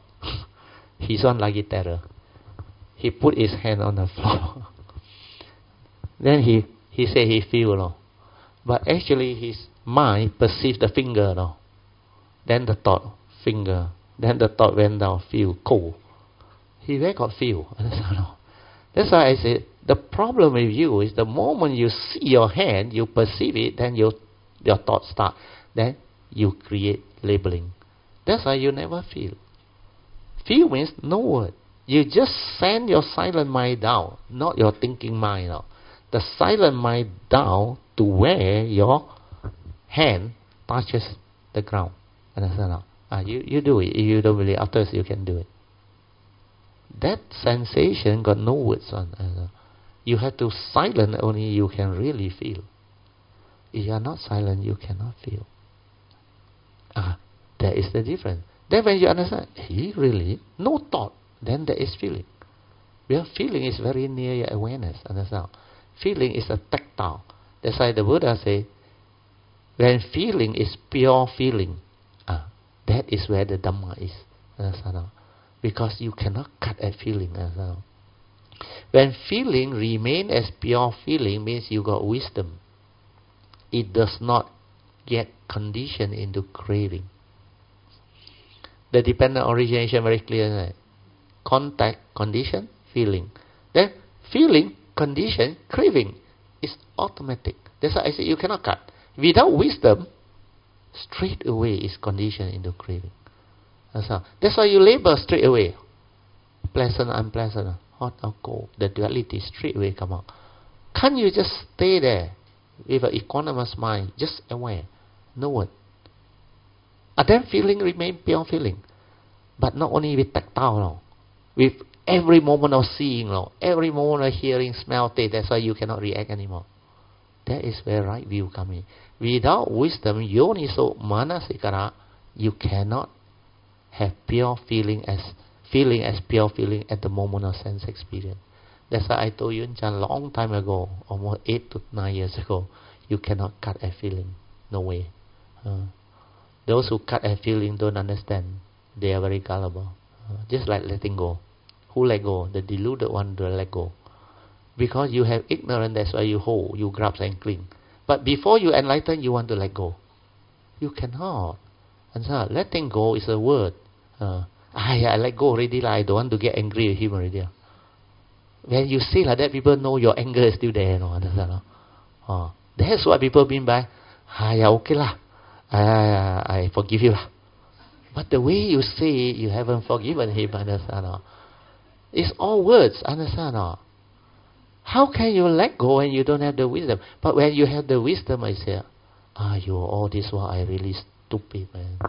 His one like it terror. He put his hand on the floor. Then he say he feel, no. But actually his mind perceived the finger, no. Then the thought, finger. Then the thought went down, feel cold. He where got feel? That's why I say the problem with you is the moment you see your hand, you perceive it, then your thoughts start. Then you create labeling. That's why you never feel. Feel means no word. You just send your silent mind down, not your thinking mind. No. The silent mind down to where your hand touches the ground. Understand? You do it. If you don't believe, afterwards you can do it. That sensation got no words on. You have to silent, only you can really feel. If you are not silent, you cannot feel. That is the difference. Then when you understand, really, no thought, then there is feeling. Well, feeling is very near your awareness. Understand? Feeling is a tactile. That's why the Buddha say, when feeling is pure feeling, that is where the Dhamma is. Understand? Because you cannot cut at feeling. Understand? When feeling remain as pure feeling, means you got wisdom. It does not get conditioned into craving. The dependent origination very clear. Right? Contact, condition, feeling. Then feeling, condition, craving is automatic. That's why I say you cannot cut. Without wisdom, straight away is conditioned into craving. That's why you label straight away. Pleasant, unpleasant, hot or cold. The duality straight away come out. Can't you just stay there with an equanimous mind, just aware, no word? Then feeling remain pure feeling. But not only with tactile, no. With every moment of seeing, no. Every moment of hearing, smell, taste. That's why you cannot react anymore. That is where right view comes in. Without wisdom, yoniso manasikara, you cannot have pure feeling as pure feeling at the moment of sense experience. That's why I told you a long time ago, almost 8 to 9 years ago, you cannot cut a feeling. No way. Those who cut a feeling don't understand. They are very gullible. Just like letting go. Who let go? The deluded one will let go. Because you have ignorance, that's why you hold, you grasp and cling. But before you enlighten, you want to let go. You cannot. And so letting go is a word. I let go already. I don't want to get angry with him already. When you say like that, people know your anger is still there. No? Understand? No? That's what people mean by, okay lah. I forgive you lah. But the way you say it, you haven't forgiven him. Understand? No? It's all words. Understand? No? How can you let go when you don't have the wisdom? But when you have the wisdom, I say, all this while I really stupid, man.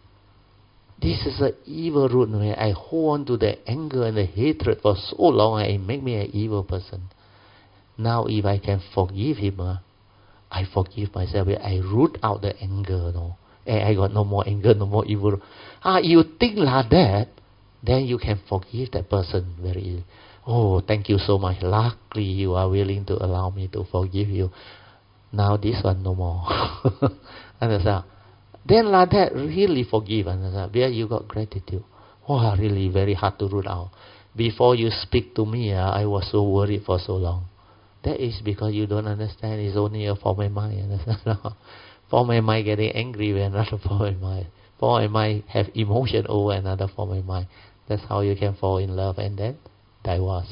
This is an evil root, man. I hold on to the anger and the hatred for so long, and it make me an evil person. Now, if I can forgive him, I forgive myself. I root out the anger, no. And I got no more anger, no more evil. You think like that, then you can forgive that person very easily. Oh, thank you so much. Luckily, you are willing to allow me to forgive you. Now this one no more. Understand? Then like that, really forgive. Understand? Where you got gratitude. Oh, really very hard to root out. Before you speak to me, I was so worried for so long. That is because you don't understand. It's only a form of mind. Understand? Form of mind getting angry with another form of mind. Form of mind have emotion over another form of mind. That's how you can fall in love and then divorce.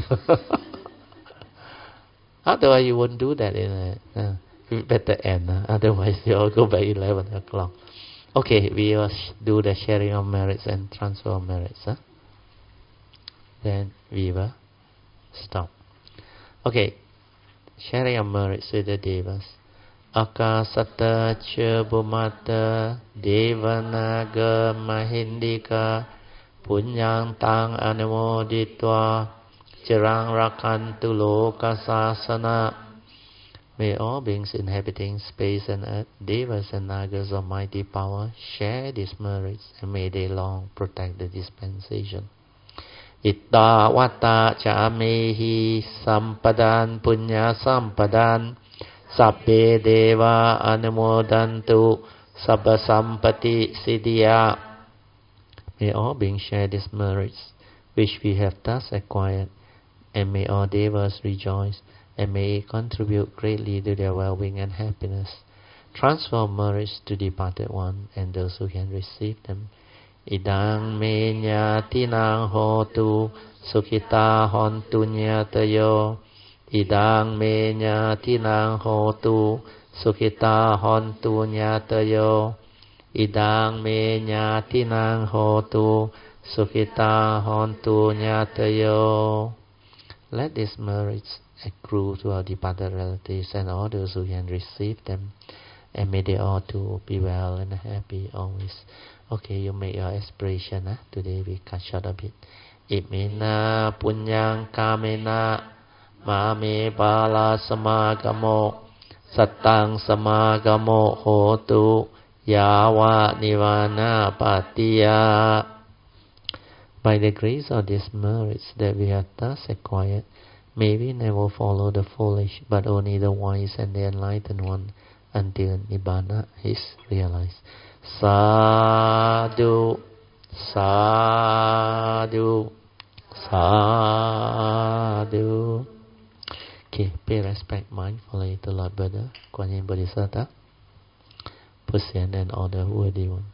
Otherwise you won't do that. You better end. Otherwise you all go by 11 o'clock. Okay, we will do the sharing of merits and transfer of merits. Then we will stop. Okay, sharing of merits with the devas. Akasata cha bhumata devanaga mahindika punyang tang anumoditva cirang rakantu loka sasana. May all beings inhabiting space and earth, devas and nagas of mighty power, share these merits, and may they long protect the dispensation. Itta vata cha mehi sampadan punya sampadan sabbe deva anumodantu sabba sampati siddhya. May all beings share these merits which we have thus acquired, and may all devas rejoice, and may contribute greatly to their well-being and happiness. Transform marriage to departed one and those who can receive them. Idang me nyatinang hotu sukhita hontu nyatayo. Idang me nyatinang hotu sukhita hontu nyatayo. Idang me nyatinang hotu sukhita hontu nyatayo. Let this marriage accrue to our departed relatives and all those who can receive them, and may they all too be well and happy always. Okay, you make your aspiration. Today we cut short a bit. Imena punyang kamena mame bala samagamo satang samagamo hotu yawa nivana patiya. By the grace of this merits that we have thus acquired, may we never follow the foolish, but only the wise and the enlightened one, until Nibbana is realized. Sadhu, sadhu, sadhu. Okay, pay respect mindfully to Lord Buddha, Kuan Yin Bodhisattva, Pusen, and all the worthy ones.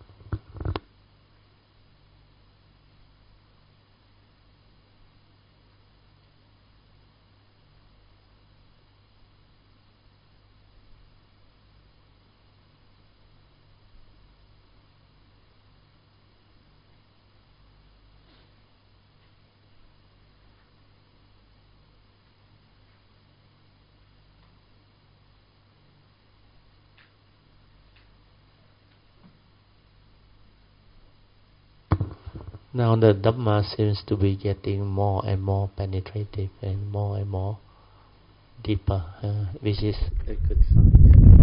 Now the Dhamma seems to be getting more and more penetrative and more deeper, which is a good sign.